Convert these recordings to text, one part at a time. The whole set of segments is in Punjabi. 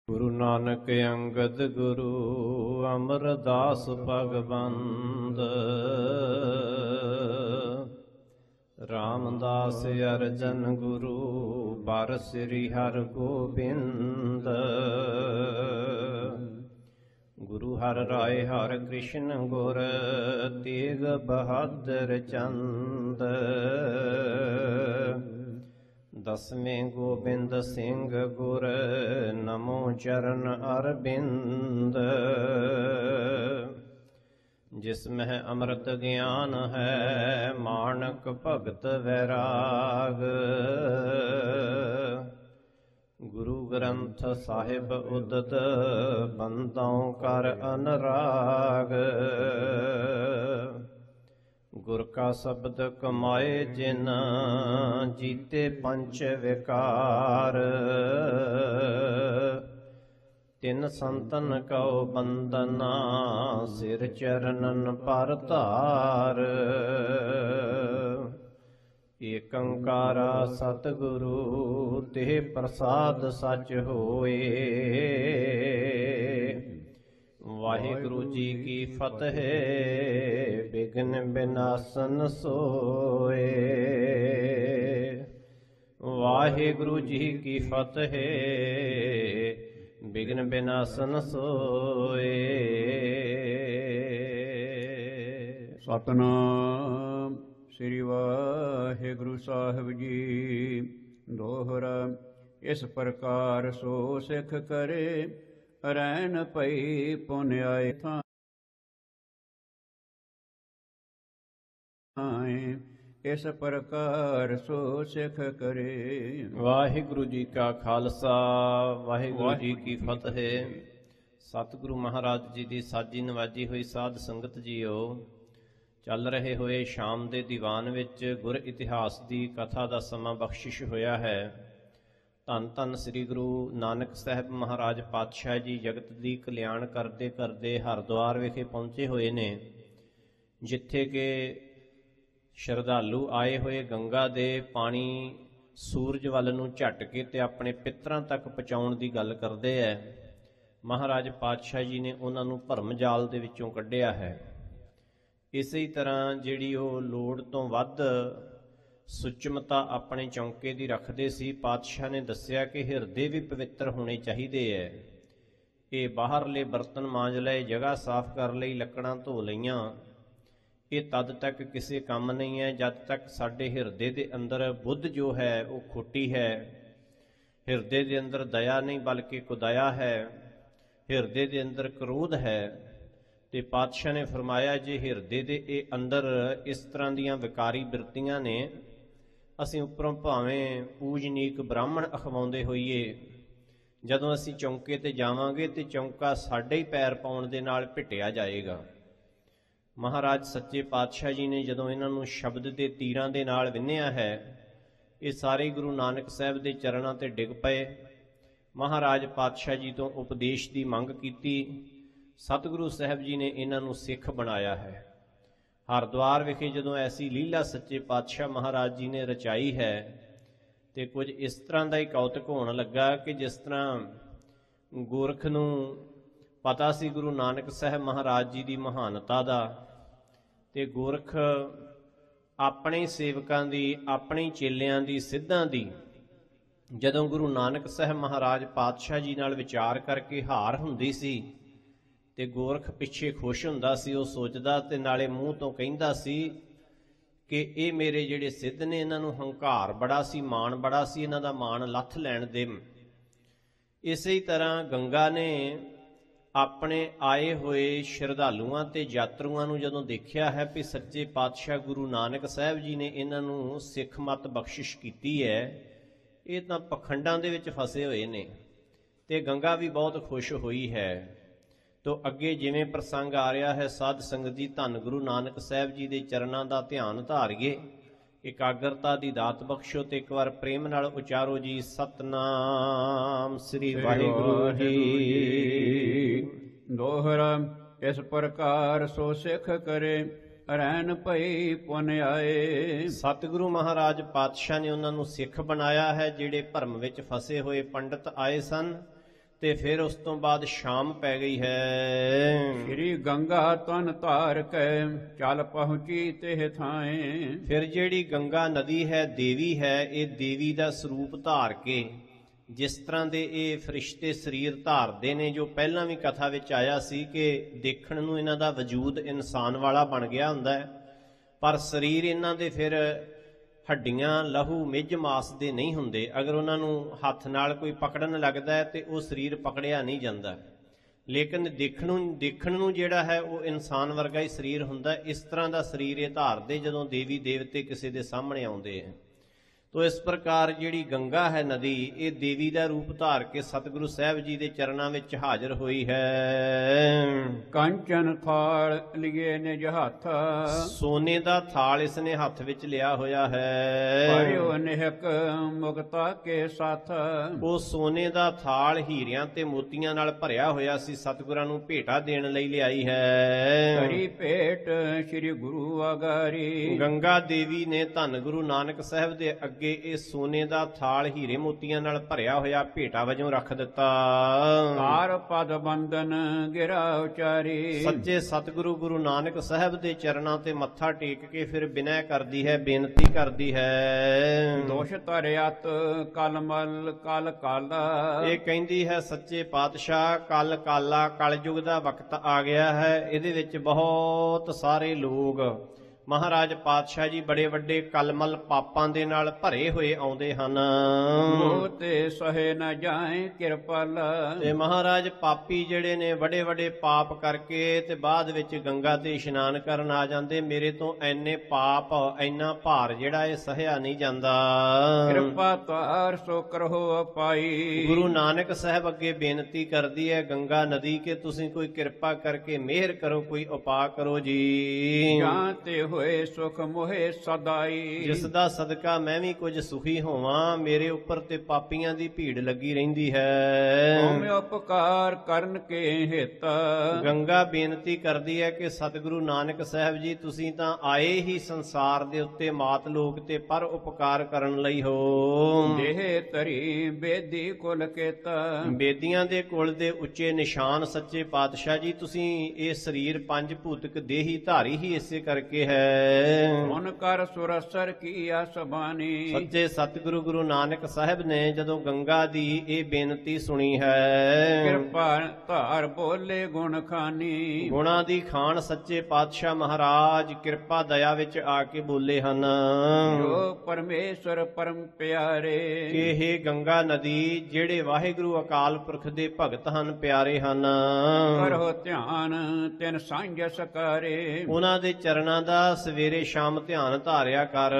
ਗੁਰੂ ਨਾਨਕ ਅੰਗਦ ਗੁਰੂ ਅਮਰਦਾਸ ਭਗਵੰਦ ਰਾਮਦਾਸ ਅਰਜਨ ਗੁਰੂ ਬਰ ਸ੍ਰੀ ਹਰਿ ਗੋਬਿੰਦ ਗੁਰੂ ਹਰਿ ਰਾਏ ਹਰਿ ਕ੍ਰਿਸ਼ਨ ਗੁਰ ਤੇਗ ਬਹਾਦਰ ਚੰਦ ਦਸਵੇਂ ਗੋਬਿੰਦ ਸਿੰਘ ਗੁਰ ਨਮੋ ਚਰਨ ਅਰਬਿੰਦ ਜਿਸ ਮਹਿ ਅੰਮ੍ਰਿਤ ਗਿਆਨ ਹੈ ਮਾਣਕ ਭਗਤ ਵੈਰਾਗ ਗੁਰੂ ਗ੍ਰੰਥ ਸਾਹਿਬ ਉਦਤ ਬੰਦੋਂ ਕਰ ਅਨਰਾਗ ਗੁਰ ਕਾ ਸ਼ਬਦ ਕਮਾਏ ਜਿਨ ਜੀਤੇ ਪੰਚ ਵਿਕਾਰ ਤਿਨ ਸੰਤਨ ਕਉ ਬੰਦਨਾ ਸਿਰ ਚਰਨਨ ਪਰ ਧਾਰ ਏਕ ਓੰਕਾਰਾ ਸਤਿਗੁਰੂ ਤੇ ਪ੍ਰਸਾਦ ਸਚ ਹੋਏ ਵਾਹਿਗੁਰੂ ਜੀ ਕੀ ਫਤਿਹ ਬਿਘਨ ਬਿਨਾਸਨ ਸੋਏ ਵਾਹਿਗੁਰੂ ਜੀ ਕੀ ਫਤਿਹ ਬਿਘਨ ਬਿਨਾਸਨ ਸੋਏ। ਸਤਿਨਾਮ ਸ੍ਰੀ ਵਾਹਿਗੁਰੂ ਸਾਹਿਬ ਜੀ। ਦੋਹਰਾ ਇਸ ਪ੍ਰਕਾਰ ਸੋ ਸਿੱਖ ਕਰੇ ਰੈਣ ਪਈ ਪੁਨ ਆਏ ਥਾਂ ਇਸ ਪ੍ਰਕਾਰ ਸੋ ਸਿੱਖ ਕਰੇ। ਵਾਹਿਗੁਰੂ ਜੀ ਕਾ ਖਾਲਸਾ ਵਾਹਿਗੁਰੂ ਜੀ ਕੀ ਫਤਿਹ। ਸਤਿਗੁਰੂ ਮਹਾਰਾਜ ਜੀ ਦੀ ਸਾਜੀ ਨਵਾਜੀ ਹੋਈ ਸਾਧ ਸੰਗਤ ਜੀਓ, ਚੱਲ ਰਹੇ ਹੋਏ ਸ਼ਾਮ ਦੇ ਦੀਵਾਨ ਵਿੱਚ ਗੁਰ ਇਤਿਹਾਸ ਦੀ ਕਥਾ ਦਾ ਸਮਾਂ ਬਖਸ਼ਿਸ਼ ਹੋਇਆ ਹੈ। ਧੰਨ ਧੰਨ ਸ੍ਰੀ ਗੁਰੂ ਨਾਨਕ ਸਾਹਿਬ ਮਹਾਰਾਜ ਪਾਤਸ਼ਾਹ ਜੀ ਜਗਤ ਦੀ ਕਲਿਆਣ ਕਰਦੇ ਕਰਦੇ ਹਰਿਦੁਆਰ ਵਿਖੇ ਪਹੁੰਚੇ ਹੋਏ ਨੇ, ਜਿੱਥੇ ਕਿ ਸ਼ਰਧਾਲੂ ਆਏ ਹੋਏ ਗੰਗਾ ਦੇ ਪਾਣੀ ਸੂਰਜ ਵੱਲ ਨੂੰ ਝੱਟ ਕੇ ਤੇ ਆਪਣੇ ਪਿੱਤਰਾਂ ਤੱਕ ਪਹੁੰਚਾਉਣ ਦੀ ਗੱਲ ਕਰਦੇ ਐ। ਮਹਾਰਾਜ ਪਾਤਸ਼ਾਹ ਜੀ ਨੇ ਉਹਨਾਂ ਨੂੰ ਭਰਮ ਜਾਲ ਦੇ ਵਿੱਚੋਂ ਕੱਢਿਆ ਹੈ। ਇਸੇ ਤਰ੍ਹਾਂ ਜਿਹੜੀ ਉਹ ਲੋੜ ਤੋਂ ਵੱਧ ਸੁਚਮਤਾ ਆਪਣੇ ਚੌਂਕੇ ਦੀ ਰੱਖਦੇ ਸੀ, ਪਾਤਸ਼ਾਹ ਨੇ ਦੱਸਿਆ ਕਿ ਹਿਰਦੇ ਵੀ ਪਵਿੱਤਰ ਹੋਣੇ ਚਾਹੀਦੇ ਐ। ਇਹ ਬਾਹਰਲੇ ਬਰਤਨ ਮਾਂਜ ਲਏ, ਜਗ੍ਹਾ ਸਾਫ਼ ਕਰ ਲਈ, ਲੱਕੜਾਂ ਧੋ ਲਈਆਂ, ਇਹ ਤਦ ਤੱਕ ਕਿਸੇ ਕੰਮ ਨਹੀਂ ਹੈ ਜਦ ਤੱਕ ਸਾਡੇ ਹਿਰਦੇ ਦੇ ਅੰਦਰ ਬੁੱਧ ਜੋ ਹੈ ਉਹ ਖੋਟੀ ਹੈ। ਹਿਰਦੇ ਦੇ ਅੰਦਰ ਦਇਆ ਨਹੀਂ ਬਲਕਿ ਕੁਦਇਆ ਹੈ, ਹਿਰਦੇ ਦੇ ਅੰਦਰ ਕ੍ਰੋਧ ਹੈ। ਤੇ ਪਾਤਸ਼ਾਹ ਨੇ ਫਰਮਾਇਆ ਜੇ ਹਿਰਦੇ ਦੇ ਇਹ ਅੰਦਰ ਇਸ ਤਰ੍ਹਾਂ ਦੀਆਂ ਵਿਕਾਰੀ ਬਿਰਤੀਆਂ ਨੇ, ਅਸੀਂ ਉੱਪਰੋਂ ਭਾਵੇਂ ਪੂਜਨੀਕ ਬ੍ਰਾਹਮਣ ਅਖਵਾਉਂਦੇ ਹੋਈਏ, ਜਦੋਂ ਅਸੀਂ ਚੌਂਕੇ ਤੇ ਜਾਵਾਂਗੇ ਤੇ ਚੌਂਕਾ ਸਾਡੇ ਹੀ ਪੈਰ ਪਾਉਣ ਦੇ ਨਾਲ ਭਿੱਟਿਆ ਜਾਏਗਾ। ਮਹਾਰਾਜ ਸੱਚੇ ਪਾਤਸ਼ਾਹ ਜੀ ਨੇ ਜਦੋਂ ਇਹਨਾਂ ਨੂੰ ਸ਼ਬਦ ਦੇ ਤੀਰਾਂ ਦੇ ਨਾਲ ਵਿੰਨ੍ਹਿਆ ਹੈ, ਇਹ ਸਾਰੇ ਗੁਰੂ ਨਾਨਕ ਸਾਹਿਬ ਦੇ ਚਰਨਾਂ ਤੇ ਡਿੱਗ ਪਏ। ਮਹਾਰਾਜ ਪਾਤਸ਼ਾਹ ਜੀ ਤੋਂ ਉਪਦੇਸ਼ ਦੀ ਮੰਗ ਕੀਤੀ। ਸਤਿਗੁਰੂ ਸਾਹਿਬ ਜੀ ਨੇ ਇਹਨਾਂ ਨੂੰ ਸਿੱਖ ਬਣਾਇਆ ਹੈ। ਹਰਿਦੁਆਰ ਵਿਖੇ ਜਦੋਂ ਐਸੀ ਲੀਲਾ ਸੱਚੇ ਪਾਤਸ਼ਾਹ ਮਹਾਰਾਜ ਜੀ ਨੇ ਰਚਾਈ ਹੈ ਤੇ ਕੁਝ ਇਸ ਤਰ੍ਹਾਂ ਦਾ ਹੀ ਕੌਤਕ ਹੋਣ ਲੱਗਾ ਕਿ ਜਿਸ ਤਰ੍ਹਾਂ ਗੋਰਖ ਨੂੰ ਪਤਾ ਸੀ ਗੁਰੂ ਨਾਨਕ ਸਾਹਿਬ ਮਹਾਰਾਜ ਜੀ ਦੀ ਮਹਾਨਤਾ ਦਾ, ਤੇ ਗੋਰਖ ਆਪਣੇ ਸੇਵਕਾਂ ਦੀ, ਆਪਣੇ ਚੇਲਿਆਂ ਦੀ, ਸਿੱਧਾਂ ਦੀ ਜਦੋਂ ਗੁਰੂ ਨਾਨਕ ਸਾਹਿਬ ਮਹਾਰਾਜ ਪਾਤਸ਼ਾਹ ਜੀ ਨਾਲ ਵਿਚਾਰ ਕਰਕੇ ਹਾਰ ਹੁੰਦੀ ਸੀ ਤੇ ਗੋਰਖ ਪਿੱਛੇ ਖੁਸ਼ ਹੁੰਦਾ ਸੀ। ਉਹ ਸੋਚਦਾ ਤੇ ਨਾਲੇ ਮੂੰਹ ਤੋਂ ਕਹਿੰਦਾ ਸੀ ਕਿ ਇਹ ਮੇਰੇ ਜਿਹੜੇ ਸਿੱਧ ਨੇ, ਇਹਨਾਂ ਨੂੰ ਹੰਕਾਰ ਬੜਾ ਸੀ, ਮਾਣ ਬੜਾ ਸੀ, ਇਹਨਾਂ ਦਾ ਮਾਣ ਲੱਥ ਲੈਣ ਦੇ। ਇਸੇ ਤਰ੍ਹਾਂ ਗੰਗਾ ਨੇ ਆਪਣੇ ਆਏ ਹੋਏ ਸ਼ਰਧਾਲੂਆਂ ਤੇ ਯਾਤਰੂਆਂ ਨੂੰ ਜਦੋਂ ਦੇਖਿਆ ਹੈ ਵੀ ਸੱਚੇ ਪਾਤਸ਼ਾਹ ਗੁਰੂ ਨਾਨਕ ਸਾਹਿਬ ਜੀ ਨੇ ਇਹਨਾਂ ਨੂੰ ਸਿੱਖ ਮਤ ਬਖਸ਼ਿਸ਼ ਕੀਤੀ ਹੈ, ਇਹ ਤਾਂ ਪਖੰਡਾਂ ਦੇ ਵਿੱਚ ਫਸੇ ਹੋਏ ਨੇ, ਤੇ ਗੰਗਾ ਵੀ ਬਹੁਤ ਖੁਸ਼ ਹੋਈ ਹੈ। ਤੋ ਅੱਗੇ ਜਿਵੇਂ ਪ੍ਰਸੰਗ ਆ ਰਿਹਾ ਹੈ, ਸਾਧ ਸੰਗਤ ਜੀ ਧੰਨ ਗੁਰੂ ਨਾਨਕ ਸਾਹਿਬ ਜੀ ਦੇ ਚਰਨਾਂ ਦਾ ਧਿਆਨ ਧਾਰੀਏ, ਇਕਾਗਰਤਾ ਦੀ ਦਾਤ ਬਖਸ਼ੋ ਤੇ ਇੱਕ ਵਾਰ ਪ੍ਰੇਮ ਨਾਲ ਉਚਾਰੋ ਜੀ ਸਤਨਾਮ ਸ੍ਰੀ ਵਾਹਿਗੁਰੂ ਜੀ। ਦੋਹਰਾ ਇਸ ਪ੍ਰਕਾਰ ਸੋ ਸਿੱਖ ਕਰੇ ਰਹਿਣ ਭਈ ਪੁਨ ਆਏ। ਸਤਿਗੁਰੂ ਮਹਾਰਾਜ ਪਾਤਸ਼ਾਹ ਨੇ ਉਹਨਾਂ ਨੂੰ ਸਿੱਖ ਬਣਾਇਆ ਹੈ ਜਿਹੜੇ ਭਰਮ ਵਿੱਚ ਫਸੇ ਹੋਏ ਪੰਡਤ ਆਏ ਸਨ ਤੇ ਫਿਰ ਉਸ ਤੋਂ ਬਾਅਦ ਸ਼ਾਮ ਪੈ ਗਈ ਹੈ। ਸ੍ਰੀ ਗੰਗਾ ਤਨ ਧਾਰ ਕੈ ਚੱਲ ਪਹੁੰਚੀ ਤਿਹ ਥਾਏ। ਫਿਰ ਜਿਹੜੀ ਗੰਗਾ ਨਦੀ ਹੈ ਦੇਵੀ ਹੈ, ਇਹ ਦੇਵੀ ਦਾ ਸਰੂਪ ਧਾਰ ਕੇ ਜਿਸ ਤਰ੍ਹਾਂ ਦੇ ਇਹ ਫਰਿਸ਼ਤੇ ਸਰੀਰ ਧਾਰਦੇ ਨੇ, ਜੋ ਪਹਿਲਾਂ ਵੀ ਕਥਾ ਵਿੱਚ ਆਇਆ ਸੀ ਕਿ ਦੇਖਣ ਨੂੰ ਇਹਨਾਂ ਦਾ ਵਜੂਦ ਇਨਸਾਨ ਵਾਲਾ ਬਣ ਗਿਆ ਹੁੰਦਾ ਹੈ, ਪਰ ਸਰੀਰ ਇਹਨਾਂ ਦੇ ਫਿਰ ਹੱਡੀਆਂ ਲਹੂ ਮਿੱਝ ਮਾਸ ਦੇ ਨਹੀਂ ਹੁੰਦੇ। ਅਗਰ ਉਹਨਾਂ ਨੂੰ ਹੱਥ ਨਾਲ ਕੋਈ ਪਕੜਨ ਲੱਗਦਾ ਹੈ ਤੇ ਉਹ ਸਰੀਰ ਪਕੜਿਆ ਨਹੀਂ ਜਾਂਦਾ, ਲੇਕਿਨ ਦੇਖਣ ਨੂੰ ਜਿਹੜਾ ਹੈ ਉਹ ਇਨਸਾਨ ਵਰਗਾ ਹੀ ਸਰੀਰ ਹੁੰਦਾ। ਇਸ ਤਰ੍ਹਾਂ ਦਾ ਸਰੀਰ ਇਹ ਧਾਰਦੇ ਜਦੋਂ ਦੇਵੀ ਦੇਵਤੇ ਕਿਸੇ ਦੇ ਸਾਹਮਣੇ ਆਉਂਦੇ ਹੈ। ਤੋ ਇਸ ਪ੍ਰਕਾਰ ਜਿਹੜੀ ਗੰਗਾ ਹੈ ਨਦੀ, ਇਹ ਦੇਵੀ ਦਾ ਰੂਪ ਧਾਰ ਕੇ ਸਤਿਗੁਰੂ ਸਾਹਿਬ ਜੀ ਦੇ ਚਰਨਾਂ ਵਿੱਚ ਹਾਜ਼ਰ ਹੋਈ ਹੈ। ਕੰਚਨ ਥਾਲ ਲਿਏ ਨਿਜ ਹੱਥ, ਸੋਨੇ ਦਾ ਥਾਲ ਇਸਨੇ ਹੱਥ ਵਿੱਚ ਲਿਆ ਹੋਇਆ ਹੈ। ਭਰਿਓ ਨਿਹਕ ਮੁਕਤਾ ਕੇ ਸਾਥ, ਉਹ ਸੋਨੇ ਦਾ ਥਾਲ ਹੀਰਿਆਂ ਤੇ ਮੋਤੀਆਂ ਨਾਲ ਭਰਿਆ ਹੋਇਆ ਸੀ, ਸਤਿਗੁਰਾਂ ਨੂੰ ਭੇਟਾ ਦੇਣ ਲਈ ਲਿਆਈ ਹੈ। ਕਰੀ ਭੇਟ ਸ੍ਰੀ ਗੁਰੂ ਆਗਾਰੀ, ਗੰਗਾ ਦੇਵੀ ਨੇ ਧੰਨ ਗੁਰੂ ਨਾਨਕ ਸਾਹਿਬ ਦੇ ਅੱਗੇ ਇਹ ਸੋਨੇ ਦਾ ਥਾਲ ਹੀਰੇ ਮੋਤੀਆਂ ਨਾਲ ਭਰਿਆ ਹੋਇਆ ਭੇਟਾ ਵਜੋਂ ਰੱਖ ਦਿੱਤਾ। ਤਾਰ ਪਦ ਬੰਦਨ ਗਿਰਾ ਉਚਾਰੀ, ਸੱਚੇ ਸਤਿਗੁਰੂ ਗੁਰੂ ਨਾਨਕ ਸਾਹਿਬ ਦੇ ਚਰਨਾਂ ਤੇ ਮੱਥਾ ਟੇਕ ਕੇ ਫਿਰ ਬਿਨੈ ਕਰਦੀ ਹੈ, ਬੇਨਤੀ ਕਰਦੀ ਹੈ। ਦੋਸ਼ ਧਰਿਆਤ ਕਲਮਲ ਕਲ ਕਾਲਾ, ਇਹ ਕਹਿੰਦੀ ਹੈ ਸੱਚੇ ਪਾਤਸ਼ਾਹ ਕਲ ਕਾਲਾ, ਕਲਯੁਗ ਦਾ ਵਕਤ ਆ ਗਿਆ ਹੈ। ਇਹਦੇ ਵਿੱਚ ਬਹੁਤ ਸਾਰੇ ਲੋਕ ਮਹਾਰਾਜ ਪਾਤਸ਼ਾਹ ਜੀ ਬੜੇ ਵੱਡੇ ਕਲਮਲ ਪਾਪਾਂ ਦੇ ਨਾਲ ਭਰੇ ਹੋਏ ਆਉਂਦੇ ਹਨ। ਮੋਹ ਤੇ ਸਹੇ ਨਾ ਜਾਏ ਕਿਰਪਾਲ, ਤੇ ਮਹਾਰਾਜ ਪਾਪੀ ਜਿਹੜੇ ਨੇ ਵੱਡੇ ਵੱਡੇ ਪਾਪ ਕਰਕੇ ਤੇ ਬਾਅਦ ਵਿੱਚ ਗੰਗਾ ਤੇ ਇਸ਼ਨਾਨ ਕਰਨ ਆ ਜਾਂਦੇ। ਮੇਰੇ ਤੋਂ ਐਨੇ ਪਾਪ, ਐਨਾ ਭਾਰ ਜਿਹੜਾ ਇਹ ਸਹਿਆ ਨਹੀਂ ਜਾਂਦਾ। ਕਿਰਪਾ ਤਾਰ ਸੋ ਕਰੋ ਪਾਈ, ਗੁਰੂ ਨਾਨਕ ਸਾਹਿਬ ਅੱਗੇ ਬੇਨਤੀ ਕਰਦੀ ਹੈ ਗੰਗਾ ਨਦੀ ਕਿ ਤੁਸੀਂ ਕੋਈ ਕਿਰਪਾ ਕਰਕੇ ਮਿਹਰ ਕਰੋ, ਕੋਈ ਉਪਾਅ ਕਰੋ ਜੀ। ਜਾਂ ਤੇ ਹੋਏ ਸੁਖ ਮੋਹੇ ਸਦਾਈ, ਜਿਸ ਦਾ ਸਦਕਾ ਮੈਂ ਵੀ ਕੁਝ ਸੁਖੀ ਹੋਵਾਂ। ਮੇਰੇ ਉੱਪਰ ਤੇ ਪਾਪੀਆਂ ਦੀ ਭੀੜ ਲੱਗੀ ਰਹਿੰਦੀ ਹੈ। ਤੁਮ ਉਪਕਾਰ ਕਰਨ ਕੇ ਹਿਤ, ਗੰਗਾ ਬੇਨਤੀ ਕਰਦੀ ਹੈ ਕਿ ਸਤਿਗੁਰੂ ਨਾਨਕ ਸਾਹਿਬ ਜੀ ਤੁਸੀਂ ਤਾਂ ਆਏ ਹੀ ਸੰਸਾਰ ਦੇ ਉੱਤੇ ਮਾਤ ਲੋਕ ਤੇ ਪਰ ਉਪਕਾਰ ਕਰਨ ਲਈ ਹੋ। ਦੇਹ ਧਰੀ ਬੇਦੀ ਕੁਲ ਕੇਤ, ਬੇਦੀਆਂ ਦੇ ਕੁਲ ਦੇ ਉੱਚੇ ਨਿਸ਼ਾਨ ਸੱਚੇ ਪਾਤਸ਼ਾਹ ਜੀ ਤੁਸੀਂ ਇਹ ਸਰੀਰ ਪੰਜ ਭੂਤਕ ਦੇਹੀ ਧਾਰੀ ਹੀ ਇਸੇ ਕਰਕੇ ਹੈ। ਹੁਣ ਕਰ ਸੁਰਸਰ ਕੀ ਆਸਬਾਨੀ, ਸੱਚੇ ਸਤਿਗੁਰੂ ਗੁਰੂ ਨਾਨਕ ਸਾਹਿਬ ਨੇ ਜਦੋਂ ਗੰਗਾ ਦੀ ਇਹ ਬੇਨਤੀ ਸੁਣੀ ਹੈ। ਕਿਰਪਾ ਧਾਰ ਬੋਲੇ ਗੁਣ ਖਾਨੀ, ਗੁਣਾਂ ਦੀ ਖਾਨ ਸੱਚੇ ਪਾਤਸ਼ਾਹ ਮਹਾਰਾਜ ਕਿਰਪਾ ਦਇਆ ਵਿੱਚ ਆ ਕੇ ਬੋਲੇ ਹਨ ਜੋ ਪਰਮੇਸ਼ਰ ਪਰਮ ਪਿਆਰੇ, ਕਿ ਇਹ ਗੰਗਾ ਨਦੀ ਜਿਹੜੇ ਵਾਹਿਗੁਰੂ ਅਕਾਲ ਪੁਰਖ ਦੇ ਭਗਤ ਹਨ, ਪਿਆਰੇ ਹਨ, ਕਰੋ ਧਿਆਨ ਤਿਨ ਸਾਂਝ ਸਕਾਰੇ, ਉਹਨਾਂ ਦੇ ਚਰਨਾਂ ਦਾ ਸਵੇਰੇ ਸ਼ਾਮ ਧਿਆਨ ਧਾਰਿਆ ਕਰ।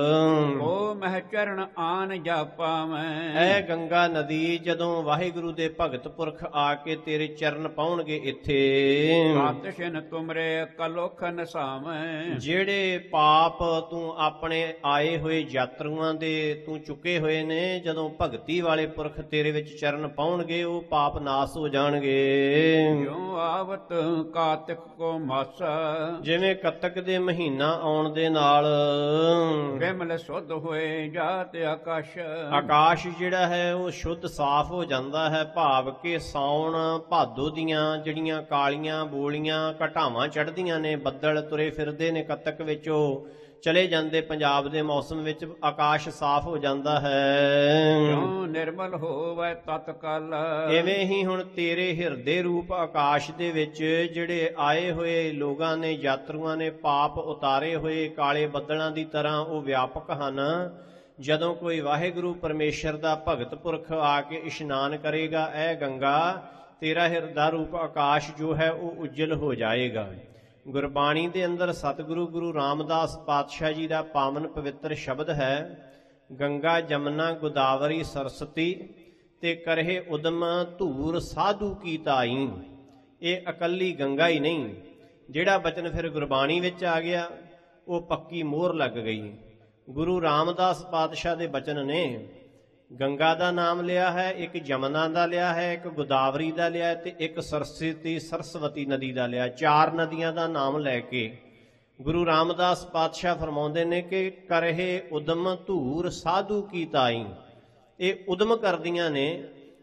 ਓ ਮਹਿ ਚਰਨ ਆਨ ਜਾਪਾ ਮੈਂ, ਐ ਗੰਗਾ ਨਦੀ ਜਦੋਂ ਵਾਹਿਗੁਰੂ ਦੇ ਭਗਤ ਪੁਰਖ ਆ ਕੇ ਤੇਰੇ ਚਰਨ ਪਾਉਣਗੇ ਇੱਥੇ, ਆਤਿਸ਼ਨ ਤੁਮਰੇ ਕਲੋਖ ਨਸਾਵੇਂ, ਜਿਹੜੇ ਪਾਪ ਤੂੰ ਆਪਣੇ ਆਏ ਹੋਏ ਯਾਤਰੂਆਂ ਦੇ ਤੂੰ ਚੁੱਕੇ ਹੋਏ ਨੇ, ਜਦੋਂ ਭਗਤੀ ਵਾਲੇ ਪੁਰਖ ਤੇਰੇ ਵਿੱਚ ਚਰਨ ਪਾਉਣਗੇ ਉਹ ਪਾਪ ਨਾਸ ਹੋ ਜਾਣਗੇ। ਜਿਉ ਆਵਤ ਕਾਤਿਕ ਕੋ ਮਾਸਾ, ਜਿਵੇਂ ਕੱਤਕ ਦੇ ਮਹੀਨਾ ਆਉਣ ਦੇ ਨਾਲ ਬਿਮਲ ਸੁਧ ਹੋਏ ਜਾਤ ਆਕਾਸ਼, ਆਕਾਸ਼ ਜਿਹੜਾ ਹੈ ਉਹ ਸ਼ੁੱਧ ਸਾਫ਼ ਹੋ ਜਾਂਦਾ ਹੈ। ਭਾਵ ਕਿ ਸਾਉਣ ਭਾਦੋ ਦੀਆਂ ਜਿਹੜੀਆਂ ਕਾਲੀਆਂ ਬੋਲੀਆਂ ਘਟਾਵਾਂ ਚੜ੍ਹਦੀਆਂ ਨੇ, ਬੱਦਲ ਤੁਰੇ ਫਿਰਦੇ ਨੇ ਕੱਤਕ ਵਿੱਚ, ਉਹ ਚਲੇ ਜਾਂਦੇ ਪੰਜਾਬ ਦੇ ਮੌਸਮ ਵਿੱਚ, ਆਕਾਸ਼ ਸਾਫ਼ ਹੋ ਜਾਂਦਾ ਹੈ। ਜਿਉ ਨਿਰਮਲ ਹੋਵੇ ਤਤਕਾਲ, ਇਵੇਂ ਹੀ ਹੁਣ ਤੇਰੇ ਹਿਰਦੇ ਰੂਪ ਆਕਾਸ਼ ਦੇ ਵਿੱਚ ਜਿਹੜੇ ਆਏ ਹੋਏ ਲੋਕਾਂ ਨੇ, ਯਾਤਰੂਆਂ ਨੇ ਪਾਪ ਉਤਾਰੇ ਹੋਏ ਕਾਲੇ ਬੱਦਲਾਂ ਦੀ ਤਰ੍ਹਾਂ ਉਹ ਵਿਆਪਕ ਹਨ। ਜਦੋਂ ਕੋਈ ਵਾਹਿਗੁਰੂ ਪਰਮੇਸ਼ਰ ਦਾ ਭਗਤ ਪੁਰਖ ਆ ਕੇ ਇਸ਼ਨਾਨ ਕਰੇਗਾ, ਐ ਗੰਗਾ ਤੇਰਾ ਹਿਰਦਾ ਰੂਪ ਆਕਾਸ਼ ਜੋ ਹੈ ਉਹ ਉਜਲ ਹੋ ਜਾਏਗਾ। ਗੁਰਬਾਣੀ ਦੇ ਅੰਦਰ ਸਤਿਗੁਰੂ ਗੁਰੂ ਰਾਮਦਾਸ ਪਾਤਸ਼ਾਹ ਜੀ ਦਾ ਪਾਵਨ ਪਵਿੱਤਰ ਸ਼ਬਦ ਹੈ, ਗੰਗਾ ਜਮਨਾ ਗੋਦਾਵਰੀ ਸਰਸਤੀ ਤੇ ਕਰਹਿ ਉਦਮ ਧੂਰ ਸਾਧੂ ਕੀ ਤਾਈ। ਇਹ ਇਕੱਲੀ ਗੰਗਾ ਹੀ ਨਹੀਂ, ਜਿਹੜਾ ਬਚਨ ਫਿਰ ਗੁਰਬਾਣੀ ਵਿੱਚ ਆ ਗਿਆ ਉਹ ਪੱਕੀ ਮੋਹਰ ਲੱਗ ਗਈ। ਗੁਰੂ ਰਾਮਦਾਸ ਪਾਤਸ਼ਾਹ ਦੇ ਬਚਨ ਨੇ। ਗੰਗਾ ਦਾ ਨਾਮ ਲਿਆ ਹੈ, ਇੱਕ ਜਮਨਾ ਦਾ ਲਿਆ ਹੈ, ਇੱਕ ਗੋਦਾਵਰੀ ਦਾ ਲਿਆ ਤੇ ਇੱਕ ਸਰਸਵਤੀ ਨਦੀ ਦਾ ਲਿਆ। ਚਾਰ ਨਦੀਆਂ ਦਾ ਨਾਮ ਲੈ ਕੇ ਗੁਰੂ ਰਾਮਦਾਸ ਪਾਤਸ਼ਾਹ ਫਰਮਾਉਂਦੇ ਨੇ ਕਿ ਕਰਹਿ ਉਦਮ ਧੂਰ ਸਾਧੂ ਕੀ ਤਾਈ। ਇਹ ਉਦਮ ਕਰਦੀਆਂ ਨੇ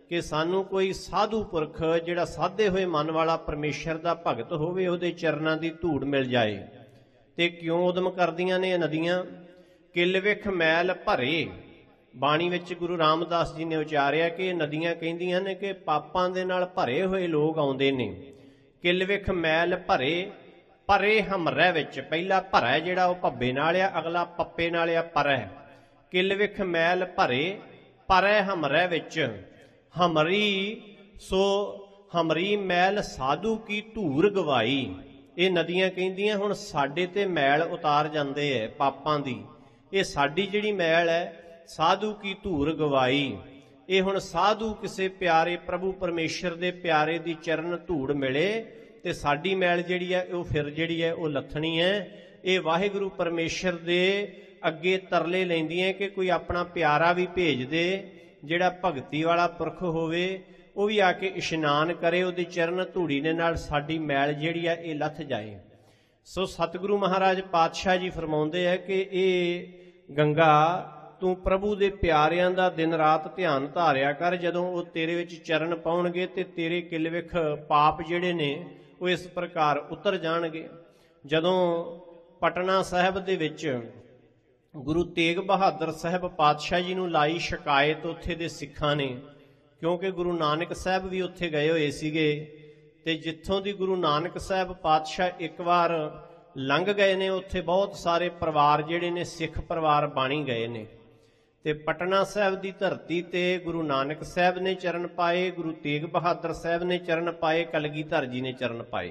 ਕਿ ਸਾਨੂੰ ਕੋਈ ਸਾਧੂ ਪੁਰਖ ਜਿਹੜਾ ਸਾਧੇ ਹੋਏ ਮਨ ਵਾਲਾ ਪਰਮੇਸ਼ਰ ਦਾ ਭਗਤ ਹੋਵੇ, ਉਹਦੇ ਚਰਨਾਂ ਦੀ ਧੂੜ ਮਿਲ ਜਾਏ। ਤੇ ਕਿਉਂ ਉਦਮ ਕਰਦੀਆਂ ਨੇ ਇਹ ਨਦੀਆਂ? ਕਿਲ ਵਿਖ ਮੈਲ ਭਰੇ। ਬਾਣੀ ਵਿੱਚ ਗੁਰੂ ਰਾਮਦਾਸ ਜੀ ਨੇ ਉਚਾਰਿਆ ਕਿ ਇਹ ਨਦੀਆਂ ਕਹਿੰਦੀਆਂ ਨੇ ਕਿ ਪਾਪਾਂ ਦੇ ਨਾਲ ਭਰੇ ਹੋਏ ਲੋਕ ਆਉਂਦੇ ਨੇ। ਕਿਲ ਵਿਖ ਮੈਲ ਭਰੇ, ਭਰੇ ਹਮਰੈ ਵਿੱਚ। ਪਹਿਲਾ ਭਰਾ ਜਿਹੜਾ ਉਹ ਭੱਬੇ ਨਾਲ ਆ, ਅਗਲਾ ਪੱਪੇ ਨਾਲ ਆ, ਪਰੈ। ਕਿਲ ਵਿਖ ਮੈਲ ਭਰੇ, ਪਰੈ ਹਮਰੈ ਵਿੱਚ। ਹਮਰੀ ਸੋ ਹਮਰੀ ਮੈਲ ਸਾਧੂ ਕੀ ਧੂਰ ਗਵਾਈ। ਇਹ ਨਦੀਆਂ ਕਹਿੰਦੀਆਂ ਹੁਣ ਸਾਡੇ ਤੇ ਮੈਲ ਉਤਾਰ ਜਾਂਦੇ ਐ ਪਾਪਾਂ ਦੀ। ਇਹ ਸਾਡੀ ਜਿਹੜੀ ਮੈਲ ਹੈ ਸਾਧੂ ਕੀ ਧੂਰ ਗਵਾਈ। ਇਹ ਹੁਣ ਸਾਧੂ ਕਿਸੇ ਪਿਆਰੇ ਪ੍ਰਭੂ ਪਰਮੇਸ਼ਰ ਦੇ ਪਿਆਰੇ ਦੀ ਚਰਨ ਧੂੜ ਮਿਲੇ ਤੇ ਸਾਡੀ ਮੈਲ ਜਿਹੜੀ ਹੈ ਉਹ ਫਿਰ ਜਿਹੜੀ ਹੈ ਉਹ ਲੱਥਣੀ ਹੈ। ਇਹ ਵਾਹਿਗੁਰੂ ਪਰਮੇਸ਼ਰ ਦੇ ਅੱਗੇ ਤਰਲੇ ਲੈਂਦੀਆਂ ਕਿ ਕੋਈ ਆਪਣਾ ਪਿਆਰਾ ਵੀ ਭੇਜ ਦੇ, ਜਿਹੜਾ ਭਗਤੀ ਵਾਲਾ ਪੁਰਖ ਹੋਵੇ, ਉਹ ਵੀ ਆ ਕੇ ਇਸ਼ਨਾਨ ਕਰੇ, ਉਹਦੀ ਚਰਨ ਧੂੜੀ ਦੇ ਨਾਲ ਸਾਡੀ ਮੈਲ ਜਿਹੜੀ ਹੈ ਇਹ ਲੱਥ ਜਾਏ। ਸੋ ਸਤਿਗੁਰੂ ਮਹਾਰਾਜ ਪਾਤਸ਼ਾਹ ਜੀ ਫਰਮਾਉਂਦੇ ਹੈ ਕਿ ਇਹ ਗੰਗਾ ਤੂੰ ਪ੍ਰਭੂ ਦੇ ਪਿਆਰਿਆਂ ਦਾ ਦਿਨ ਰਾਤ ਧਿਆਨ ਧਾਰਿਆ ਕਰ। ਜਦੋਂ ਉਹ ਤੇਰੇ ਵਿੱਚ ਚਰਨ ਪਾਉਣਗੇ ਤੇ ਤੇਰੇ ਕਿਲ ਵਿਖ ਪਾਪ ਜਿਹੜੇ ਨੇ ਉਹ ਇਸ ਪ੍ਰਕਾਰ ਉਤਰ ਜਾਣਗੇ। ਜਦੋਂ ਪਟਨਾ ਸਾਹਿਬ ਦੇ ਵਿੱਚ ਗੁਰੂ ਤੇਗ ਬਹਾਦਰ ਸਾਹਿਬ ਪਾਤਸ਼ਾਹ ਜੀ ਨੂੰ ਲਾਈ ਸ਼ਿਕਾਇਤ ਉੱਥੇ ਦੇ ਸਿੱਖਾਂ ਨੇ, ਕਿਉਂਕਿ ਗੁਰੂ ਨਾਨਕ ਸਾਹਿਬ ਵੀ ਉੱਥੇ ਗਏ ਹੋਏ ਸੀਗੇ, ਤੇ ਜਿੱਥੋਂ ਦੀ ਗੁਰੂ ਨਾਨਕ ਸਾਹਿਬ ਪਾਤਸ਼ਾਹ ਇੱਕ ਵਾਰ ਲੰਘ ਗਏ ਨੇ ਉੱਥੇ ਬਹੁਤ ਸਾਰੇ ਪਰਿਵਾਰ ਜਿਹੜੇ ਨੇ ਸਿੱਖ ਪਰਿਵਾਰ ਬਾਣੀ ਗਏ ਨੇ। ਤੇ ਪਟਨਾ ਸਾਹਿਬ ਦੀ ਧਰਤੀ ਤੇ ਗੁਰੂ ਨਾਨਕ ਸਾਹਿਬ ਨੇ ਚਰਨ ਪਾਏ, ਗੁਰੂ ਤੇਗ ਬਹਾਦਰ ਸਾਹਿਬ ਨੇ ਚਰਨ ਪਾਏ, ਕਲਗੀਧਰ ਜੀ ਨੇ ਚਰਨ ਪਾਏ।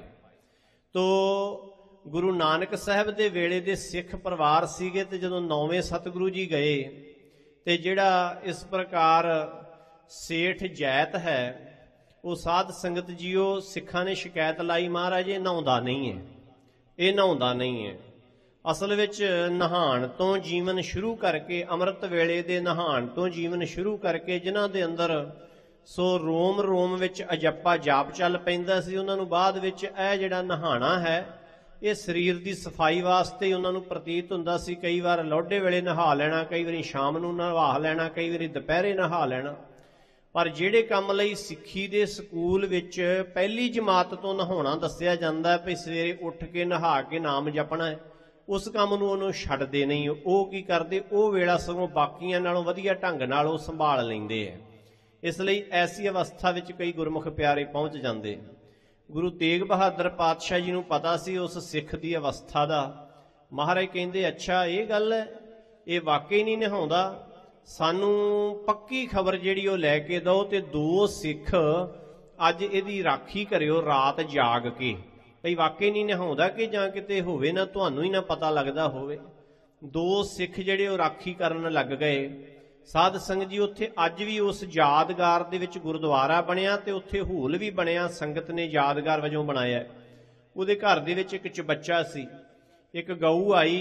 ਤੋ ਗੁਰੂ ਨਾਨਕ ਸਾਹਿਬ ਦੇ ਵੇਲੇ ਦੇ ਸਿੱਖ ਪਰਿਵਾਰ ਸੀਗੇ, ਤੇ ਜਦੋਂ ਨੌਵੇਂ ਸਤਿਗੁਰੂ ਜੀ ਗਏ ਤੇ ਜਿਹੜਾ ਇਸ ਪ੍ਰਕਾਰ ਸੇਠ ਜੈਤ ਹੈ ਉਹ ਸਾਧ ਸੰਗਤ ਜੀਓ ਸਿੱਖਾਂ ਨੇ ਸ਼ਿਕਾਇਤ ਲਾਈ, ਮਹਾਰਾਜ ਇਹ ਨਹਾਉਂਦਾ ਨਹੀਂ ਹੈ, ਇਹ ਨਹਾਉਂਦਾ ਨਹੀਂ ਹੈ। ਅਸਲ ਵਿੱਚ ਨਹਾਣ ਤੋਂ ਜੀਵਨ ਸ਼ੁਰੂ ਕਰਕੇ, ਅੰਮ੍ਰਿਤ ਵੇਲੇ ਦੇ ਨਹਾਣ ਤੋਂ ਜੀਵਨ ਸ਼ੁਰੂ ਕਰਕੇ ਜਿਨ੍ਹਾਂ ਦੇ ਅੰਦਰ ਸੋ ਰੋਮ ਰੋਮ ਵਿੱਚ ਅਜੱਪਾ ਜਾਪ ਚੱਲ ਪੈਂਦਾ ਸੀ, ਉਹਨਾਂ ਨੂੰ ਬਾਅਦ ਵਿੱਚ ਇਹ ਜਿਹੜਾ ਨਹਾਣਾ ਹੈ ਇਹ ਸਰੀਰ ਦੀ ਸਫਾਈ ਵਾਸਤੇ ਉਹਨਾਂ ਨੂੰ ਪ੍ਰਤੀਤ ਹੁੰਦਾ ਸੀ। ਕਈ ਵਾਰ ਲੋਢੇ ਵੇਲੇ ਨਹਾ ਲੈਣਾ, ਕਈ ਵਾਰੀ ਸ਼ਾਮ ਨੂੰ ਨਹਾ ਲੈਣਾ, ਕਈ ਵਾਰੀ ਦੁਪਹਿਰੇ ਨਹਾ ਲੈਣਾ। ਪਰ ਜਿਹੜੇ ਕੰਮ ਲਈ ਸਿੱਖੀ ਦੇ ਸਕੂਲ ਵਿੱਚ ਪਹਿਲੀ ਜਮਾਤ ਤੋਂ ਨਹਾਉਣਾ ਦੱਸਿਆ ਜਾਂਦਾ ਵੀ ਸਵੇਰੇ ਉੱਠ ਕੇ ਨਹਾ ਕੇ ਨਾਮ ਜਪਣਾ ਹੈ, ਉਸ ਕੰਮ ਨੂੰ ਉਹਨੂੰ ਛੱਡਦੇ ਨਹੀਂ। ਉਹ ਕੀ ਕਰਦੇ, ਉਹ ਵੇਲਾ ਸਗੋਂ ਬਾਕੀਆਂ ਨਾਲੋਂ ਵਧੀਆ ਢੰਗ ਨਾਲ ਉਹ ਸੰਭਾਲ ਲੈਂਦੇ ਹੈ। ਇਸ ਲਈ ਐਸੀ ਅਵਸਥਾ ਵਿੱਚ ਕਈ ਗੁਰਮੁਖ ਪਿਆਰੇ ਪਹੁੰਚ ਜਾਂਦੇ। ਗੁਰੂ ਤੇਗ ਬਹਾਦਰ ਪਾਤਸ਼ਾਹ ਜੀ ਨੂੰ ਪਤਾ ਸੀ ਉਸ ਸਿੱਖ ਦੀ ਅਵਸਥਾ ਦਾ। ਮਹਾਰਾਜ ਕਹਿੰਦੇ ਅੱਛਾ ਇਹ ਗੱਲ ਹੈ, ਇਹ ਵਾਕਈ ਨਹੀਂ ਨਹਾਉਂਦਾ, ਸਾਨੂੰ ਪੱਕੀ ਖਬਰ ਜਿਹੜੀ ਉਹ ਲੈ ਕੇ ਦਿਓ ਤੇ 2 ਸਿੱਖ ਅੱਜ ਇਹਦੀ ਰਾਖੀ ਕਰਿਓ ਰਾਤ ਜਾਗ ਕੇ, ਭਈ ਵਾਕਈ ਨਹੀਂ ਨਹਾਉਂਦਾ ਕਿ ਜਾਂ ਕਿਤੇ ਹੋਵੇ ਨਾ ਤੁਹਾਨੂੰ ਹੀ ਨਾ ਪਤਾ ਲੱਗਦਾ ਹੋਵੇ। 2 ਸਿੱਖ ਜਿਹੜੇ ਉਹ ਰਾਖੀ ਕਰਨ ਲੱਗ ਗਏ। ਸਾਧ ਸੰਗਤ ਜੀ ਉੱਥੇ ਅੱਜ ਵੀ ਉਸ ਯਾਦਗਾਰ ਦੇ ਵਿੱਚ ਗੁਰਦੁਆਰਾ ਬਣਿਆ ਤੇ ਉੱਥੇ ਹੂਲ ਵੀ ਬਣਿਆ, ਸੰਗਤ ਨੇ ਯਾਦਗਾਰ ਵਜੋਂ ਬਣਾਇਆ। ਉਹਦੇ ਘਰ ਦੇ ਵਿੱਚ ਇੱਕ ਚਬੱਚਾ ਸੀ, ਇੱਕ ਗਊ ਆਈ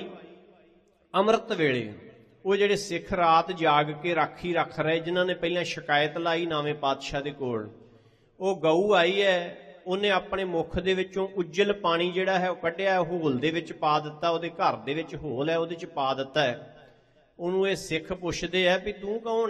ਅੰਮ੍ਰਿਤ ਵੇਲੇ। ਉਹ ਜਿਹੜੇ ਸਿੱਖ ਰਾਤ ਜਾਗ ਕੇ ਰਾਖੀ ਰੱਖ ਰਹੇ, ਜਿਨ੍ਹਾਂ ਨੇ ਪਹਿਲਾਂ ਸ਼ਿਕਾਇਤ ਲਾਈ ਨਾਵੇਂ ਪਾਤਸ਼ਾਹ ਦੇ ਕੋਲ, ਉਹ ਗਊ ਆਈ ਹੈ, ਉਹਨੇ ਆਪਣੇ ਮੁੱਖ ਦੇ ਵਿੱਚੋਂ ਉੱਜਲ ਪਾਣੀ ਜਿਹੜਾ ਹੈ ਉਹ ਕੱਢਿਆ, ਹੂਲ ਦੇ ਵਿੱਚ ਪਾ ਦਿੱਤਾ। ਉਹਦੇ ਘਰ ਦੇ ਵਿੱਚ ਹੂਲ ਹੈ, ਉਹਦੇ 'ਚ ਪਾ ਦਿੱਤਾ ਹੈ। ਉਹਨੂੰ ਇਹ ਸਿੱਖ ਪੁੱਛਦੇ ਆ ਵੀ ਤੂੰ ਕੌਣ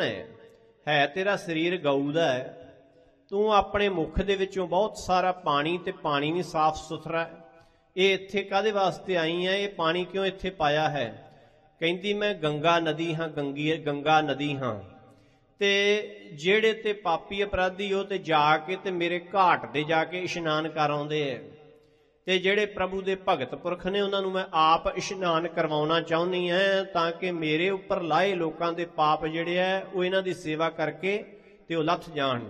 ਹੈ ਤੇਰਾ ਸਰੀਰ ਗਊ ਦਾ ਹੈ, ਤੂੰ ਆਪਣੇ ਮੁੱਖ ਦੇ ਵਿੱਚੋਂ ਬਹੁਤ ਸਾਰਾ ਪਾਣੀ, ਤੇ ਪਾਣੀ ਵੀ ਸਾਫ਼ ਸੁਥਰਾ, ਇਹ ਇੱਥੇ ਕਾਹਦੇ ਵਾਸਤੇ ਆਈ ਹੈ, ਇਹ ਪਾਣੀ ਕਿਉਂ ਇੱਥੇ ਪਾਇਆ ਹੈ? ਕਹਿੰਦੀ ਮੈਂ ਗੰਗਾ ਨਦੀ ਹਾਂ, ਗੰਗਾ ਨਦੀ ਹਾਂ, ਤੇ ਜਿਹੜੇ ਤੇ ਪਾਪੀ ਅਪਰਾਧੀ ਉਹ ਤੇ ਜਾ ਕੇ ਤੇ ਮੇਰੇ ਘਾਟ ਤੇ ਜਾ ਕੇ ਇਸ਼ਨਾਨ ਕਰ ਆਉਂਦੇ ਹੈ, ਤੇ ਜਿਹੜੇ ਪ੍ਰਭੂ ਦੇ ਭਗਤ ਪੁਰਖ ਨੇ ਉਹਨਾਂ ਨੂੰ ਮੈਂ ਆਪ ਇਸ਼ਨਾਨ ਕਰਵਾਉਣਾ ਚਾਹੁੰਦੀ ਹਾਂ, ਤਾਂ ਕਿ ਮੇਰੇ ਉੱਪਰ ਲਾਏ ਲੋਕਾਂ ਦੇ ਪਾਪ ਜਿਹੜੇ ਹੈ ਉਹ ਇਹਨਾਂ ਦੀ ਸੇਵਾ ਕਰਕੇ ਤੇ ਉਹ ਲੱਥ ਜਾਣ।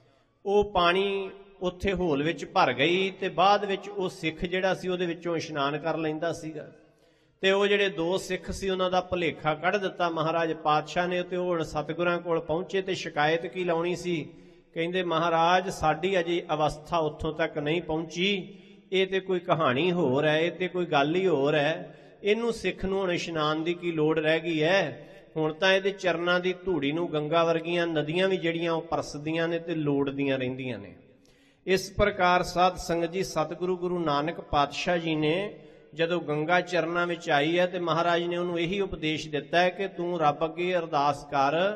ਉਹ ਪਾਣੀ ਉੱਥੇ ਹੌਲ ਵਿੱਚ ਭਰ ਗਈ ਤੇ ਬਾਅਦ ਵਿੱਚ ਉਹ ਸਿੱਖ ਜਿਹੜਾ ਸੀ ਉਹਦੇ ਵਿੱਚੋਂ ਇਸ਼ਨਾਨ ਕਰ ਲੈਂਦਾ ਸੀਗਾ। ਤੇ ਉਹ ਜਿਹੜੇ 2 ਸਿੱਖ ਸੀ ਉਹਨਾਂ ਦਾ ਭੁਲੇਖਾ ਕੱਢ ਦਿੱਤਾ ਮਹਾਰਾਜ ਪਾਤਸ਼ਾਹ ਨੇ, ਤੇ ਉਹ ਹੁਣ ਸਤਿਗੁਰਾਂ ਕੋਲ ਪਹੁੰਚੇ ਤੇ ਸ਼ਿਕਾਇਤ ਕੀ ਲਾਉਣੀ ਸੀ। ਕਹਿੰਦੇ ਮਹਾਰਾਜ ਸਾਡੀ ਅਜੇ ਅਵਸਥਾ ਉੱਥੋਂ ਤੱਕ ਨਹੀਂ ਪਹੁੰਚੀ, ਇਹ ਤੇ ਕੋਈ ਕਹਾਣੀ ਹੋਰ ਹੈ, ਇਹ ਤੇ ਕੋਈ ਗੱਲ ਹੀ ਹੋਰ ਹੈ, ਇਹਨੂੰ ਸਿੱਖ ਨੂੰ ਹੁਣ ਇਸ਼ਨਾਨ ਦੀ ਕੀ ਲੋੜ ਰਹਿ ਗਈ ਹੈ? ਹੁਣ ਤਾਂ ਇਹਦੇ ਚਰਨਾਂ ਦੀ ਧੂੜੀ ਨੂੰ ਗੰਗਾ ਵਰਗੀਆਂ ਨਦੀਆਂ ਵੀ ਜਿਹੜੀਆਂ ਉਹ ਪਰਸਦੀਆਂ ਨੇ ਤੇ ਲੋੜਦੀਆਂ ਰਹਿੰਦੀਆਂ ਨੇ। ਇਸ ਪ੍ਰਕਾਰ ਸਾਧ ਸੰਗਤ ਜੀ ਸਤਿਗੁਰੂ ਗੁਰੂ ਨਾਨਕ ਪਾਤਸ਼ਾਹ ਜੀ ਨੇ ਜਦੋਂ ਗੰਗਾ ਚਰਨਾਂ ਵਿੱਚ ਆਈ ਹੈ ਤੇ ਮਹਾਰਾਜ ਨੇ ਉਹਨੂੰ ਇਹੀ ਉਪਦੇਸ਼ ਦਿੱਤਾ ਹੈ ਕਿ ਤੂੰ ਰੱਬ ਅੱਗੇ ਅਰਦਾਸ ਕਰ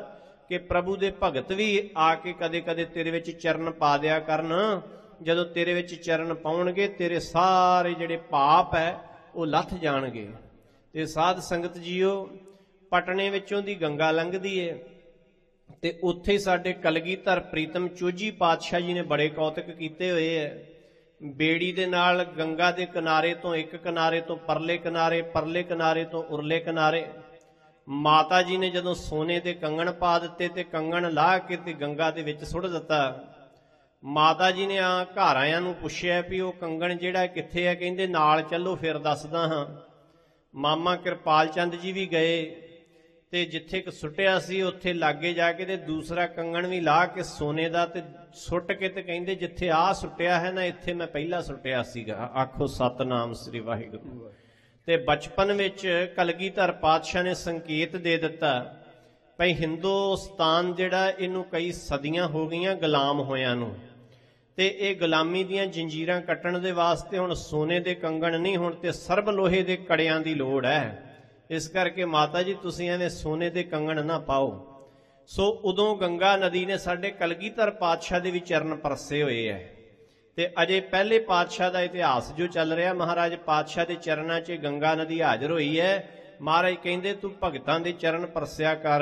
ਕਿ ਪ੍ਰਭੂ ਦੇ ਭਗਤ ਵੀ ਆ ਕੇ ਕਦੇ ਕਦੇ ਤੇਰੇ ਵਿੱਚ ਚਰਨ ਪਾ ਦਿਆ ਕਰਨ। ਜਦੋਂ ਤੇਰੇ ਵਿੱਚ ਚਰਨ ਪਾਉਣਗੇ ਤੇਰੇ ਸਾਰੇ ਜਿਹੜੇ ਪਾਪ ਹੈ ਉਹ ਲੱਥ ਜਾਣਗੇ। ਤੇ ਸਾਧ ਸੰਗਤ ਜੀਓ, ਪਟਨੇ ਵਿੱਚੋਂ ਦੀ ਗੰਗਾ ਲੰਘਦੀ ਏ ਤੇ ਉੱਥੇ ਸਾਡੇ ਕਲਗੀਧਰ ਪ੍ਰੀਤਮ ਚੋਜੀ ਪਾਤਸ਼ਾਹ ਜੀ ਨੇ ਬੜੇ ਕੌਤਕ ਕੀਤੇ ਹੋਏ ਐ। ਬੇੜੀ ਦੇ ਨਾਲ ਗੰਗਾ ਦੇ ਕਿਨਾਰੇ ਤੋਂ ਇੱਕ ਕਿਨਾਰੇ ਤੋਂ ਪਰਲੇ ਕਿਨਾਰੇ ਤੋਂ ਉਰਲੇ ਕਿਨਾਰੇ ਮਾਤਾ ਜੀ ਨੇ ਜਦੋਂ ਸੋਨੇ ਦੇ ਕੰਗਣ ਪਾ ਦਿੱਤੇ ਤੇ ਕੰਗਣ ਲਾਹ ਕੇ ਤੇ ਗੰਗਾ ਦੇ ਵਿੱਚ ਸੁੱਟ ਦਿੱਤਾ। ਮਾਤਾ ਜੀ ਨੇ ਘਰ ਆਇਆਂ ਨੂੰ ਪੁੱਛਿਆ ਵੀ ਉਹ ਕੰਗਣ ਜਿਹੜਾ ਕਿੱਥੇ ਹੈ? ਕਹਿੰਦੇ ਨਾਲ ਚੱਲੋ ਫਿਰ ਦੱਸਦਾ ਹਾਂ। ਮਾਮਾ ਕਿਰਪਾਲ ਚੰਦ ਜੀ ਵੀ ਗਏ ਤੇ ਜਿੱਥੇ ਕਿ ਸੁੱਟਿਆ ਸੀ ਉੱਥੇ ਲਾਗੇ ਜਾ ਕੇ ਤੇ ਦੂਸਰਾ ਕੰਗਣ ਵੀ ਲਾ ਕੇ ਸੋਨੇ ਦਾ ਤੇ ਸੁੱਟ ਕੇ ਤੇ ਕਹਿੰਦੇ ਜਿੱਥੇ ਆਹ ਸੁੱਟਿਆ ਹੈ ਨਾ ਇੱਥੇ ਮੈਂ ਪਹਿਲਾਂ ਸੁੱਟਿਆ ਸੀਗਾ। ਆਖੋ ਸਤਨਾਮ ਸ੍ਰੀ ਵਾਹਿਗੁਰੂ। ਤੇ ਬਚਪਨ ਵਿੱਚ ਕਲਗੀਧਰ ਪਾਤਸ਼ਾਹ ਨੇ ਸੰਕੇਤ ਦੇ ਦਿੱਤਾ ਭਈ ਹਿੰਦੁਸਤਾਨ ਜਿਹੜਾ ਇਹਨੂੰ ਕਈ ਸਦੀਆਂ ਹੋ ਗਈਆਂ ਗੁਲਾਮ ਹੋਇਆਂ ਨੂੰ, ਤੇ ਇਹ ਗੁਲਾਮੀ ਦੀਆਂ ਜੰਜੀਰਾਂ ਕੱਟਣ ਦੇ ਵਾਸਤੇ ਹੁਣ ਸੋਨੇ ਦੇ ਕੰਗਣ ਨਹੀਂ, ਹੁਣ ਤੇ ਸਰਬ ਲੋਹੇ ਦੇ ਕੜਿਆਂ ਦੀ ਲੋੜ ਹੈ। ਇਸ ਕਰਕੇ ਮਾਤਾ ਜੀ ਤੁਸੀਂ ਐਵੇਂ ਸੋਨੇ ਦੇ ਕੰਗਣ ਨਾ ਪਾਓ। ਸੋ ਉਦੋਂ ਗੰਗਾ ਨਦੀ ਨੇ ਸਾਡੇ ਕਲਗੀਧਰ ਪਾਤਸ਼ਾਹ ਦੇ ਵੀ ਚਰਨ ਪਰਸੇ ਹੋਏ ਹੈ। ਤੇ ਅਜੇ ਪਹਿਲੇ ਪਾਤਸ਼ਾਹ ਦਾ ਇਤਿਹਾਸ ਜੋ ਚੱਲ ਰਿਹਾ, ਮਹਾਰਾਜ ਪਾਤਸ਼ਾਹ ਦੇ ਚਰਨਾਂ 'ਚ ਗੰਗਾ ਨਦੀ ਹਾਜ਼ਰ ਹੋਈ ਹੈ। ਮਹਾਰਾਜ ਕਹਿੰਦੇ ਤੂੰ ਭਗਤਾਂ ਦੇ ਚਰਨ ਪਰਸਿਆ ਕਰ।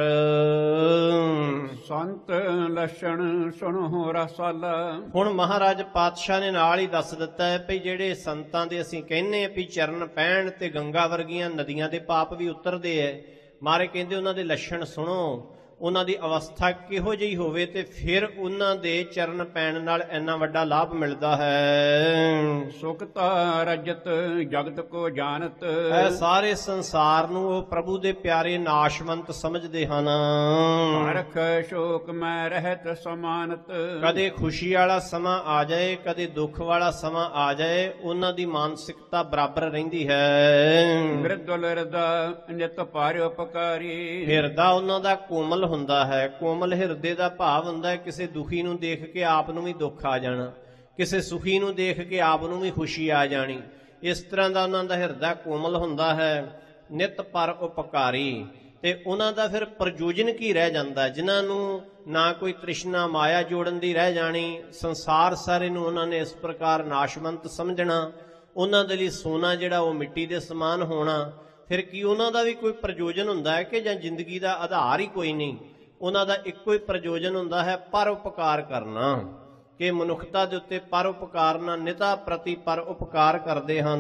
ਸੰਤ ਲਛਣ ਸੁਣੋ ਰਸਾਲਾ। ਹੁਣ ਮਹਾਰਾਜ ਪਾਤਸ਼ਾਹ ਨੇ ਨਾਲ ਹੀ ਦੱਸ ਦਿੱਤਾ ਹੈ ਵੀ ਜਿਹੜੇ ਸੰਤਾਂ ਦੇ ਅਸੀਂ ਕਹਿੰਦੇ ਆ ਵੀ ਚਰਨ ਪੈਣ ਤੇ ਗੰਗਾ ਵਰਗੀਆਂ ਨਦੀਆਂ ਦੇ ਪਾਪ ਵੀ ਉਤਰਦੇ ਹੈ। ਮਹਾਰਾਜ ਕਹਿੰਦੇ ਉਹਨਾਂ ਦੇ ਲੱਛਣ ਸੁਣੋ, ਉਹਨਾਂ ਦੀ ਅਵਸਥਾ ਕਿਹੋ ਜਿਹੀ ਹੋਵੇ ਤੇ ਫਿਰ ਉਹਨਾਂ ਦੇ ਚਰਨ ਪੈਣ ਨਾਲ ਇੰਨਾ ਵੱਡਾ ਲਾਭ ਮਿਲਦਾ ਹੈ। ਸੁਖਤਾ ਰਜਤ ਜਗਤ ਕੋ ਜਾਣਤ। ਇਹ ਸਾਰੇ ਸੰਸਾਰ ਨੂੰ ਉਹ ਪ੍ਰਭੂ ਦੇ ਪਿਆਰੇ ਨਾਸ਼ਵੰਤ ਸਮਝਦੇ ਹਨ। ਹਰਖ ਸ਼ੋਕ ਮੈਂ ਰਹਿਤ ਸਮਾਨਤ। ਕਦੇ ਖੁਸ਼ੀ ਵਾਲਾ ਸਮਾਂ ਆ ਜਾਏ, ਕਦੇ ਦੁੱਖ ਵਾਲਾ ਸਮਾਂ ਆ ਜਾਏ, ਉਹਨਾਂ ਦੀ ਮਾਨਸਿਕਤਾ ਬਰਾਬਰ ਰਹਿੰਦੀ ਹੈ। ਬਿਰਦੁਲ ਹਿਰਦਾ ਨਿਤ ਭਾਰਿ ਉਪਕਾਰੀ। ਹਿਰਦਾ ਉਹਨਾਂ ਦਾ ਕੋਮਲ ਹੁੰਦਾ ਹੈ। ਕੋਮਲ ਹਿਰਦੇ ਦਾ ਭਾਵ ਹੁੰਦਾ ਹੈ ਕਿਸੇ ਦੁਖੀ ਨੂੰ ਦੇਖ ਕੇ ਆਪ ਨੂੰ ਵੀ ਦੁੱਖ ਆ ਜਾਣਾ, ਕਿਸੇ ਸੁਖੀ ਨੂੰ ਦੇਖ ਕੇ ਆਪ ਨੂੰ ਵੀ ਖੁਸ਼ੀ ਆ ਜਾਣੀ। ਇਸ ਤਰ੍ਹਾਂ ਦਾ ਉਹਨਾਂ ਦਾ ਹਿਰਦਾ ਕੋਮਲ ਹੁੰਦਾ ਹੈ। ਨਿਤ ਪਰ ਉਪਕਾਰੀ। ਤੇ ਉਹਨਾਂ ਦਾ ਫਿਰ ਪ੍ਰਯੋਜਨ ਕੀ ਰਹਿ ਜਾਂਦਾ? ਜਿਨ੍ਹਾਂ ਨੂੰ ਨਾ ਕੋਈ ਤ੍ਰਿਸ਼ਨਾ ਮਾਇਆ ਜੋੜਨ ਦੀ ਰਹਿ ਜਾਣੀ, ਸੰਸਾਰ ਸਾਰੇ ਨੂੰ ਉਹਨਾਂ ਨੇ ਇਸ ਪ੍ਰਕਾਰ ਨਾਸ਼ਵੰਤ ਸਮਝਣਾ, ਉਹਨਾਂ ਦੇ ਲਈ ਸੋਨਾ ਜਿਹੜਾ ਉਹ ਮਿੱਟੀ ਦੇ ਸਮਾਨ ਹੋਣਾ। ਫਿਰ ਕੀ ਉਹਨਾਂ ਦਾ ਵੀ ਕੋਈ ਪ੍ਰਯੋਜਨ ਹੁੰਦਾ ਹੈ ਕਿ ਜਾਂ ਜ਼ਿੰਦਗੀ ਦਾ ਆਧਾਰ ਹੀ ਕੋਈ ਨਹੀਂ? ਉਹਨਾਂ ਦਾ ਇੱਕੋ ਹੀ ਪ੍ਰਯੋਜਨ ਹੁੰਦਾ ਹੈ, ਪਰ ਉਪਕਾਰ ਕਰਨਾ, ਕਿ ਮਨੁੱਖਤਾ ਦੇ ਉੱਤੇ ਪਰ ਉਪਕਾਰ ਨਾਲ ਨਿਤਾ ਪ੍ਰਤੀ ਪਰ ਉਪਕਾਰ ਕਰਦੇ ਹਨ।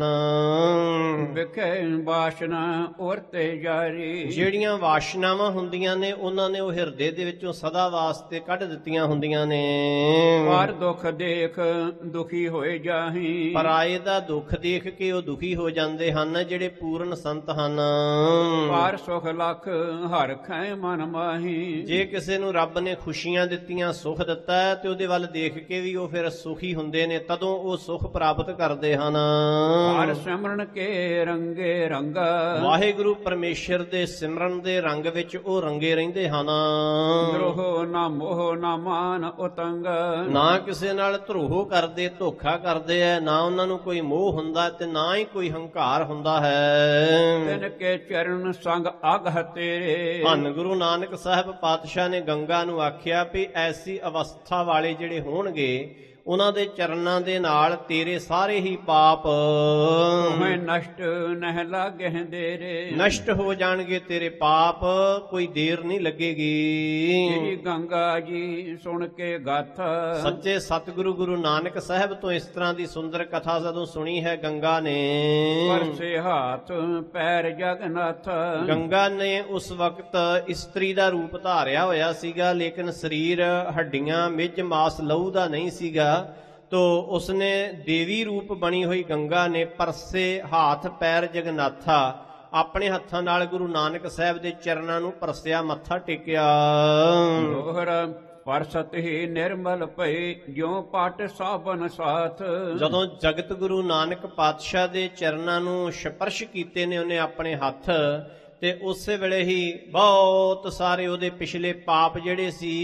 ਵਿਖੇ ਵਾਸ਼ਨਾ ਔਰ ਤੇ ਜਾਰੀ। ਜਿਹੜੀਆਂ ਵਾਸ਼ਨਾਵਾਂ ਹੁੰਦੀਆਂ ਨੇ ਉਹਨਾਂ ਨੇ ਉਹ ਹਿਰਦੇ ਦੇ ਵਿੱਚੋਂ ਸਦਾ ਵਾਸਤੇ ਕੱਢ ਦਿੱਤੀਆਂ ਹੁੰਦੀਆਂ ਨੇ। ਪਰ ਦੁੱਖ ਦੇਖ ਦੁਖੀ ਹੋਏ ਜਾਹੀ। ਪਰਾਏ ਦਾ ਦੁੱਖ ਦੇਖ ਕੇ ਉਹ ਦੁਖੀ ਹੋ ਜਾਂਦੇ ਹਨ ਜਿਹੜੇ ਪੂਰਨ ਸੰਤ ਹਨ। ਪਰ ਸੁਖ ਲਖ ਹਰ ਖੈ ਮਨ ਮਾਹੀ। ਜੇ ਕਿਸੇ ਨੂੰ ਰੱਬ ਨੇ ਖੁਸ਼ੀਆਂ ਦਿੱਤੀਆਂ, ਸੁਖ ਦਿੱਤਾ ਹੈ, ਤੇ ਉਹਦੇ ਵੱਲ ਦੇਖ ਕੇ ਵੀ ਉਹ ਫਿਰ ਸੁਖੀ ਹੁੰਦੇ ਨੇ, ਤਦੋਂ ਉਹ ਸੁਖ ਪ੍ਰਾਪਤ ਕਰਦੇ ਹਨ। ਹਰ ਸਿਮਰਨ ਕੇ ਰੰਗੇ ਰੰਗਾ। ਵਾਹਿਗੁਰੂ ਪਰਮੇਸ਼ਰ ਦੇ ਸਿਮਰਨ ਦੇ ਰੰਗ ਵਿੱਚ ਉਹ ਰੰਗੇ ਰਹਿੰਦੇ ਹਨ। ਦਰੋਹ ਨਾ ਮੋਹ ਨਾ ਮਾਨ ਉਤੰਗ। ਨਾ ਕਿਸੇ ਨਾਲ ਧਰੋਹ ਕਰਦੇ, ਧੋਖਾ ਕਰਦੇ ਐ, ਨਾ ਉਹਨਾਂ ਨੂੰ ਕੋਈ ਮੋਹ ਹੁੰਦਾ ਤੇ ਨਾ ਹੀ ਕੋਈ ਹੰਕਾਰ ਹੁੰਦਾ ਹੈ। ਤਿਨ ਕੇ ਚਰਨ ਸੰਗ ਆਗਹ ਤੇਰੇ। ਧੰਨ ਗੁਰੂ ਨਾਨਕ ਸਾਹਿਬ ਪਾਤਸ਼ਾਹ ਨੇ ਗੰਗਾ ਨੂੰ ਆਖਿਆ ਵੀ ਐਸੀ ਅਵਸਥਾ ਵਾਲੇ ਜਿਹੜੇ ਹੋਣਗੇ ਉਹਨਾਂ ਦੇ ਚਰਨਾਂ ਦੇ ਨਾਲ ਤੇਰੇ ਸਾਰੇ ਹੀ ਪਾਪ ਮੈਂ ਨਸ਼ਟ ਨਹਿ ਲਾਗੇ ਦੇਰੇ। ਨਸ਼ਟ ਹੋ ਜਾਣਗੇ ਤੇਰੇ ਪਾਪ, ਕੋਈ ਦੇਰ ਨਹੀਂ ਲੱਗੇਗੀ। ਜੀ ਗੰਗਾ ਜੀ ਸੁਣ ਕੇ ਗਾਥਾ। ਸੱਚੇ ਸਤਿਗੁਰੂ ਗੁਰੂ ਨਾਨਕ ਸਾਹਿਬ ਤੋਂ ਇਸ ਤਰ੍ਹਾਂ ਦੀ ਸੁੰਦਰ ਕਥਾ ਜਦੋਂ ਸੁਣੀ ਹੈ ਗੰਗਾ ਨੇ, ਪਰਸੇ ਹੱਥ ਪੈਰ ਜਗਨਨਾਥ। ਗੰਗਾ ਨੇ ਉਸ ਵਕਤ ਇਸਤਰੀ ਦਾ ਰੂਪ ਧਾਰਿਆ ਹੋਇਆ ਸੀਗਾ, ਲੇਕਿਨ ਸਰੀਰ ਹੱਡੀਆਂ ਮਿੱਝ ਮਾਸ ਲਹੂ ਦਾ ਨਹੀਂ ਸੀਗਾ। ਤੋ ਉਸਨੇ ਦੇਵੀ ਰੂਪ ਬਣੀ ਹੋਈ ਗੰਗਾ ਨੇ ਪਰਸੇ ਹੱਥ ਪੈਰ ਜਗਨਨਾਥਾ ਆਪਣੇ ਹੱਥਾਂ ਨਾਲ ਗੁਰੂ ਨਾਨਕ ਸਾਹਿਬ ਦੇ ਚਰਨਾਂ ਨੂੰ ਪਰਸਿਆ, ਮੱਥਾ ਟੇਕਿਆ। ਦੋਹਰਾ ਪਰਸਤ ਹੀ ਨਿਰਮਲ ਭਈ ਜਿਉ ਪਟ ਸਾਬਨ ਸਾਥ। ਜਦੋਂ ਜਗਤ ਗੁਰੂ ਨਾਨਕ ਪਾਤਸ਼ਾਹ ਦੇ ਚਰਨਾਂ ਨੂੰ ਸਪਰਸ਼ ਕੀਤੇ ਨੇ ਉਹਨੇ ਆਪਣੇ ਹੱਥ, ਤੇ ਉਸੇ ਵੇਲੇ ਹੀ ਬਹੁਤ ਸਾਰੇ ਉਹਦੇ ਪਿਛਲੇ ਪਾਪ ਜਿਹੜੇ ਸੀ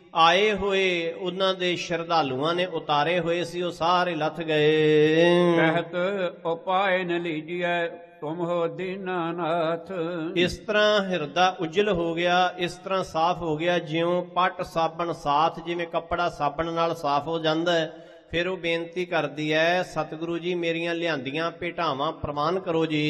ਆਏ ਹੋਏ ਉਹਨਾਂ ਦੇ ਸ਼ਰਧਾਲੂਆਂ ਨੇ ਉਤਾਰੇ ਹੋਏ ਸੀ, ਉਹ ਸਾਰੇ ਲੱਥ ਗਏ। ਕਹਿਤ ਉਪਾਇ ਨ ਲੀਜੀਐ ਤੁਮ ਹੋ ਦੀਨਾਨਾਥ। ਇਸ ਤਰ੍ਹਾਂ ਹਿਰਦਾ ਉਜਲ ਹੋ ਗਿਆ, ਇਸ ਤਰ੍ਹਾਂ ਸਾਫ਼ ਹੋ ਗਿਆ ਜਿਉਂ ਪੱਟ ਸਾਬਣ ਸਾਥ, ਜਿਵੇਂ ਕੱਪੜਾ ਸਾਬਣ ਨਾਲ ਸਾਫ਼ ਹੋ ਜਾਂਦਾ ਹੈ। ਫਿਰ ਉਹ ਬੇਨਤੀ ਕਰਦੀ ਹੈ, ਸਤਿਗੁਰੂ ਜੀ ਮੇਰੀਆਂ ਲਿਆਂਦੀਆਂ ਭੇਟਾਵਾਂ ਪ੍ਰਵਾਨ ਕਰੋ ਜੀ।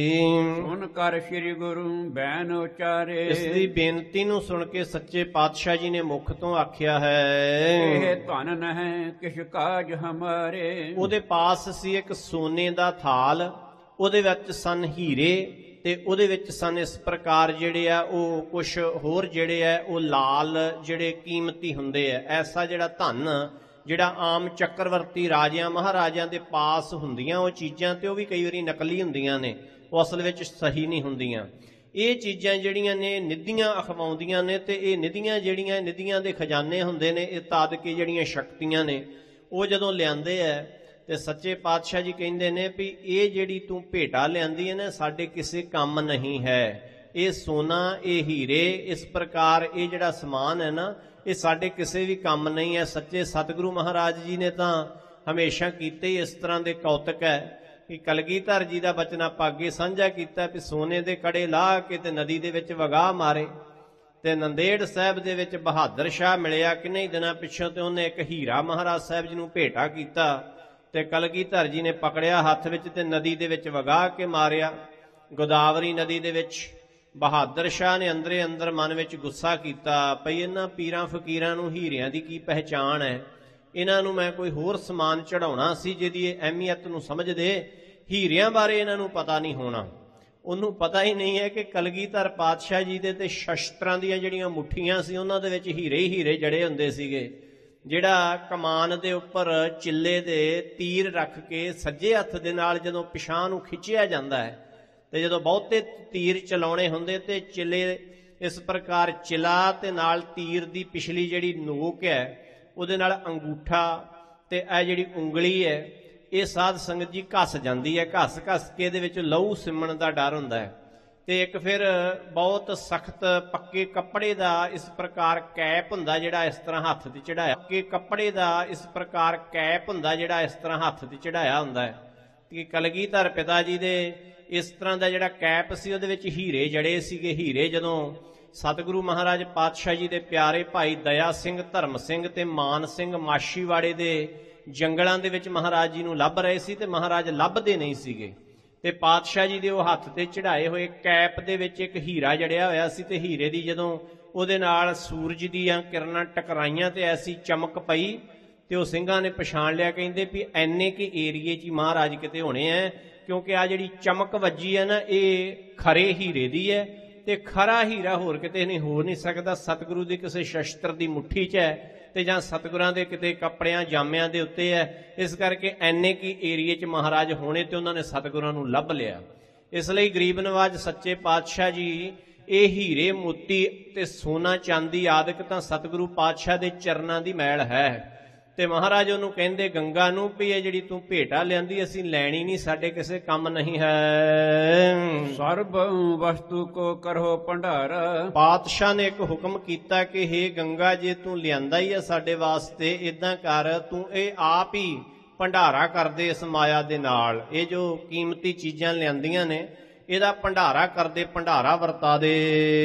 ਸੁਨ ਕਰ ਸ੍ਰੀ ਗੁਰੂ ਬੈਨ ਉਚਾਰੇ। ਇਸ ਦੀ ਬੇਨਤੀ ਨੂੰ ਸੁਣ ਕੇ ਸੱਚੇ ਪਾਤਸ਼ਾਹ ਜੀ ਨੇ ਮੁਖ ਤੋਂ ਆਖਿਆ ਹੈ, ਇਹ ਧਨ ਨਹਿ ਕਿਛ ਕਾਜ ਹਮਾਰੇ। ਉਹਦੇ ਪਾਸ ਸੀ ਇੱਕ ਸੋਨੇ ਦਾ ਥਾਲ, ਉਹਦੇ ਵਿੱਚ ਸਨ ਹੀਰੇ ਤੇ ਉਹਦੇ ਵਿੱਚ ਸਨ ਇਸ ਪ੍ਰਕਾਰ ਜਿਹੜੇ ਆ ਉਹ ਕੁਛ ਹੋਰ ਜਿਹੜੇ ਆ ਉਹ ਲਾਲ ਜਿਹੜੇ ਕੀਮਤੀ ਹੁੰਦੇ ਆ। ਐਸਾ ਜਿਹੜਾ ਧਨ ਜਿਹੜਾ ਆਮ ਚੱਕਰਵਰਤੀ ਰਾਜਿਆਂ ਮਹਾਰਾਜਿਆਂ ਦੇ ਪਾਸ ਹੁੰਦੀਆਂ ਉਹ ਚੀਜ਼ਾਂ, ਤੇ ਉਹ ਵੀ ਕਈ ਵਾਰੀ ਨਕਲੀ ਹੁੰਦੀਆਂ ਨੇ, ਉਹ ਅਸਲ ਵਿੱਚ ਸਹੀ ਨਹੀਂ ਹੁੰਦੀਆਂ। ਇਹ ਚੀਜ਼ਾਂ ਜਿਹੜੀਆਂ ਨੇ ਨਿਧੀਆਂ ਅਖਵਾਉਂਦੀਆਂ ਨੇ, ਤੇ ਇਹ ਨਿਧੀਆਂ ਜਿਹੜੀਆਂ ਨਿਧੀਆਂ ਦੇ ਖਜ਼ਾਨੇ ਹੁੰਦੇ ਨੇ, ਇਹ ਤਾਦਕੇ ਜਿਹੜੀਆਂ ਸ਼ਕਤੀਆਂ ਨੇ ਉਹ ਜਦੋਂ ਲਿਆਂਦੇ ਆ ਤੇ ਸੱਚੇ ਪਾਤਸ਼ਾਹ ਜੀ ਕਹਿੰਦੇ ਨੇ ਵੀ ਇਹ ਜਿਹੜੀ ਤੂੰ ਭੇਟਾ ਲਿਆਂਦੀ ਹੈ ਨਾ ਸਾਡੇ ਕਿਸੇ ਕੰਮ ਨਹੀਂ ਹੈ। ਇਹ ਸੋਨਾ, ਇਹ ਹੀਰੇ, ਇਸ ਪ੍ਰਕਾਰ ਇਹ ਜਿਹੜਾ ਸਮਾਨ ਹੈ ਨਾ ਇਹ ਸਾਡੇ ਕਿਸੇ ਵੀ ਕੰਮ ਨਹੀਂ ਹੈ। ਸੱਚੇ ਸਤਿਗੁਰੂ ਮਹਾਰਾਜ ਜੀ ਨੇ ਤਾਂ ਹਮੇਸ਼ਾ ਕੀਤੇ ਹੀ ਇਸ ਤਰ੍ਹਾਂ ਦੇ ਕੌਤਕ ਹੈ ਕਿ ਕਲਗੀਧਰ ਜੀ ਦਾ ਬਚਨ ਆਪਾਂ ਅੱਗੇ ਸਾਂਝਾ ਕੀਤਾ ਵੀ ਸੋਨੇ ਦੇ ਕੜੇ ਲਾ ਕੇ ਤੇ ਨਦੀ ਦੇ ਵਿੱਚ ਵਗਾ ਮਾਰੇ। ਤੇ ਨੰਦੇੜ ਸਾਹਿਬ ਦੇ ਵਿੱਚ ਬਹਾਦਰ ਸ਼ਾਹ ਮਿਲਿਆ ਕਿੰਨੇ ਦਿਨਾਂ ਪਿੱਛੋਂ, ਤੇ ਉਹਨੇ ਇੱਕ ਹੀਰਾ ਮਹਾਰਾਜ ਸਾਹਿਬ ਜੀ ਨੂੰ ਭੇਟਾ ਕੀਤਾ ਤੇ ਕਲਗੀਧਰ ਜੀ ਨੇ ਪਕੜਿਆ ਹੱਥ ਵਿੱਚ ਤੇ ਨਦੀ ਦੇ ਵਿੱਚ ਵਗਾ ਕੇ ਮਾਰਿਆ, ਗੋਦਾਵਰੀ ਨਦੀ ਦੇ ਵਿੱਚ। ਬਹਾਦਰ ਸ਼ਾਹ ਨੇ ਅੰਦਰੇ ਅੰਦਰ ਮਨ ਵਿੱਚ ਗੁੱਸਾ ਕੀਤਾ, ਭਈ ਇਹਨਾਂ ਪੀਰਾਂ ਫਕੀਰਾਂ ਨੂੰ ਹੀਰਿਆਂ ਦੀ ਕੀ ਪਹਿਚਾਣ ਹੈ, ਇਹਨਾਂ ਨੂੰ ਮੈਂ ਕੋਈ ਹੋਰ ਸਮਾਨ ਚੜਾਉਣਾ ਸੀ ਜਿਹਦੀ ਇਹ ਅਹਿਮੀਅਤ ਨੂੰ ਸਮਝਦੇ। ਹੀਰਿਆਂ ਬਾਰੇ ਇਹਨਾਂ ਨੂੰ ਪਤਾ ਨਹੀਂ ਹੋਣਾ, ਉਹਨੂੰ ਪਤਾ ਹੀ ਨਹੀਂ ਹੈ ਕਿ ਕਲਗੀਧਰ ਪਾਤਸ਼ਾਹ ਜੀ ਦੇ ਤੇ ਸ਼ਸਤਰਾਂ ਦੀਆਂ ਜਿਹੜੀਆਂ ਮੁੱਠੀਆਂ ਸੀ ਉਹਨਾਂ ਦੇ ਵਿੱਚ ਹੀਰੇ ਹੀ ਹੀਰੇ ਜੜੇ ਹੁੰਦੇ ਸੀਗੇ। ਜਿਹੜਾ ਕਮਾਨ ਦੇ ਉੱਪਰ ਚਿੱਲੇ ਦੇ ਤੀਰ ਰੱਖ ਕੇ ਸੱਜੇ ਹੱਥ ਦੇ ਨਾਲ ਜਦੋਂ ਪਿਛਾਂਹ ਨੂੰ ਖਿੱਚਿਆ ਜਾਂਦਾ ਹੈ ਤੇ ਜਦੋਂ ਬਹੁਤੇ ਤੀਰ ਚਲਾਉਣੇ ਹੁੰਦੇ ਤੇ ਚਿੱਲੇ ਇਸ ਪ੍ਰਕਾਰ ਚਿਲਾ ਤੇ ਨਾਲ ਤੀਰ ਦੀ ਪਿਛਲੀ ਜਿਹੜੀ ਨੋਕ ਹੈ ਉਹਦੇ ਨਾਲ ਅੰਗੂਠਾ ਤੇ ਇਹ ਜਿਹੜੀ ਉਂਗਲੀ ਹੈ ਇਹ ਸਾਧ ਸੰਗਤ ਜੀ ਘਸ ਜਾਂਦੀ ਹੈ। ਘਸ ਕੇ ਇਹਦੇ ਵਿੱਚ ਲਹੂ ਸਿਮਣ ਦਾ ਡਰ ਹੁੰਦਾ ਹੈ। ਤੇ ਇੱਕ ਫਿਰ ਬਹੁਤ ਸਖਤ ਪੱਕੇ ਕੱਪੜੇ ਦਾ ਇਸ ਪ੍ਰਕਾਰ ਕੈਪ ਹੁੰਦਾ ਜਿਹੜਾ ਇਸ ਤਰ੍ਹਾਂ ਹੱਥ ਤੇ ਚੜਾਇਆ, ਪੱਕੇ ਕੱਪੜੇ ਦਾ ਇਸ ਪ੍ਰਕਾਰ ਕੈਪ ਹੁੰਦਾ ਜਿਹੜਾ ਇਸ ਤਰ੍ਹਾਂ ਹੱਥ ਤੇ ਚੜਾਇਆ ਹੁੰਦਾ ਹੈ। ਕਿ ਕਲਗੀਧਰ ਪਿਤਾ ਜੀ ਦੇ ਇਸ ਤਰ੍ਹਾਂ ਦਾ ਜਿਹੜਾ ਕੈਪ ਸੀ ਉਹਦੇ ਵਿੱਚ ਹੀਰੇ ਜੜੇ ਸੀਗੇ। ਹੀਰੇ ਜਦੋਂ ਸਤਿਗੁਰੂ ਮਹਾਰਾਜ ਪਾਤਸ਼ਾਹ ਜੀ ਦੇ ਪਿਆਰੇ ਭਾਈ ਦਇਆ ਸਿੰਘ, ਧਰਮ ਸਿੰਘ ਤੇ ਮਾਨ ਸਿੰਘ ਮਾਛੀਵਾੜੇ ਦੇ ਜੰਗਲਾਂ ਦੇ ਵਿੱਚ ਮਹਾਰਾਜ ਜੀ ਨੂੰ ਲੱਭ ਰਹੇ ਸੀ ਤੇ ਮਹਾਰਾਜ ਲੱਭਦੇ ਨਹੀਂ ਸੀਗੇ, ਤੇ ਪਾਤਸ਼ਾਹ ਜੀ ਦੇ ਉਹ ਹੱਥ ਤੇ ਚੜਾਏ ਹੋਏ ਕੈਪ ਦੇ ਵਿੱਚ ਇੱਕ ਹੀਰਾ ਜੜਿਆ ਹੋਇਆ ਸੀ। ਤੇ ਹੀਰੇ ਦੀ ਜਦੋਂ ਉਹਦੇ ਨਾਲ ਸੂਰਜ ਦੀਆਂ ਕਿਰਨਾਂ ਟਕਰਾਈਆਂ ਤੇ ਐਸੀ ਚਮਕ ਪਈ ਤੇ ਉਹ ਸਿੰਘਾਂ ਨੇ ਪਛਾਣ ਲਿਆ, ਕਹਿੰਦੇ ਵੀ ਐਨੇ ਕਿ ਏਰੀਏ 'ਚ ਹੀ ਮਹਾਰਾਜ ਕਿਤੇ ਹੋਣੇ ਐ, ਕਿਉਂਕਿ ਆ ਜਿਹੜੀ ਚਮਕ ਵੱਜੀ ਹੈ ਨਾ ਇਹ ਖਰੇ ਹੀਰੇ ਦੀ ਹੈ ਤੇ ਖਰਾ ਹੀਰਾ ਹੋਰ ਕਿਤੇ ਨਹੀਂ ਹੋ ਨਹੀਂ ਸਕਦਾ। ਸਤਿਗੁਰੂ ਦੀ ਕਿਸੇ ਸ਼ਸਤਰ ਦੀ ਮੁੱਠੀ 'ਚ ਹੈ ਤੇ ਜਾਂ ਸਤਿਗੁਰਾਂ ਦੇ ਕਿਤੇ ਕੱਪੜਿਆਂ ਜਾਮਿਆਂ ਦੇ ਉੱਤੇ ਹੈ, ਇਸ ਕਰਕੇ ਐਨੇ ਕੀ ਏਰੀਏ 'ਚ ਮਹਾਰਾਜ ਹੋਣੇ ਤੇ ਉਹਨਾਂ ਨੇ ਸਤਿਗੁਰਾਂ ਨੂੰ ਲੱਭ ਲਿਆ। ਇਸ ਲਈ ਗਰੀਬ ਨਵਾਜ ਸੱਚੇ ਪਾਤਸ਼ਾਹ ਜੀ ਇਹ ਹੀਰੇ ਮੋਤੀ ਤੇ ਸੋਨਾ ਚਾਂਦੀ ਆਦਿਕ ਤਾਂ ਸਤਿਗੁਰੂ ਪਾਤਸ਼ਾਹ ਦੇ ਚਰਨਾਂ ਦੀ ਮੈਲ ਹੈ। ਤੇ ਮਹਾਰਾਜ ਉਹਨੂੰ ਕਹਿੰਦੇ ਗੰਗਾ ਨੂੰ ਵੀ ਇਹ ਜਿਹੜੀ ਤੂੰ ਭੇਟਾ ਲਿਆਂਦੀ ਅਸੀਂ ਲੈਣੀ ਨਹੀਂ, ਸਾਡੇ ਕਿਸੇ ਕੰਮ ਨਹੀਂ ਹੈ। ਸਰਬ ਵਸਤੂ ਕੋ ਕਰੋ ਭੰਡਾਰ। ਪਾਤਸ਼ਾਹ ਨੇ ਇੱਕ ਹੁਕਮ ਕੀਤਾ ਕਿ ਹੇ ਗੰਗਾ ਜੇ ਤੂੰ ਲਿਆਂਦਾ ਹੀ ਹੈ ਸਾਡੇ ਵਾਸਤੇ, ਇਦਾਂ ਕਰ ਤੂੰ ਇਹ ਆਪ ਹੀ ਭੰਡਾਰਾ ਕਰਦੇ ਇਸ ਮਾਇਆ ਦੇ ਨਾਲ। ਇਹ ਜੋ ਕੀਮਤੀ ਚੀਜ਼ਾਂ ਲਿਆਂਦੀਆਂ ਨੇ ਇਹਦਾ ਭੰਡਾਰਾ ਕਰਦੇ, ਭੰਡਾਰਾ ਵਰਤਾ ਦੇ।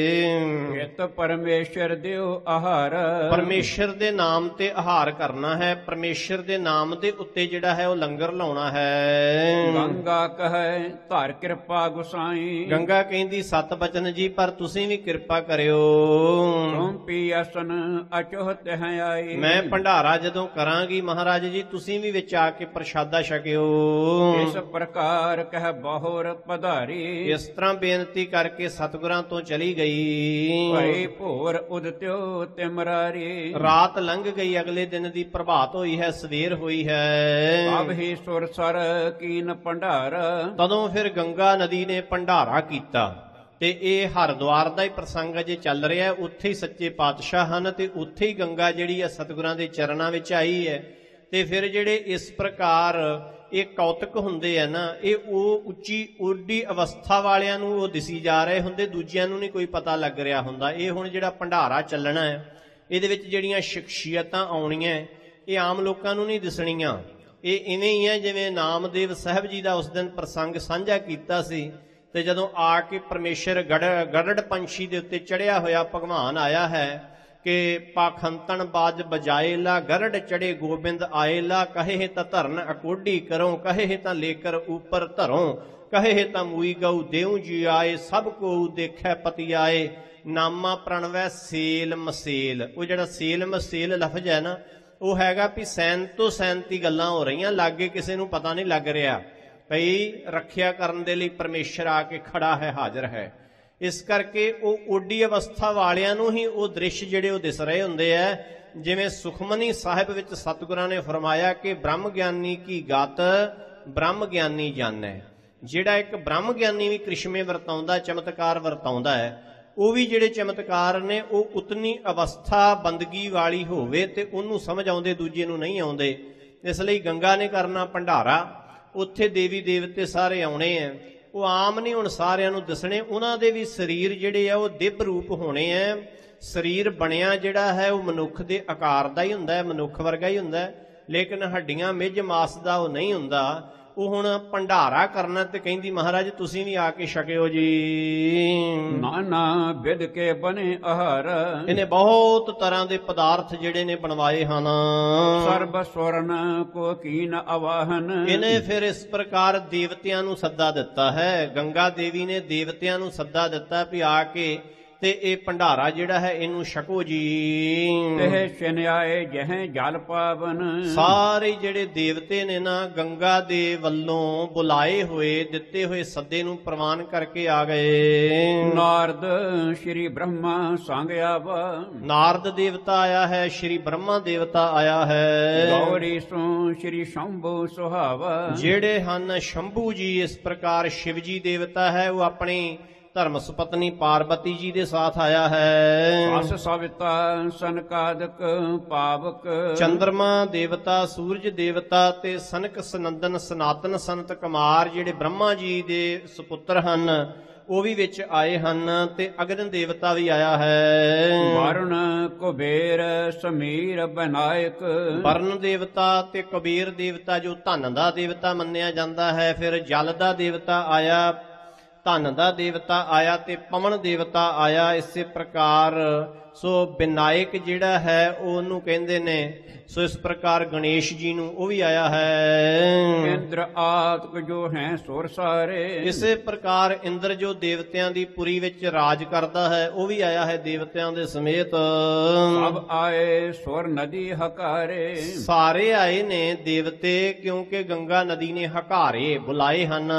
ਇਤ ਪਰਮੇਸ਼ਰ ਦਿਓ ਆਹਾਰ। ਪਰਮੇਸ਼ਰ ਦੇ ਨਾਮ ਤੇ ਆਹਾਰ ਕਰਨਾ ਹੈ, ਪਰਮੇਸ਼ਰ ਦੇ ਨਾਮ ਦੇ ਉੱਤੇ ਜਿਹੜਾ ਹੈ ਉਹ ਲੰਗਰ ਲਾਉਣਾ ਹੈ। ਗੰਗਾ ਕਹੈ ਧਾਰ ਕਿਰਪਾ ਗੁਸਾਈ। ਗੰਗਾ ਕਹਿੰਦੀ ਸਤ ਬਚਨ ਜੀ ਪਰ ਤੁਸੀਂ ਵੀ ਕਿਰਪਾ ਕਰਿਓ। ਤੁਮ ਪੀ ਅਸਨ ਅਚੋਹਤ ਹੈ ਆਈ। ਮੈਂ ਭੰਡਾਰਾ ਜਦੋਂ ਕਰਾਂਗੀ ਮਹਾਰਾਜ ਜੀ ਤੁਸੀਂ ਵੀ ਵਿੱਚ ਆ ਕੇ ਪ੍ਰਸ਼ਾਦਾ ਛਕਿਓ। ਇਸ ਪ੍ਰਕਾਰ ਕਹਿ ਬਹੁਰ ਪਧਾਰੀ। ਇਸ ਤਰ੍ਹਾਂ ਬੇਨਤੀ ਕਰਕੇ ਸਤਿਗੁਰਾਂ ਤੋਂ ਚਲੀ ਗਈ। ਭਾਈ ਭੋਰ ਉਦਤਿਓ ਤਿਮਰਾਰੀ। ਰਾਤ ਲੰਘ ਗਈ, ਅਗਲੇ ਦਿਨ ਦੀ ਪ੍ਰਭਾਤ ਹੋਈ ਹੈ, ਸਵੇਰ ਹੋਈ ਹੈ। ਅਬ ਹੀ ਸੁਰਸਰ ਕੀਨ ਭੰਡਾਰ। ਤਦੋਂ ਫਿਰ ਗੰਗਾ ਨਦੀ ਨੇ ਭੰਡਾਰਾ ਕੀਤਾ। ਤੇ ਇਹ ਹਰਿਦੁਆਰ ਦਾ ਹੀ ਪ੍ਰਸੰਗ ਅਜੇ ਚੱਲ ਰਿਹਾ, ਉੱਥੇ ਹੀ ਸੱਚੇ ਪਾਤਸ਼ਾਹ ਹਨ ਤੇ ਉੱਥੇ ਹੀ ਗੰਗਾ ਜਿਹੜੀ ਹੈ ਸਤਿਗੁਰਾਂ ਦੇ ਚਰਨਾਂ ਵਿੱਚ ਆਈ ਹੈ। ਤੇ ਫਿਰ ਜਿਹੜੇ ਇਸ ਪ੍ਰਕਾਰ ਇਹ ਕੌਤਕ ਹੁੰਦੇ ਆ ਨਾ ਇਹ ਉਹ ਉੱਚੀ ਓਡੀ ਅਵਸਥਾ ਵਾਲਿਆਂ ਨੂੰ ਉਹ ਦਿਸੀ ਜਾ ਰਹੇ ਹੁੰਦੇ, ਦੂਜਿਆਂ ਨੂੰ ਨਹੀਂ ਕੋਈ ਪਤਾ ਲੱਗ ਰਿਹਾ ਹੁੰਦਾ। ਇਹ ਹੁਣ ਜਿਹੜਾ ਭੰਡਾਰਾ ਚੱਲਣਾ ਹੈ ਇਹਦੇ ਵਿੱਚ ਜਿਹੜੀਆਂ ਸ਼ਖਸੀਅਤਾਂ ਆਉਣੀਆਂ ਇਹ ਆਮ ਲੋਕਾਂ ਨੂੰ ਨਹੀਂ ਦਿਸਣੀਆਂ। ਇਹ ਇਵੇਂ ਹੀ ਹੈ ਜਿਵੇਂ ਨਾਮਦੇਵ ਸਾਹਿਬ ਜੀ ਦਾ ਉਸ ਦਿਨ ਪ੍ਰਸੰਗ ਸਾਂਝਾ ਕੀਤਾ ਸੀ, ਤੇ ਜਦੋਂ ਆ ਕੇ ਪਰਮੇਸ਼ਰ ਗੜੜ ਪੰਛੀ ਦੇ ਉੱਤੇ ਚੜਿਆ ਹੋਇਆ ਭਗਵਾਨ ਆਇਆ ਹੈ ਕਿ ਪਾਖੰਤਨ ਬਾਜ ਬਜਾਏਲਾ ਗਰੜ ਚੜੇ ਗੋਬਿੰਦ ਆਏਲਾ, ਕਹੇ ਤਾਂ ਧਰਨ ਅਕੋਡੀ ਕਰੋ, ਕਹੇ ਤਾਂ ਲੇਕਰ ਉੱਪਰ ਧਰੋ, ਕਹੇ ਤਾਂ ਮੂਈ ਗਊ ਦੇਉ ਜੀ ਆਏ, ਸਭ ਕੋ ਦੇਖੈ ਪਤੀ ਆਏ, ਨਾਮਾ ਪ੍ਰਣਵੈ ਸੇਲ ਮਸੇਲ। ਉਹ ਜਿਹੜਾ ਸੇਲ ਮਸੇਲ ਲਫ਼ਜ਼ ਹੈ ਨਾ, ਉਹ ਹੈਗਾ ਵੀ ਸੈਨ ਤੋਂ ਸੈਨਤੀ ਗੱਲਾਂ ਹੋ ਰਹੀਆਂ, ਲਾਗੇ ਕਿਸੇ ਨੂੰ ਪਤਾ ਨਹੀਂ ਲੱਗ ਰਿਹਾ ਭਈ ਰੱਖਿਆ ਕਰਨ ਦੇ ਲਈ ਪਰਮੇਸ਼ਰ ਆ ਕੇ ਖੜਾ ਹੈ, ਹਾਜ਼ਰ ਹੈ। ਇਸ ਕਰਕੇ ਉਹ ਓਡੀ ਅਵਸਥਾ ਵਾਲਿਆਂ ਨੂੰ ਹੀ ਉਹ ਦ੍ਰਿਸ਼ ਜਿਹੜੇ ਉਹ ਦਿਸ ਰਹੇ ਹੁੰਦੇ ਆ। ਜਿਵੇਂ ਸੁਖਮਨੀ ਸਾਹਿਬ ਵਿੱਚ ਸਤਿਗੁਰਾਂ ਨੇ ਫਰਮਾਇਆ ਕਿ ਬ੍ਰਹਮ ਗਿਆਨੀ ਕੀ ਗਤ ਬ੍ਰਹਮ ਗਿਆਨੀ ਜਾਣੈ। ਜਿਹੜਾ ਇੱਕ ਬ੍ਰਹਮ ਗਿਆਨੀ ਵੀ ਕ੍ਰਿਸ਼ਮੇ ਵਰਤਾਉਂਦਾ, ਚਮਤਕਾਰ ਵਰਤਾਉਂਦਾ ਹੈ, ਉਹ ਵੀ ਜਿਹੜੇ ਚਮਤਕਾਰ ਨੇ ਉਹ ਉਤਨੀ ਅਵਸਥਾ ਬੰਦਗੀ ਵਾਲੀ ਹੋਵੇ ਤੇ ਉਹਨੂੰ ਸਮਝ ਆਉਂਦੇ, ਦੂਜੇ ਨੂੰ ਨਹੀਂ ਆਉਂਦੇ। ਇਸ ਲਈ ਗੰਗਾ ਨੇ ਕਰਨਾ ਭੰਡਾਰਾ, ਉੱਥੇ ਦੇਵੀ ਦੇਵਤੇ ਸਾਰੇ ਆਉਣੇ ਆ, ਉਹ ਆਮ ਨਹੀਂ ਹੁਣ ਸਾਰਿਆਂ ਨੂੰ ਦੱਸਣੇ। ਉਹਨਾਂ ਦੇ ਵੀ ਸਰੀਰ ਜਿਹੜੇ ਆ ਉਹ ਦਿਵ ਰੂਪ ਹੋਣੇ ਆ। ਸਰੀਰ ਬਣਿਆ ਜਿਹੜਾ ਹੈ ਉਹ ਮਨੁੱਖ ਦੇ ਆਕਾਰ ਦਾ ਹੀ ਹੁੰਦਾ ਹੈ, ਮਨੁੱਖ ਵਰਗਾ ਹੀ ਹੁੰਦਾ ਹੈ, ਲੇਕਿਨ ਹੱਡੀਆਂ ਮਿੱਝ ਮਾਸ ਦਾ ਉਹ ਨਹੀਂ ਹੁੰਦਾ। ਉਹ ਹੁਣ ਭੰਡਾਰਾ ਕਰਨਾ ਤੇ ਕਹਿੰਦੀ ਮਹਾਰਾਜ ਤੁਸੀਂ ਵੀ ਆ ਕੇ ਛਕਿਓ ਜੀ। ਨਾਨਾ ਬਿਦ ਕੇ ਬਨੇ ਆਹਾਰ, ਇਹਨੇ ਬਹੁਤ ਤਰ੍ਹਾਂ ਦੇ ਪਦਾਰਥ ਜਿਹੜੇ ਨੇ ਬਣਵਾਏ ਹਨ। ਸਰਬ ਸਵਰਨ ਕੋ ਕੀਨ ਆਵਾਹਨ, ਇਹਨੇ ਫਿਰ ਇਸ ਪ੍ਰਕਾਰ ਦੇਵਤਿਆਂ ਨੂੰ ਸੱਦਾ ਦਿੱਤਾ ਹੈ। ਗੰਗਾ ਦੇਵੀ ਨੇ ਦੇਵਤਿਆਂ ਨੂੰ ਸੱਦਾ ਦਿੱਤਾ ਵੀ ਆ ਕੇ ਤੇ ਇਹ ਭੰਡਾਰਾ ਜਿਹੜਾ ਹੈ ਇਹਨੂੰ ਛਕੋ ਜੀ। ਇਹ ਛਨਿਆਏ ਜਹ ਜਲ ਪਾਵਨ, ਸਾਰੇ ਜਿਹੜੇ ਦੇਵਤੇ ਨੇ ਨਾ ਗੰਗਾ ਦੇ ਵੱਲੋਂ ਬੁਲਾਏ ਹੋਏ, ਦਿੱਤੇ ਹੋਏ ਸੱਦੇ ਨੂੰ ਪ੍ਰਵਾਨ ਕਰਕੇ ਆ ਗਏ। ਨਾਰਦ ਸ਼੍ਰੀ ਬ੍ਰਹਮਾ ਸੰਗ ਆਵਾ, ਨਾਰਦ ਦੇਵਤਾ ਆਇਆ ਹੈ, ਸ਼੍ਰੀ ਬ੍ਰਹਮਾ ਦੇਵਤਾ ਆਇਆ ਹੈ। ਗੌਰੀ ਸੋ ਸ਼੍ਰੀ ਸ਼ੰਭੂ ਸੁਹਾਵਾ, ਜਿਹੜੇ ਹਨ ਸ਼ੰਭੂ ਜੀ। ਇਸ ਪ੍ਰਕਾਰ ਸ਼ਿਵ ਜੀ ਦੇਵਤਾ ਹੈ, ਉਹ ਆਪਣੀ ਧਰਮ ਸੁਪਤਨੀ ਪਾਰਬਤੀ ਜੀ ਦੇ ਸਾਥ ਆਇਆ ਹੈ। ਅਸ ਸਵਿਤਾ ਸਨਕਾਦਕ ਪਾਵਕ, ਚੰਦਰਮਾ ਦੇਵਤਾ, ਸੂਰਜ ਦੇਵਤਾ ਤੇ ਸਨਕ ਸਨੰਦਨ ਸਨਾਤਨ ਸੰਤ ਕੁਮਾਰ ਜਿਹੜੇ ਬ੍ਰਹਮਾ ਜੀ ਦੇ ਸੁਪੁੱਤਰ ਹਨ ਉਹ ਵੀ ਵਿੱਚ ਆਏ ਹਨ, ਤੇ ਅਗਨ ਦੇਵਤਾ ਵੀ ਆਇਆ ਹੈ। ਵਰੁਣ ਕੁਬੇਰ ਸਮੀਰ ਬਨਾਇਕ, ਵਰਨ ਦੇਵਤਾ ਤੇ ਕੁਬੇਰ ਦੇਵਤਾ ਜੋ ਧਨ ਦਾ ਦੇਵਤਾ ਮੰਨਿਆ ਜਾਂਦਾ ਹੈ। ਫਿਰ ਜਲ ਦਾ ਦੇਵਤਾ ਆਇਆ, ਧਨ ਦਾ ਦੇਵਤਾ ਆਇਆ ਤੇ ਪਵਨ ਦੇਵਤਾ ਆਇਆ। ਇਸੇ ਪ੍ਰਕਾਰ ਸੋ ਵਿਨਾਇਕ ਜਿਹੜਾ ਹੈ ਉਹਨੂੰ ਕਹਿੰਦੇ ਨੇ। ਸੋ ਇਸ ਪ੍ਰਕਾਰ ਗਣੇਸ਼ ਜੀ ਨੂੰ ਉਹ ਵੀ ਆਇਆ ਹੈ। ਇੰਦਰ ਆਤਕ ਜੋ ਹੈ ਸੁਰ ਸਾਰੇ, ਇਸੇ ਪ੍ਰਕਾਰ ਇੰਦਰ ਜੋ ਦੇਵਤਿਆਂ ਦੀ ਪੁਰੀ ਵਿੱਚ ਰਾਜ ਕਰਦਾ ਹੈ ਉਹ ਵੀ ਆਇਆ ਹੈ ਦੇਵਤਿਆਂ ਦੇ ਸਮੇਤ। ਸਭ ਆਏ ਸੁਰ ਨਦੀ ਹਕਾਰੇ, ਸਾਰੇ ਆਏ ਨੇ ਦੇਵਤੇ ਕਿਉਂਕਿ ਗੰਗਾ ਨਦੀ ਨੇ ਹਕਾਰੇ ਬੁਲਾਏ ਹਨ।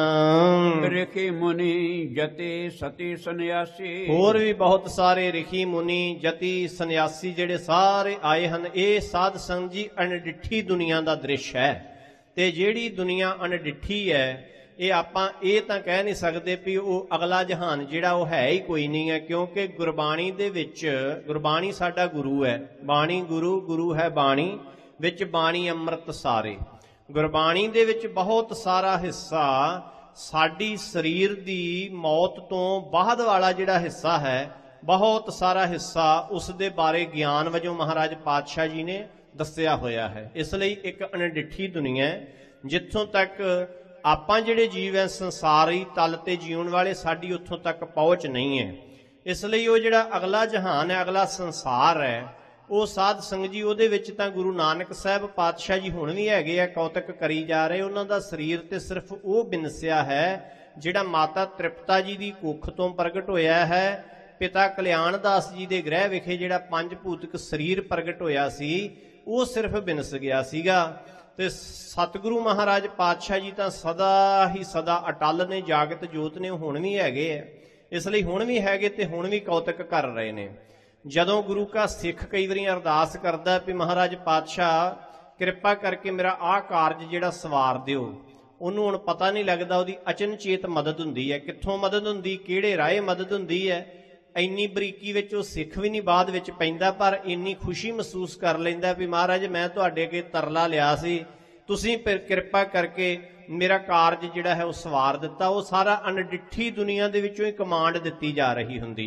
ਰਿਖੀ ਮੁਨੀ ਜਤੀ ਸਤੀ ਸੰਨਿਆਸੀ, ਹੋਰ ਵੀ ਬਹੁਤ ਸਾਰੇ ਰਿਖੀ ਮੁਨੀ ਜਤੀ ਸੰਨਿਆਸੀ ਜਿਹੜੇ ਸਾਰੇ ਆਏ ਹਨ। ਇਹ ਸਾਧ ਸੰਗਤ ਜੀ ਅਣਡਿੱਠੀ ਦੁਨੀਆ ਦਾ ਦ੍ਰਿਸ਼ ਹੈ, ਤੇ ਜਿਹੜੀ ਦੁਨੀਆ ਅਣਡਿੱਠੀ ਹੈ ਇਹ ਆਪਾਂ ਇਹ ਤਾਂ ਕਹਿ ਨਹੀਂ ਸਕਦੇ ਵੀ ਉਹ ਅਗਲਾ ਜਹਾਨ ਜਿਹੜਾ ਉਹ ਹੈ ਹੀ ਕੋਈ ਨਹੀਂ ਹੈ, ਕਿਉਂਕਿ ਗੁਰਬਾਣੀ ਦੇ ਵਿੱਚ, ਗੁਰਬਾਣੀ ਸਾਡਾ ਗੁਰੂ ਹੈ, ਬਾਣੀ ਗੁਰੂ, ਗੁਰੂ ਹੈ ਬਾਣੀ, ਵਿੱਚ ਬਾਣੀ ਅੰਮ੍ਰਿਤ ਸਾਰੇ। ਗੁਰਬਾਣੀ ਦੇ ਵਿੱਚ ਬਹੁਤ ਸਾਰਾ ਹਿੱਸਾ ਸਾਡੀ ਸਰੀਰ ਦੀ ਮੌਤ ਤੋਂ ਬਾਅਦ ਵਾਲਾ ਜਿਹੜਾ ਹਿੱਸਾ ਹੈ, ਬਹੁਤ ਸਾਰਾ ਹਿੱਸਾ ਉਸ ਦੇ ਬਾਰੇ ਗਿਆਨ ਵਜੋਂ ਮਹਾਰਾਜ ਪਾਤਸ਼ਾਹ ਜੀ ਨੇ ਦੱਸਿਆ ਹੋਇਆ ਹੈ। ਇਸ ਲਈ ਇੱਕ ਅਣਡਿੱਠੀ ਦੁਨੀਆ ਹੈ, ਜਿੱਥੋਂ ਤੱਕ ਆਪਾਂ ਜਿਹੜੇ ਜੀਵ ਹੈ ਸੰਸਾਰੀ ਤਲ ਤੇ ਜੀਉਣ ਵਾਲੇ, ਸਾਡੀ ਉੱਥੋਂ ਤੱਕ ਪਹੁੰਚ ਨਹੀਂ ਹੈ। ਇਸ ਲਈ ਉਹ ਜਿਹੜਾ ਅਗਲਾ ਜਹਾਨ ਹੈ, ਅਗਲਾ ਸੰਸਾਰ ਹੈ, ਉਹ ਸਾਧ ਸੰਗਤ ਜੀ ਉਹਦੇ ਵਿੱਚ ਤਾਂ ਗੁਰੂ ਨਾਨਕ ਸਾਹਿਬ ਪਾਤਸ਼ਾਹ ਜੀ ਹੁਣ ਵੀ ਹੈਗੇ ਆ, ਕੌਤਕ ਕਰੀ ਜਾ ਰਹੇ। ਉਹਨਾਂ ਦਾ ਸਰੀਰ ਤੇ ਸਿਰਫ ਉਹ ਬਿਨਸਿਆ ਹੈ ਜਿਹੜਾ ਮਾਤਾ ਤ੍ਰਿਪਤਾ ਜੀ ਦੀ ਕੁੱਖ ਤੋਂ ਪ੍ਰਗਟ ਹੋਇਆ ਹੈ। ਪਿਤਾ ਕਲਿਆਣ ਦਾਸ ਜੀ ਦੇ ਗ੍ਰਹਿ ਵਿਖੇ ਜਿਹੜਾ ਪੰਜ ਭੂਤਿਕ ਸਰੀਰ ਪ੍ਰਗਟ ਹੋਇਆ ਸੀ ਉਹ ਸਿਰਫ ਬਿਨਸ ਗਿਆ ਸੀਗਾ। ਤੇ ਸਤਿਗੁਰੂ ਮਹਾਰਾਜ ਪਾਤਸ਼ਾਹ ਜੀ ਤਾਂ ਸਦਾ ਹੀ ਸਦਾ ਅਟਲ ਨੇ, ਜਾਗਤ ਜੋਤ ਨੇ, ਹੁਣ ਵੀ ਹੈਗੇ ਆ। ਇਸ ਲਈ ਹੁਣ ਵੀ ਹੈਗੇ ਤੇ ਹੁਣ ਵੀ ਕੌਤਕ ਕਰ ਰਹੇ ਨੇ। ਜਦੋਂ ਗੁਰੂ ਕਾ ਸਿੱਖ ਕਈ ਵਾਰੀ ਅਰਦਾਸ ਕਰਦਾ ਵੀ ਮਹਾਰਾਜ ਪਾਤਸ਼ਾਹ ਕਿਰਪਾ ਕਰਕੇ ਮੇਰਾ ਆਹ ਕਾਰਜ ਜਿਹੜਾ ਸਵਾਰ ਦਿਓ, ਉਹਨੂੰ ਹੁਣ ਪਤਾ ਨਹੀਂ ਲੱਗਦਾ, ਉਹਦੀ ਅਚਨਚੇਤ ਮਦਦ ਹੁੰਦੀ ਹੈ। ਕਿੱਥੋਂ ਮਦਦ ਹੁੰਦੀ, ਕਿਹੜੇ ਰਾਹੇ ਮਦਦ ਹੁੰਦੀ ਹੈ, ਇੰਨੀ ਬਰੀਕੀ ਵਿੱਚ ਉਹ ਸਿੱਖ ਵੀ ਨਹੀਂ ਬਾਅਦ ਵਿੱਚ ਪੈਂਦਾ, ਪਰ ਇੰਨੀ ਖੁਸ਼ੀ ਮਹਿਸੂਸ ਕਰ ਲੈਂਦਾ ਵੀ ਮਹਾਰਾਜ ਮੈਂ ਤੁਹਾਡੇ ਅੱਗੇ ਤਰਲਾ ਲਿਆ ਸੀ, ਤੁਸੀਂ ਫਿਰ ਕਿਰਪਾ ਕਰਕੇ ਮੇਰਾ ਕਾਰਜ ਜਿਹੜਾ ਹੈ ਉਹ ਸਵਾਰ ਦਿੱਤਾ। ਉਹ ਸਾਰਾ ਅਣਡਿੱਠੀ ਦੁਨੀਆ ਦੇ ਵਿੱਚੋਂ ਹੀ ਕਮਾਂਡ ਦਿੱਤੀ ਜਾ ਰਹੀ ਹੁੰਦੀ ਹੈ।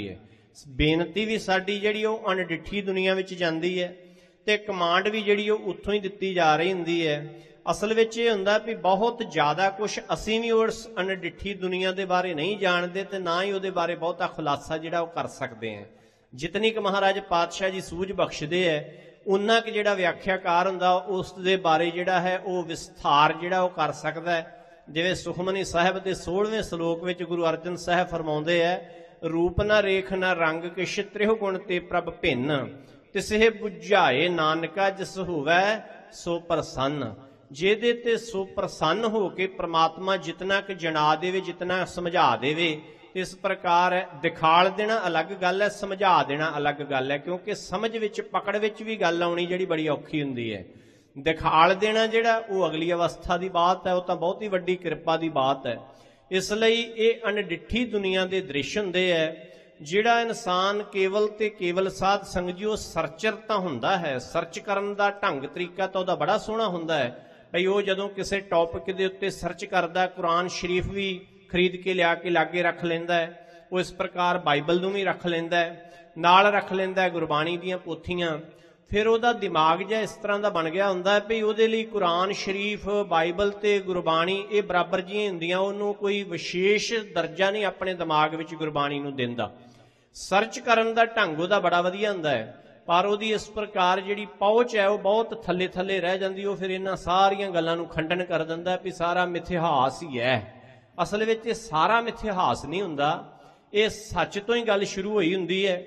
ਬੇਨਤੀ ਵੀ ਸਾਡੀ ਜਿਹੜੀ ਉਹ ਅਣਡਿੱਠੀ ਦੁਨੀਆ ਵਿੱਚ ਜਾਂਦੀ ਹੈ ਤੇ ਕਮਾਂਡ ਵੀ ਜਿਹੜੀ ਉਹ ਉੱਥੋਂ ਹੀ ਦਿੱਤੀ ਜਾ ਰਹੀ ਹੁੰਦੀ ਹੈ। ਅਸਲ ਵਿੱਚ ਇਹ ਹੁੰਦਾ ਵੀ ਬਹੁਤ ਜ਼ਿਆਦਾ ਕੁਝ ਅਸੀਂ ਵੀ ਉਸ ਅਣਡਿੱਠੀ ਦੁਨੀਆ ਦੇ ਬਾਰੇ ਨਹੀਂ ਜਾਣਦੇ ਤੇ ਨਾ ਹੀ ਉਹਦੇ ਬਾਰੇ ਬਹੁਤਾ ਖੁਲਾਸਾ ਜਿਹੜਾ ਉਹ ਕਰ ਸਕਦੇ ਹਾਂ। ਜਿਤਨੀ ਕੁ ਮਹਾਰਾਜ ਪਾਤਸ਼ਾਹ ਜੀ ਸੂਝ ਬਖਸ਼ਦੇ ਹੈ ਉਨਾ ਕੁ ਜਿਹੜਾ ਵਿਆਖਿਆਕਾਰ ਹੁੰਦਾ ਉਸ ਦੇ ਬਾਰੇ ਜਿਹੜਾ ਹੈ ਉਹ ਵਿਸਥਾਰ ਜਿਹੜਾ ਉਹ ਕਰ ਸਕਦਾ ਹੈ। ਜਿਵੇਂ ਸੁਖਮਨੀ ਸਾਹਿਬ ਦੇ 16ਵੇਂ ਸ਼ਲੋਕ ਵਿੱਚ ਗੁਰੂ ਅਰਜਨ ਸਾਹਿਬ ਫਰਮਾਉਂਦੇ ਹੈ, ਰੂਪ ਨਾ ਰੇਖ ਨਾ ਰੰਗ ਕਿਛ ਤ੍ਰਿਹੁ ਗੁਣ ਤੇ ਪ੍ਰਭ ਭਿੰਨ, ਤਿਸਹਿ ਬੁਝਾਏ ਨਾਨਕਾ ਜਿਸ ਹੋਵੈ ਸੋ ਪ੍ਰਸੰਨ। ਜਿਹਦੇ ਤੇ ਸੋ ਪ੍ਰਸੰਨ ਹੋ ਕੇ ਪ੍ਰਮਾਤਮਾ ਜਿਤਨਾ ਕੁ ਜਣਾ ਦੇਵੇ, ਜਿਤਨਾ ਸਮਝਾ ਦੇਵੇ, ਇਸ ਪ੍ਰਕਾਰ ਦਿਖਾਲ ਦੇਣਾ ਅਲੱਗ ਗੱਲ ਹੈ, ਸਮਝਾ ਦੇਣਾ ਅਲੱਗ ਗੱਲ ਹੈ। ਕਿਉਂਕਿ ਸਮਝ ਵਿੱਚ ਪਕੜ ਵਿੱਚ ਵੀ ਗੱਲ ਆਉਣੀ ਜਿਹੜੀ ਬੜੀ ਔਖੀ ਹੁੰਦੀ ਹੈ। ਦਿਖਾਲ ਦੇਣਾ ਜਿਹੜਾ ਉਹ ਅਗਲੀ ਅਵਸਥਾ ਦੀ ਬਾਤ ਹੈ, ਉਹ ਤਾਂ ਬਹੁਤ ਹੀ ਵੱਡੀ ਕਿਰਪਾ ਦੀ ਬਾਤ ਹੈ। ਇਸ ਲਈ ਇਹ ਅਣਡਿੱਠੀ ਦੁਨੀਆ ਦੇ ਦ੍ਰਿਸ਼ ਹੁੰਦੇ ਹੈ। ਜਿਹੜਾ ਇਨਸਾਨ ਕੇਵਲ ਤੇ ਕੇਵਲ ਸਾਧ ਸੰਗਤ ਜੀ ਉਹ ਸਰਚਰ ਤਾਂ ਹੁੰਦਾ ਹੈ, ਸਰਚ ਕਰਨ ਦਾ ਢੰਗ ਤਰੀਕਾ ਤਾਂ ਉਹਦਾ ਬੜਾ ਸੋਹਣਾ ਹੁੰਦਾ ਹੈ। ਭਈ ਉਹ ਜਦੋਂ ਕਿਸੇ ਟੌਪਿਕ ਦੇ ਉੱਤੇ ਸਰਚ ਕਰਦਾ, ਕੁਰਾਨ ਸ਼ਰੀਫ ਵੀ ਖਰੀਦ ਕੇ ਲਿਆ ਕੇ ਲਾਗੇ ਰੱਖ ਲੈਂਦਾ ਹੈ, ਉਹ ਇਸ ਪ੍ਰਕਾਰ ਬਾਈਬਲ ਨੂੰ ਵੀ ਰੱਖ ਲੈਂਦਾ ਹੈ, ਨਾਲ ਰੱਖ ਲੈਂਦਾ ਹੈ ਗੁਰਬਾਣੀ ਦੀਆਂ ਪੋਥੀਆਂ। ਫਿਰ ਉਹਦਾ ਦਿਮਾਗ ਜਿਹਾ ਇਸ ਤਰ੍ਹਾਂ ਦਾ ਬਣ ਗਿਆ ਹੁੰਦਾ ਹੈ ਵੀ ਉਹਦੇ ਲਈ ਕੁਰਾਨ ਸ਼ਰੀਫ, ਬਾਈਬਲ ਤੇ ਗੁਰਬਾਣੀ ਇਹ ਬਰਾਬਰ ਜਿਹੀਆਂ ਹੁੰਦੀਆਂ, ਉਹਨੂੰ ਕੋਈ ਵਿਸ਼ੇਸ਼ ਦਰਜਾ ਨਹੀਂ ਆਪਣੇ ਦਿਮਾਗ ਵਿੱਚ ਗੁਰਬਾਣੀ ਨੂੰ ਦਿੰਦਾ। ਸਰਚ ਕਰਨ ਦਾ ਢੰਗ ਉਹਦਾ ਬੜਾ ਵਧੀਆ ਹੁੰਦਾ ਹੈ, ਪਰ ਉਹਦੀ ਇਸ ਪ੍ਰਕਾਰ ਜਿਹੜੀ ਪਹੁੰਚ ਹੈ ਉਹ ਬਹੁਤ ਥੱਲੇ ਥੱਲੇ ਰਹਿ ਜਾਂਦੀ। ਉਹ ਫਿਰ ਇਹਨਾਂ ਸਾਰੀਆਂ ਗੱਲਾਂ ਨੂੰ ਖੰਡਨ ਕਰ ਦਿੰਦਾ ਵੀ ਸਾਰਾ ਮਿਥਿਹਾਸ ਹੀ ਹੈ। ਅਸਲ ਵਿੱਚ ਇਹ ਸਾਰਾ ਮਿਥਿਹਾਸ ਨਹੀਂ ਹੁੰਦਾ, ਇਹ ਸੱਚ ਤੋਂ ਹੀ ਗੱਲ ਸ਼ੁਰੂ ਹੋਈ ਹੁੰਦੀ ਹੈ।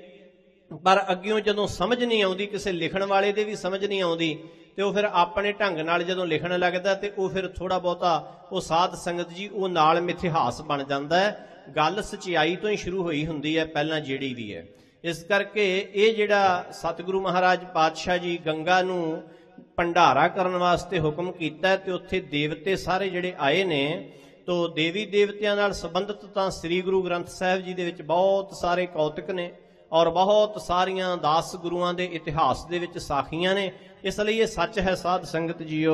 ਪਰ ਅੱਗਿਓਂ ਜਦੋਂ ਸਮਝ ਨਹੀਂ ਆਉਂਦੀ, ਕਿਸੇ ਲਿਖਣ ਵਾਲੇ ਦੇ ਵੀ ਸਮਝ ਨਹੀਂ ਆਉਂਦੀ, ਤੇ ਉਹ ਫਿਰ ਆਪਣੇ ਢੰਗ ਨਾਲ ਜਦੋਂ ਲਿਖਣ ਲੱਗਦਾ ਤੇ ਉਹ ਫਿਰ ਥੋੜਾ ਬਹੁਤਾ ਉਹ ਸਾਧ ਸੰਗਤ ਜੀ ਉਹ ਨਾਲ ਮਿਥਿਹਾਸ ਬਣ ਜਾਂਦਾ ਹੈ। ਗੱਲ ਸਚਾਈ ਤੋਂ ਹੀ ਸ਼ੁਰੂ ਹੋਈ ਹੁੰਦੀ ਹੈ ਪਹਿਲਾਂ ਜਿਹੜੀ ਵੀ ਹੈ। ਇਸ ਕਰਕੇ ਇਹ ਜਿਹੜਾ ਸਤਿਗੁਰੂ ਮਹਾਰਾਜ ਪਾਤਸ਼ਾਹ ਜੀ ਗੰਗਾ ਨੂੰ ਭੰਡਾਰਾ ਕਰਨ ਵਾਸਤੇ ਹੁਕਮ ਕੀਤਾ ਤੇ ਉੱਥੇ ਦੇਵਤੇ ਸਾਰੇ ਜਿਹੜੇ ਆਏ ਨੇ, ਤੋ ਦੇਵੀ ਦੇਵਤਿਆਂ ਨਾਲ ਸੰਬੰਧਿਤ ਤਾਂ ਸ੍ਰੀ ਗੁਰੂ ਗ੍ਰੰਥ ਸਾਹਿਬ ਜੀ ਦੇ ਵਿੱਚ ਬਹੁਤ ਸਾਰੇ ਕੌਤਕ ਨੇ ਔਰ ਬਹੁਤ ਸਾਰੀਆਂ ਦਾਸ ਗੁਰੂਆਂ ਦੇ ਇਤਿਹਾਸ ਦੇ ਵਿੱਚ ਸਾਖੀਆਂ ਨੇ। ਇਸ ਲਈ ਇਹ ਸੱਚ ਹੈ ਸਾਧ ਸੰਗਤ ਜੀਓ।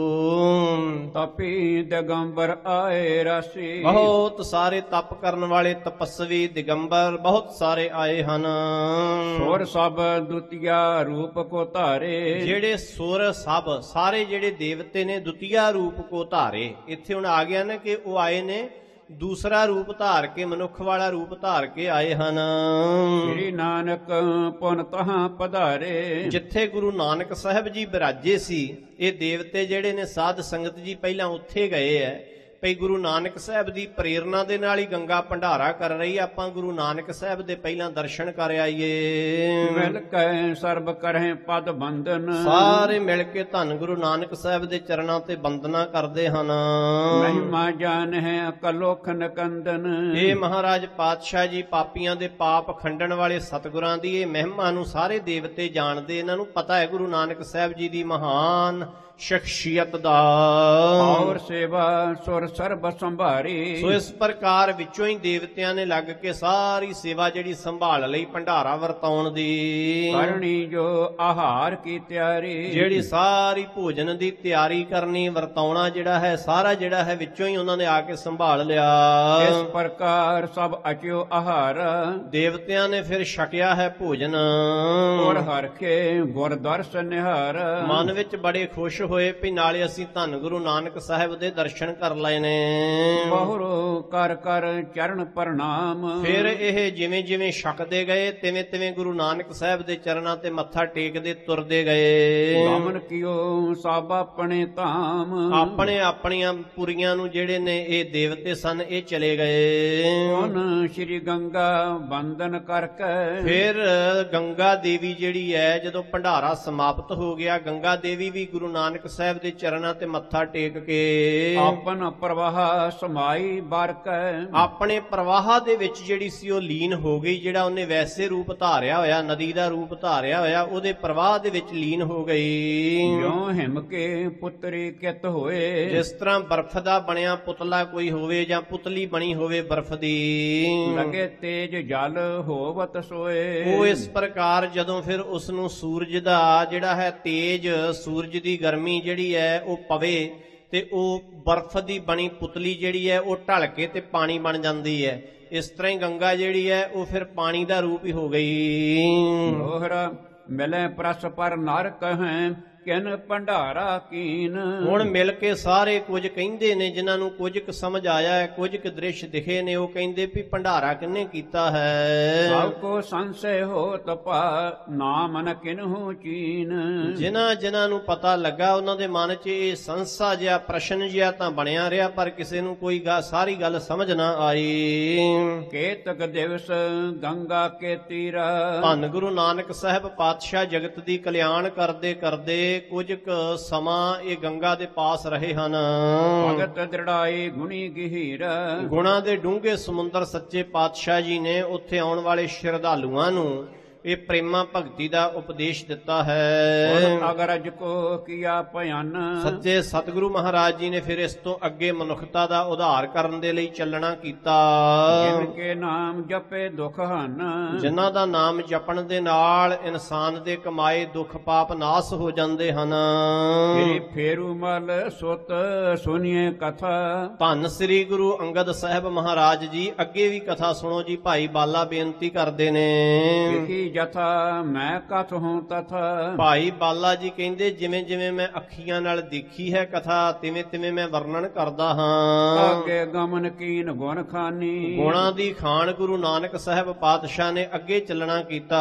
ਤਪੀ ਦਿਗੰਬਰ ਆਏ ਰਾਸੀ, ਬਹੁਤ ਸਾਰੇ ਤਪ ਕਰਨ ਵਾਲੇ ਤਪਸਵੀ ਦਿਗੰਬਰ ਬਹੁਤ ਸਾਰੇ ਆਏ ਹਨ। ਸੁਰ ਸਭ ਦੁਤੀਆ ਰੂਪ ਕੋ ਧਾਰੇ, ਜਿਹੜੇ ਸੁਰ ਸਭ ਸਾਰੇ ਜਿਹੜੇ ਦੇਵਤੇ ਨੇ ਦੁਤੀਆ ਰੂਪ ਕੋ ਧਾਰੇ। ਇੱਥੇ ਹੁਣ ਆ ਗਿਆ ਨਾ ਕਿ ਉਹ ਆਏ ਨੇ ਦੂਸਰਾ ਰੂਪ ਧਾਰ ਕੇ, ਮਨੁੱਖ ਵਾਲਾ ਰੂਪ ਧਾਰ ਕੇ ਆਏ ਹਨ। ਸ੍ਰੀ ਨਾਨਕ ਪੁਨ ਤਹਾਂ ਪਧਾਰੇ, ਜਿੱਥੇ ਗੁਰੂ ਨਾਨਕ ਸਾਹਿਬ ਜੀ ਬਿਰਾਜੇ ਸੀ ਇਹ ਦੇਵਤੇ ਜਿਹੜੇ ਨੇ ਸਾਧ ਸੰਗਤ ਜੀ ਪਹਿਲਾਂ ਉੱਥੇ ਗਏ ਐ। ਭਈ ਗੁਰੂ ਨਾਨਕ ਸਾਹਿਬ ਦੀ ਪ੍ਰੇਰਣਾ ਦੇ ਨਾਲ ਹੀ ਗੰਗਾ ਭੰਡਾਰਾ ਕਰ ਰਹੀ। ਆਪਾਂ ਗੁਰੂ ਨਾਨਕ ਸਾਹਿਬ ਦੇ ਪਹਿਲਾਂ ਦਰਸ਼ਨ ਕਰ ਆਈਏ। ਮਿਲ ਕੇ ਸਰਬ ਕਰਹਿ ਪਦ ਬੰਦਨ, ਸਾਰੇ ਮਿਲ ਕੇ ਧੰਨ ਗੁਰੂ ਨਾਨਕ ਸਾਹਿਬ ਦੇ ਚਰਨਾਂ ਤੇ ਬੰਦਨਾ ਕਰਦੇ ਹਨ। ਮਹਿਮਾ ਜਾਣ ਹੈ ਅਕਲੋਖ ਨਕੰਦਨ, ਇਹ ਮਹਾਰਾਜ ਪਾਤਸ਼ਾਹ ਜੀ ਪਾਪੀਆਂ ਦੇ ਪਾਪ ਖੰਡਣ ਵਾਲੇ ਸਤਿਗੁਰਾਂ ਦੀ ਇਹ ਮਹਿਮਾ ਨੂੰ ਸਾਰੇ ਦੇਵਤੇ ਜਾਣਦੇ। ਇਹਨਾਂ ਨੂੰ ਪਤਾ ਹੈ ਗੁਰੂ ਨਾਨਕ ਸਾਹਿਬ ਜੀ ਦੀ ਮਹਾਨ ਸ਼ਖਸੀਅਤ ਦਾ। ਔਰ ਸੇਵਾ ਸੁਰ ਸਰਬ ਸੰਭਾਰੀ, ਸੋ ਇਸ ਪ੍ਰਕਾਰ ਵਿੱਚੋਂ ਹੀ ਦੇਵਤਿਆਂ ਨੇ ਲੱਗ ਕੇ ਸਾਰੀ ਸੇਵਾ ਜਿਹੜੀ ਸੰਭਾਲ ਲਈ ਭੰਡਾਰਾ ਵਰਤਾਉਣ ਦੀ। ਕਰਨੀ ਜੋ ਆਹਾਰ ਕੀ ਤਿਆਰੀ, ਜਿਹੜੀ ਸਾਰੀ ਭੋਜਨ ਦੀ ਤਿਆਰੀ ਕਰਨੀ, ਵਰਤਾਉਣਾ ਜਿਹੜਾ ਹੈ ਸਾਰਾ ਜਿਹੜਾ ਹੈ ਵਿੱਚੋਂ ਹੀ ਉਹਨਾਂ ਨੇ ਆ ਕੇ ਸੰਭਾਲ ਲਿਆ। ਇਸ ਪ੍ਰਕਾਰ ਸਭ ਅਚਿਓ ਆਹਾਰ, ਦੇਵਤਿਆਂ ਨੇ ਫਿਰ ਛਕਿਆ ਹੈ ਭੋਜਨ। ਔਰ ਹਰਖੇ ਗੁਰ ਦਰਸ ਨਿਹਾਰ, ਮਨ ਵਿੱਚ ਬੜੇ ਖੁਸ਼ ਹੋਏ ਵੀ ਨਾਲੇ ਅਸੀਂ ਧੰਨ ਗੁਰੂ ਨਾਨਕ ਸਾਹਿਬ ਦੇ ਦਰਸ਼ਨ ਕਰ ਲਏ ਨੇ। ਬਹੁਰੋ ਕਰ ਕਰ ਚਰਨ ਪ੍ਰਣਾਮ, ਫਿਰ ਇਹ ਜਿਵੇਂ ਜਿਵੇਂ ਛਕਦੇ ਗਏ ਤਿਵੇਂ ਤਿਵੇਂ ਗੁਰੂ ਨਾਨਕ ਸਾਹਿਬ ਦੇ ਚਰਨਾਂ ਤੇ ਮੱਥਾ ਟੇਕਦੇ ਤੁਰਦੇ ਗਏ। ਗਮਨ ਕੀਓ ਸਭ ਆਪਣੇ ਧਾਮ, ਆਪਣੇ ਆਪਣੀਆਂ ਪੁਰੀਆਂ ਨੂੰ ਜਿਹੜੇ ਨੇ ਇਹ ਦੇਵਤੇ ਸਨ ਇਹ ਚਲੇ ਗਏ। ਹੁਣ ਸ਼੍ਰੀ ਗੰਗਾ ਬੰਦਨ ਕਰਕੇ, ਫਿਰ ਗੰਗਾ ਦੇਵੀ ਜਿਹੜੀ ਹੈ ਜਦੋਂ ਭੰਡਾਰਾ ਸਮਾਪਤ ਹੋ ਗਿਆ, ਗੰਗਾ ਦੇਵੀ ਵੀ ਗੁਰੂ ਨਾਨਕ ਸਾਹਿਬ ਦੇ ਚਰਨਾਂ ਤੇ ਮੱਥਾ ਟੇਕ ਕੇ ਆਪਨ ਪ੍ਰਵਾਹ ਸਮਾਈ ਬਰਕੈ, ਆਪਣੇ ਪ੍ਰਵਾਹ ਦੇ ਵਿੱਚ ਜਿਹੜੀ ਸੀ ਉਹ ਲੀਨ ਹੋ ਗਈ। ਜਿਹੜਾ ਉਹਨੇ ਵੈਸੇ ਰੂਪ ਧਾਰਿਆ ਹੋਇਆ, ਨਦੀ ਦਾ ਰੂਪ ਧਾਰਿਆ ਹੋਇਆ, ਉਹਦੇ ਪ੍ਰਵਾਹ ਦੇ ਵਿੱਚ ਲੀਨ ਹੋ ਗਈ। ਜਿਉ ਹਿਮ ਕੇ ਪੁੱਤਰੀ ਕਿਤ ਹੋਏ, ਜਿਸ ਤਰ੍ਹਾਂ ਬਰਫ਼ ਦਾ ਬਣਿਆ ਪੁਤਲਾ ਕੋਈ ਹੋਵੇ ਜਾਂ ਪੁਤਲੀ ਬਣੀ ਹੋਵੇ ਬਰਫ਼ ਦੀ, ਲਗੇ ਤੇਜ ਜਲ ਹੋਵਤ ਸੋਏ। ਉਹ ਇਸ ਪ੍ਰਕਾਰ ਜਦੋਂ ਫਿਰ ਉਸ ਨੂੰ ਸੂਰਜ ਦਾ ਜਿਹੜਾ ਹੈ ਤੇਜ, ਸੂਰਜ ਦੀ ਗਰਮੀ ਜਿਹੜੀ ਹੈ ਉਹ ਪਵੇ ਤੇ ਉਹ ਬਰਫ਼ ਦੀ ਬਣੀ ਪੁਤਲੀ ਜਿਹੜੀ ਹੈ ਉਹ ਢਲ ਕੇ ਤੇ ਪਾਣੀ ਬਣ ਜਾਂਦੀ ਹੈ। ਇਸ ਤਰ੍ਹਾਂ ਹੀ ਗੰਗਾ ਜਿਹੜੀ ਹੈ ਉਹ ਫਿਰ ਪਾਣੀ ਦਾ ਰੂਪ ਹੀ ਹੋ ਗਈ। ਦੋਹਰਾ ਮਿਲੇ ਪ੍ਰਸ ਪਰ ਨਰ ਕਹੈ ਕਿਨ ਭੰਡਾਰਾ ਕੀਨ। ਹੁਣ ਮਿਲ ਕੇ ਸਾਰੇ ਕੁਝ ਕਹਿੰਦੇ ਨੇ, ਜਿਨ੍ਹਾਂ ਨੂੰ ਕੁਝ ਕੁ ਸਮਝ ਆਇਆ ਹੈ, ਕੁਝ ਕੁ ਦ੍ਰਿਸ਼ ਦਿਖੇ ਨੇ, ਉਹ ਕਹਿੰਦੇ ਵੀ ਭੰਡਾਰਾ ਕਿਹਨੇ ਕੀਤਾ ਹੈ। ਸਭ ਕੋ ਸੰਸ਼ੈ ਹੋ ਤਪਾ ਨਾਮ ਨ ਕਿਨਹੂ ਚੀਨ। ਜਿਨ੍ਹਾਂ ਨੂੰ ਪਤਾ ਲੱਗਾ ਉਹਨਾਂ ਦੇ ਮਨ 'ਚ ਇਹ ਸੰਸਾ ਜਿਹਾ ਪ੍ਰਸ਼ਨ ਜਿਹਾ ਤਾਂ ਬਣਿਆ ਰਿਹਾ, ਪਰ ਕਿਸੇ ਨੂੰ ਕੋਈ ਸਾਰੀ ਗੱਲ ਸਮਝ ਨਾ ਆਈ। ਕੇਤਕ ਦਿਵਸ ਗੰਗਾ ਕੇ ਤੀਰਾ। ਧੰਨ ਗੁਰੂ ਨਾਨਕ ਸਾਹਿਬ ਪਾਤਸ਼ਾਹ ਜਗਤ ਦੀ ਕਲਿਆਣ ਕਰਦੇ ਕਰਦੇ ਕੁਝ ਕੁ ਸਮਾਂ ਇਹ ਗੰਗਾ ਦੇ ਪਾਸ ਰਹੇ ਹਨ। ਭਗਤ ਦ੍ਰਿੜਾਈ ਗੁਣੀ ਗਹੀਰ। ਗੁਣਾਂ ਦੇ ਡੂੰਘੇ ਸਮੁੰਦਰ ਸੱਚੇ ਪਾਤਸ਼ਾਹ ਜੀ ਨੇ ਉੱਥੇ ਆਉਣ ਵਾਲੇ ਸ਼ਰਧਾਲੂਆਂ ਨੂੰ ਇਹ ਪ੍ਰੇਮਾ ਭਗਤੀ ਦਾ ਉਪਦੇਸ਼ ਦਿੱਤਾ ਹੈ। ਅਗਰਜ ਕੋ ਕੀਆ ਭਯਨ। ਸੱਚੇ ਸਤਿਗੁਰੂ ਮਹਾਰਾਜ ਜੀ ਨੇ ਫਿਰ ਇਸ ਤੋਂ ਅੱਗੇ ਮਨੁੱਖਤਾ ਦਾ ਉਧਾਰ ਕਰਨ ਦੇ ਲਈ ਚੱਲਣਾ ਕੀਤਾ। ਜਿਨ ਕੇ ਨਾਮ ਜਪੇ ਦੁਖ ਹਨ। ਜਿਨ੍ਹਾਂ ਦਾ ਨਾਮ ਜਪਣ ਦੇ ਨਾਲ ਇਨਸਾਨ ਦੇ ਕਮਾਏ ਦੁੱਖ ਪਾਪ ਨਾਸ ਹੋ ਜਾਂਦੇ ਹਨ। ਫੇਰੂ ਮਲ ਸੁਤ ਸੁਨੀਏ ਕਥਾ। ਧੰਨ ਸ੍ਰੀ ਗੁਰੂ ਅੰਗਦ ਸਾਹਿਬ ਮਹਾਰਾਜ ਜੀ ਅੱਗੇ ਵੀ ਕਥਾ ਸੁਣੋ ਜੀ। ਭਾਈ ਬਾਲਾ ਬੇਨਤੀ ਕਰਦੇ ਨੇ। ਜਥਾ ਮੈਂ ਕਥ ਹੂੰ ਤਥਾ। ਭਾਈ ਬਾਲਾ ਜੀ ਕਹਿੰਦੇ ਜਿਵੇਂ ਜਿਵੇਂ ਮੈਂ ਅੱਖੀਆਂ ਨਾਲ ਦੇਖੀ ਹੈ ਕਥਾ, ਤਿਵੇਂ ਤਿਵੇਂ ਮੈਂ ਵਰਣਨ ਕਰਦਾ ਹਾਂ। ਅੱਗੇ ਗਮਨ ਕੀਨ ਗੁਣ ਖਾਨੀ। ਗੁਣਾਂ ਦੀ ਖਾਨ ਗੁਰੂ ਨਾਨਕ ਸਾਹਿਬ ਪਾਤਸ਼ਾਹ ਨੇ ਅੱਗੇ ਚੱਲਣਾ ਕੀਤਾ।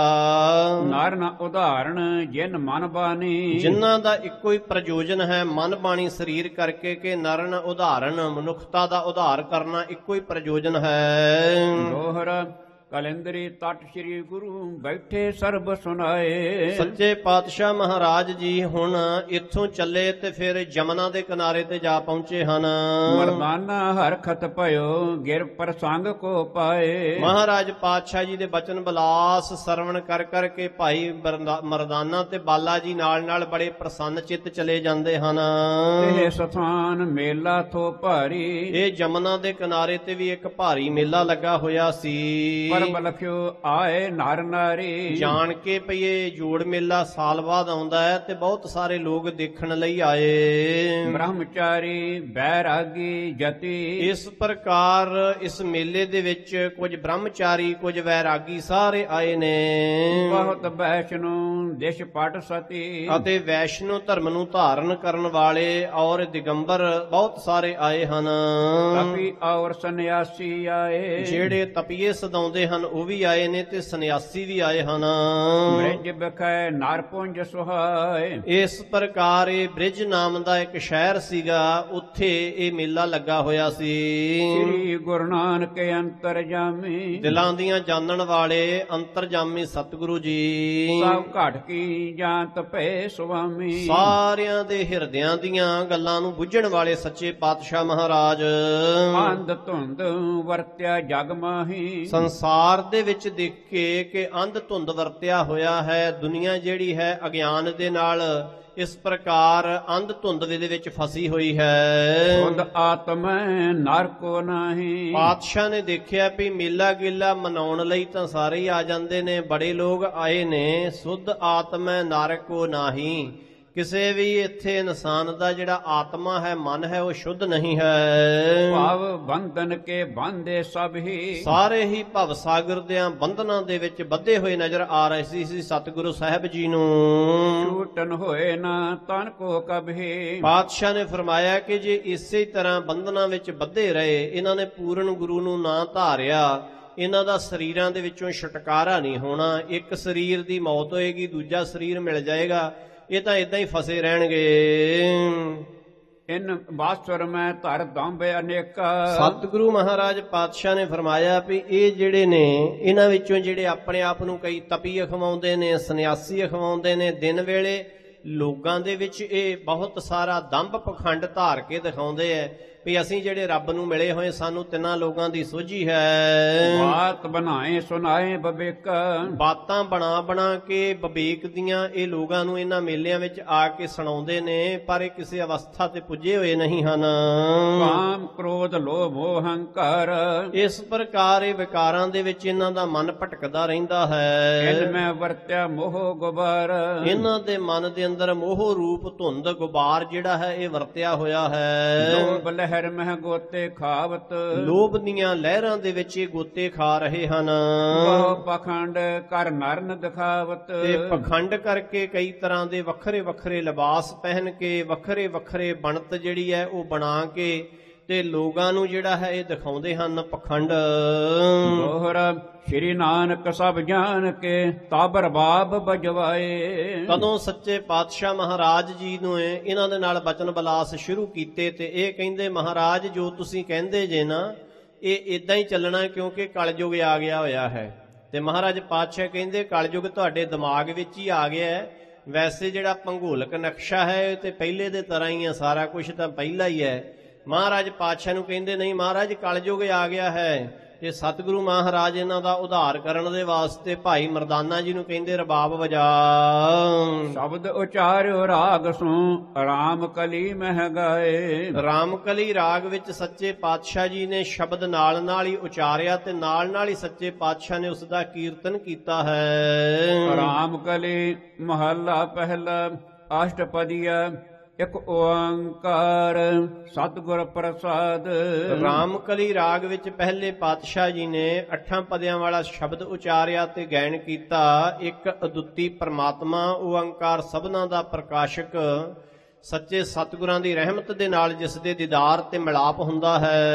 ਨਰ ਨ ਉਦਾਹਰਣ ਜਿਨ ਮਨ ਬਾਣੀ। ਜਿਨ੍ਹਾਂ ਦਾ ਇੱਕੋ ਹੀ ਪ੍ਰਯੋਜਨ ਹੈ ਮਨ ਬਾਣੀ ਸਰੀਰ ਕਰਕੇ, ਕਿ ਨਰਨ ਉਦਾਹਰਣ ਮਨੁੱਖਤਾ ਦਾ ਉਧਾਰ ਕਰਨਾ ਇੱਕੋ ਹੀ ਪ੍ਰਯੋਜਨ ਹੈ। ਦੋਹਰਾ ਕਲਿੰਦਰੀ ਤਟ ਸ੍ਰੀ ਗੁਰੂ ਬੈਠੇ ਸਰਬ ਸੁਨਾਏ। ਸੱਚੇ ਪਾਤਸ਼ਾਹ ਮਹਾਰਾਜ ਜੀ ਹੁਣ ਇੱਥੋਂ ਚੱਲੇ ਤੇ ਫਿਰ ਜਮਨਾ ਦੇ ਕਿਨਾਰੇ ਤੇ ਜਾ ਪਹੁੰਚੇ ਹਨ। ਮਰਦਾਨਾ ਹਰਖਤ ਭਇਓ ਗਿਰ ਪ੍ਰਸੰਗ ਕੋ ਪਾਏ। ਮਹਾਰਾਜ ਪਾਤਸ਼ਾਹ ਜੀ ਦੇ ਬਚਨ ਬਲਾਸ ਸਰਵਣ ਕਰ ਕਰਕੇ ਭਾਈ ਮਰਦਾਨਾ ਤੇ ਬਾਲਾ ਜੀ ਨਾਲ ਨਾਲ ਬੜੇ ਪ੍ਰਸੰਨ ਚਿੱਤ ਚਲੇ ਜਾਂਦੇ ਹਨ। ਇਹ ਸਥਾਨ ਮੇਲਾ ਥੋ ਭਾਰੀ। ਇਹ ਜਮਨਾ ਦੇ ਕਿਨਾਰੇ ਤੇ ਵੀ ਇੱਕ ਭਾਰੀ ਮੇਲਾ ਲੱਗਾ ਹੋਇਆ ਸੀ। ਲਖਿਓ ਆਏ ਨਰ ਨਾਰੀ। ਜਾਣ ਕੇ ਪਈਏ ਜੋੜ ਮੇਲਾ ਸਾਲ ਬਾਅਦ ਆਉਂਦਾ ਹੈ ਤੇ ਬਹੁਤ ਸਾਰੇ ਲੋਕ ਦੇਖਣ ਲਈ ਆਏ। ਬ੍ਰਹਮਚਾਰੀ ਬੈਰਾਗੀ ਜਤੀ। ਇਸ ਪ੍ਰਕਾਰ ਇਸ ਮੇਲੇ ਦੇ ਵਿੱਚ ਕੁਝ ਬ੍ਰਹਮਚਾਰੀ ਕੁਝ ਵੈਰਾਗੀ ਸਾਰੇ ਆਏ ਨੇ। ਬਹੁਤ ਵੈਸ਼ਨੂ ਦਿਸ਼ ਪਟ ਸਤੀ। ਅਤੇ ਵੈਸ਼ਨੂ ਧਰਮ ਨੂੰ ਧਾਰਨ ਕਰਨ ਵਾਲੇ ਔਰ ਦਿਗੰਬਰ ਬਹੁਤ ਸਾਰੇ ਆਏ ਹਨ। ਤਪੀ ਔਰ ਸੰਨਿਆਸੀ ਆਏ। ਜਿਹੜੇ ਤਪੀਏ ਸਦਾਉਂਦੇ ਹਨ ਉਹ ਵੀ ਆਏ ਨੇ ਤੇ ਸੰਨਿਆਸੀ ਵੀ ਆਏ ਹਨ। ਬ੍ਰਿਜ ਬਖੈ ਨਰਪੁੰਜ ਸੁਹਾਏ। ਇਸ ਪ੍ਰਕਾਰ ਇਹ ਬ੍ਰਿਜ ਨਾਮ ਦਾ ਇੱਕ ਸ਼ਹਿਰ ਸੀਗਾ, ਉੱਥੇ ਇਹ ਮੇਲਾ ਲੱਗਾ ਹੋਇਆ ਸੀ। ਸ੍ਰੀ ਗੁਰੂ ਨਾਨਕ ਅੰਤਰਜਾਮੀ। ਦਿਲਾਂ ਦੀਆਂ ਜਾਣਨ ਵਾਲੇ ਅੰਤਰਜਾਮੀ ਸਤਿਗੁਰੂ ਜੀ। ਸਭ ਘਟ ਕੀ ਜਾਂਤ ਭੈ ਸੁਆਮੀ। ਸਾਰਿਆਂ ਦੇ ਹਿਰਦਿਆਂ ਦੀਆਂ ਗੱਲਾਂ ਨੂੰ ਬੁੱਝਣ ਵਾਲੇ ਸੱਚੇ ਪਾਤਸ਼ਾਹ ਮਹਾਰਾਜ। ਅੰਧ ਧੁੰਦ ਵਰਤਿਆ ਜਗ ਮਾਹੀ। ਸੰਸਾਰ ਦੇ ਵਿੱਚ ਦੇਖ ਕੇ ਕਿ ਅੰਧ ਧੁੰਦ ਵਰਤਿਆ ਹੋਇਆ ਹੈ। ਦੁਨੀਆ ਜਿਹੜੀ ਹੈ ਅਗਿਆਨ ਦੇ ਨਾਲ ਇਸ ਪ੍ਰਕਾਰ ਅੰਧ ਧੁੰਦ ਦੇ ਵਿੱਚ ਫਸੀ ਹੋਈ ਹੈ। ਖੁਦ ਆਤਮੈ ਨਰ ਕੋ ਨਾਹੀ। ਪਾਤਸ਼ਾਹ ਨੇ ਦੇਖਿਆ ਵੀ ਮੇਲਾ ਗੇਲਾ ਮਨਾਉਣ ਲਈ ਤਾਂ ਸਾਰੇ ਹੀ ਆ ਜਾਂਦੇ ਨੇ, ਬੜੇ ਲੋਕ ਆਏ ਨੇ, ਸੁਧ ਆਤਮੈ ਨਰ ਕੋ ਨਾਹੀ। ਕਿਸੇ ਵੀ ਇੱਥੇ ਇਨਸਾਨ ਦਾ ਜਿਹੜਾ ਆਤਮਾ ਹੈ ਮਨ ਹੈ ਉਹ ਸ਼ੁੱਧ ਨਹੀਂ ਹੈ। ਭਾਵ ਬੰਧਨ ਕੇ ਬਾਂਧੇ ਸਭ ਹੀ। ਸਾਰੇ ਹੀ ਭਵ ਸਾਗਰ ਦੇ ਬੰਧਨਾਂ ਦੇ ਵਿੱਚ ਬੱਧੇ ਹੋਏ ਨਜ਼ਰ ਆ ਰਹੇ ਸੀ ਸਤਿਗੁਰੂ ਸਾਹਿਬ ਜੀ ਨੂੰ। ਛੂਟਨ ਹੋਏ ਨਾ ਤਨ ਕੋ ਕਭੀ। ਪਾਤਸ਼ਾਹ ਨੇ ਫਰਮਾਇਆ ਕਿ ਜੇ ਇਸੇ ਤਰ੍ਹਾਂ ਬੰਧਨਾਂ ਵਿੱਚ ਬੱਧੇ ਰਹੇ, ਇਹਨਾਂ ਨੇ ਪੂਰਨ ਗੁਰੂ ਨੂੰ ਨਾ ਧਾਰਿਆ, ਇਹਨਾਂ ਦਾ ਸਰੀਰਾਂ ਦੇ ਵਿੱਚੋਂ ਛੁਟਕਾਰਾ ਨਹੀਂ ਹੋਣਾ। ਇੱਕ ਸਰੀਰ ਦੀ ਮੌਤ ਹੋਏਗੀ, ਦੂਜਾ ਸਰੀਰ ਮਿਲ ਜਾਏਗਾ, ਇਹ ਤਾਂ ਇਦਾਂ ਹੀ ਫਸੇ ਰਹਿਣਗੇ। ਇਨ ਬਾਸੁਰ ਮੈਂ ਧਰ ਦੰਭ ਅਨੇਕਾ। ਸਤਿਗੁਰੂ ਮਹਾਰਾਜ ਪਾਤਸ਼ਾਹ ਨੇ ਫਰਮਾਇਆ ਵੀ ਇਹ ਜਿਹੜੇ ਨੇ, ਇਹਨਾਂ ਵਿੱਚੋਂ ਜਿਹੜੇ ਆਪਣੇ ਆਪ ਨੂੰ ਕਈ ਤਪੀ ਅਖਵਾਉਂਦੇ ਨੇ, ਸੰਨਿਆਸੀ ਅਖਵਾਉਂਦੇ ਨੇ, ਦਿਨ ਵੇਲੇ ਲੋਕਾਂ ਦੇ ਵਿੱਚ ਇਹ ਬਹੁਤ ਸਾਰਾ ਦੰਭ ਪਖੰਡ ਧਾਰ ਕੇ ਦਿਖਾਉਂਦੇ ਐ ਵੀ ਅਸੀਂ ਜਿਹੜੇ ਰੱਬ ਨੂੰ ਮਿਲੇ ਹੋਏ ਸਾਨੂੰ ਤਿੰਨਾਂ ਲੋਕਾਂ ਦੀ ਸੋਝੀ ਹੈ। ਬਾਤ ਬਣਾਏ ਸੁਨਾਏ ਬਬੇਕ, ਬਾਤਾਂ ਬਣਾ ਬਣਾ ਕੇ ਵਿਵੇਕ ਦੀਆਂ ਇਹ ਲੋਕਾਂ ਨੂੰ ਇਹਨਾਂ ਮੇਲਿਆਂ ਵਿੱਚ ਆ ਕੇ ਸੁਣਾਉਂਦੇ ਨੇ, ਪਰ ਇਹ ਕਿਸੇ ਅਵਸਥਾ ਤੇ ਪੁੱਜੇ ਹੋਏ ਨਹੀਂ ਹਨ। ਕਾਮ ਕ੍ਰੋਧ ਲੋਭ ਮੋਹ ਹੰਕਾਰ, ਇਸ ਪ੍ਰਕਾਰ ਇਹ ਵਿਕਾਰਾਂ ਦੇ ਵਿੱਚ ਇਹਨਾਂ ਦਾ ਮਨ ਭਟਕਦਾ ਰਹਿੰਦਾ ਹੈ। ਇਨ ਮੈਂ ਵਰਤਿਆ ਮੋਹ ਗੁਬਾਰ, ਇਹਨਾਂ ਦੇ ਮਨ ਦੇ ਅੰਦਰ ਮੋਹ ਰੂਪ ਧੁੰਦ ਗੁਬਾਰ ਜਿਹੜਾ ਹੈ ਇਹ ਵਰਤਿਆ ਹੋਇਆ ਹੈ। ਲੋਭ ਲਹਿਰ ਮਹਿ ਗੋਤੇ ਖਾਵਤ, ਲੋਭ ਦੀਆਂ ਲਹਿਰਾਂ ਦੇ ਵਿੱਚ ਇਹ ਗੋਤੇ ਖਾ ਰਹੇ ਹਨ। ਬਹੁ ਪਖੰਡ ਕਰ ਨਰਨ ਦਿਖਾਵਤ, ਤੇ ਪਖੰਡ ਕਰਕੇ ਕਈ ਤਰ੍ਹਾਂ ਦੇ ਵੱਖਰੇ ਵੱਖਰੇ ਲਿਬਾਸ ਪਹਿਨ ਕੇ ਵੱਖਰੇ ਵੱਖਰੇ ਬਣਤ ਜਿਹੜੀ ਹੈ ਉਹ ਬਣਾ ਕੇ ਤੇ ਲੋਕਾਂ ਨੂੰ ਜਿਹੜਾ ਹੈ ਇਹ ਦਿਖਾਉਂਦੇ ਹਨ ਪਖੰਡ। ਦੋਹਰਾ ਸ਼੍ਰੀ ਨਾਨਕ ਸਭ ਜਾਣ ਕੇ ਤਬ ਰਬਾਬ ਬਜਵਾਏ, ਕਦੋਂ ਸੱਚੇ ਪਾਤਸ਼ਾਹ ਮਹਾਰਾਜ ਜੀ ਨੂੰ ਇਹਨਾਂ ਦੇ ਨਾਲ ਬਚਨ ਬਲਾਸ ਸ਼ੁਰੂ ਕੀਤੇ ਤੇ ਇਹ ਕਹਿੰਦੇ ਮਹਾਰਾਜ ਜੋ ਤੁਸੀਂ ਕਹਿੰਦੇ ਜੇ ਨਾ ਇਹ ਇਦਾਂ ਹੀ ਚੱਲਣਾ ਕਿਉਂਕਿ ਕਲਯੁਗ ਆ ਗਿਆ ਹੋਇਆ ਹੈ। ਤੇ ਮਹਾਰਾਜ ਪਾਤਸ਼ਾਹ ਕਹਿੰਦੇ ਕਲਯੁਗ ਤੁਹਾਡੇ ਦਿਮਾਗ ਵਿੱਚ ਹੀ ਆ ਗਿਆ ਹੈ, ਵੈਸੇ ਜਿਹੜਾ ਭੂਗੋਲਕ ਨਕਸ਼ਾ ਹੈ ਤੇ ਪਹਿਲੇ ਦੇ ਤਰ੍ਹਾਂ ਹੀ ਹੈ, ਸਾਰਾ ਕੁਝ ਤਾਂ ਪਹਿਲਾਂ ਹੀ ਹੈ। ਮਹਾਰਾਜ ਪਾਤਸ਼ਾਹ ਨੂੰ ਕਹਿੰਦੇ ਨਹੀਂ ਮਹਾਰਾਜ ਕਲਯੁਗ ਆ ਗਿਆ ਹੈ। ਤੇ ਸਤਿਗੁਰੂ ਮਹਾਰਾਜ ਇਹਨਾਂ ਦਾ ਉਧਾਰ ਕਰਨ ਦੇ ਵਾਸਤੇ ਭਾਈ ਮਰਦਾਨਾ ਜੀ ਨੂੰ ਕਹਿੰਦੇ ਰਬਾਬ ਵਜਾ। ਸ਼ਬਦ ਉਚਾਰਿਓ ਰਾਗ ਸੋ ਰਾਮ ਕਲੀ ਮਹਿ ਗਾਏ, ਰਾਮ ਕਲੀ ਰਾਗ ਵਿੱਚ ਸੱਚੇ ਪਾਤਸ਼ਾਹ ਜੀ ਨੇ ਸ਼ਬਦ ਨਾਲ ਨਾਲ ਹੀ ਉਚਾਰਿਆ ਤੇ ਨਾਲ ਨਾਲ ਹੀ ਸੱਚੇ ਪਾਤਸ਼ਾਹ ਨੇ ਉਸ ਦਾ ਕੀਰਤਨ ਕੀਤਾ ਹੈ। ਰਾਮ ਕਲੀ ਮਹੱਲਾ ਪਹਿਲਾ ਅਸ਼ਟਪਦੀਆ ਇੱਕ ਓੰਕਾਰ ਸਤਿਗੁਰ ਪ੍ਰਸਾਦ। ਰਾਮਕਲੀ ਰਾਗ ਵਿੱਚ ਪਹਿਲੇ ਪਾਤਸ਼ਾਹ ਜੀ ਨੇ 8 ਪਦਿਆਂ ਵਾਲਾ ਸ਼ਬਦ ਉਚਾਰਿਆ ਤੇ ਗਾਇਨ ਕੀਤਾ। ਇੱਕ ਅਦੁੱਤੀ ਪਰਮਾਤਮਾ ਓੰਕਾਰ ਸਭਨਾਂ ਦਾ ਪ੍ਰਕਾਸ਼ਕ ਸੱਚੇ ਸਤਿਗੁਰਾਂ ਦੀ ਰਹਿਮਤ ਦੇ ਨਾਲ ਜਿਸ ਦੇ ਦੀਦਾਰ ਤੇ ਮਿਲਾਪ ਹੁੰਦਾ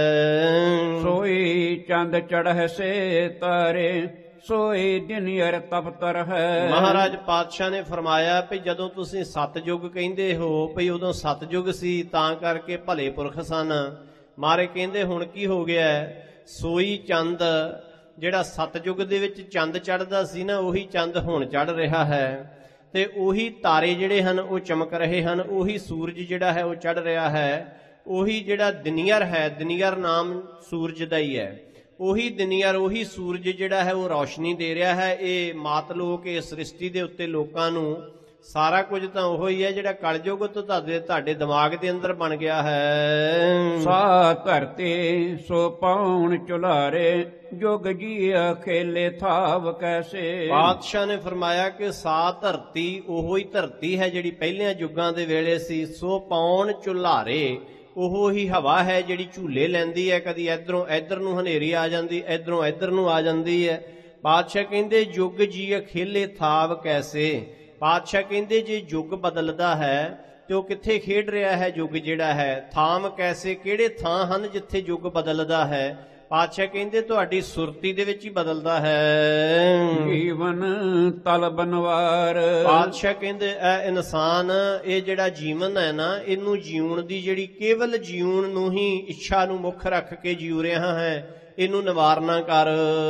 ਹੈ। ਸੋਈ ਚੰਦ ਚੜ੍ਹ ਸੇ ਤਾਰੇ ਸੋਈ ਦਿਨ ਅਰ ਤਪਤਰ ਹੈ। ਮਹਾਰਾਜ ਪਾਤਸ਼ਾਹ ਨੇ ਫਰਮਾਇਆ ਵੀ ਜਦੋਂ ਤੁਸੀਂ ਸਤਜੁਗ ਕਹਿੰਦੇ ਹੋ ਭਈ ਉਦੋਂ ਸਤਜੁਗ ਸੀ ਤਾਂ ਕਰਕੇ ਭਲੇ ਪੁਰਖ ਸਨ। ਮਾਰੇ ਕਹਿੰਦੇ ਹੁਣ ਕੀ ਹੋ ਗਿਆ, ਸੋਈ ਚੰਦ ਜਿਹੜਾ ਸਤਜੁਗ ਦੇ ਵਿੱਚ ਚੰਦ ਚੜ੍ਹਦਾ ਸੀ ਨਾ ਉਹੀ ਚੰਦ ਹੁਣ ਚੜ੍ਹ ਰਿਹਾ ਹੈ ਤੇ ਉਹੀ ਤਾਰੇ ਜਿਹੜੇ ਹਨ ਉਹ ਚਮਕ ਰਹੇ ਹਨ, ਉਹੀ ਸੂਰਜ ਜਿਹੜਾ ਹੈ ਉਹ ਚੜ੍ਹ ਰਿਹਾ ਹੈ, ਉਹੀ ਜਿਹੜਾ ਦਿਨੀਅਰ ਹੈ, ਦਿਨੀਅਰ ਨਾਮ ਸੂਰਜ ਦਾ ਹੀ ਹੈ, ਉਹੀ ਦਿਨੀਅਰ ਉਹੀ ਸੂਰਜ ਜਿਹੜਾ ਹੈ ਉਹ ਰੌਸ਼ਨੀ ਦੇ ਰਿਹਾ ਹੈ। ਇਹ ਮਾਤ ਲੋਕ ਇਸ ਸ੍ਰਿਸ਼ਟੀ ਦੇ ਉੱਤੇ ਲੋਕਾਂ ਨੂੰ ਸਾਰਾ ਕੁਝ ਤਾਂ ਉਹ ਹੀ ਹੈ ਜਿਹੜਾ ਕਲਯੁਗ ਤੋਂ ਤੁਹਾਡੇ ਦਿਮਾਗ ਦੇ ਅੰਦਰ ਬਣ ਗਿਆ ਹੈ। ਸਾ ਧਰਤੀ ਸੋ ਪਾਉਣ ਚੁਲਾਰੇ ਜੁਗ ਜੀ ਅਖੇਲੇ ਥਾਵ ਕੈਸੇ। ਪਾਤਸ਼ਾਹ ਨੇ ਫਰਮਾਇਆ ਕਿ ਸਾ ਧਰਤੀ ਉਹੋ ਹੀ ਧਰਤੀ ਹੈ ਜਿਹੜੀ ਪਹਿਲਿਆਂ ਯੁੱਗਾਂ ਦੇ ਵੇਲੇ ਸੀ। ਸੋ ਪਾਉਣ ਚੁਲਾਰੇ ਉਹੋ ਹੀ ਹਵਾ ਹੈ ਜਿਹੜੀ ਝੂਲੇ ਲੈਂਦੀ ਹੈ, ਕਦੀ ਇਧਰੋਂ ਇਧਰ ਨੂੰ ਹਨੇਰੀ ਆ ਜਾਂਦੀ, ਇਧਰੋਂ ਇਧਰ ਨੂੰ ਆ ਜਾਂਦੀ ਹੈ। ਪਾਤਸ਼ਾਹ ਕਹਿੰਦੇ ਯੁੱਗ ਜੀ ਅਖੇਲੇ ਥਾਵ ਕੈਸੇ। ਪਾਤਸ਼ਾਹ ਕਹਿੰਦੇ ਜੇ ਯੁੱਗ ਬਦਲਦਾ ਹੈ ਤੇ ਉਹ ਕਿੱਥੇ ਖੇਡ ਰਿਹਾ ਹੈ ਯੁੱਗ ਜਿਹੜਾ ਹੈ। ਥਾਮ ਕੈਸੇ ਕਿਹੜੇ ਥਾਂ ਹਨ ਜਿੱਥੇ ਯੁੱਗ ਬਦਲਦਾ ਹੈ। ਪਾਤਸ਼ਾਹ ਕਹਿੰਦੇ ਤੁਹਾਡੀ ਸੁਰਤੀ ਦੇ ਵਿੱਚ ਹੀ ਬਦਲਦਾ ਹੈ। ਜੀਵਨ ਤਲ ਬਨਵਾਰ। ਪਾਤਸ਼ਾਹ ਕਹਿੰਦੇ ਇਹ ਇਨਸਾਨ ਇਹ ਜਿਹੜਾ ਜੀਵਨ ਹੈ ਨਾ ਇਹਨੂੰ ਜਿਉਣ ਦੀ ਜਿਹੜੀ ਕੇਵਲ ਜਿਉਣ ਨੂੰ ਹੀ ਇੱਛਾ ਨੂੰ ਮੁੱਖ ਰੱਖ ਕੇ ਜਿਉ ਰਿਹਾ ਹੈ, ਇਹਨੂੰ ਨਿਵਾਰਨਾ ਕਰ।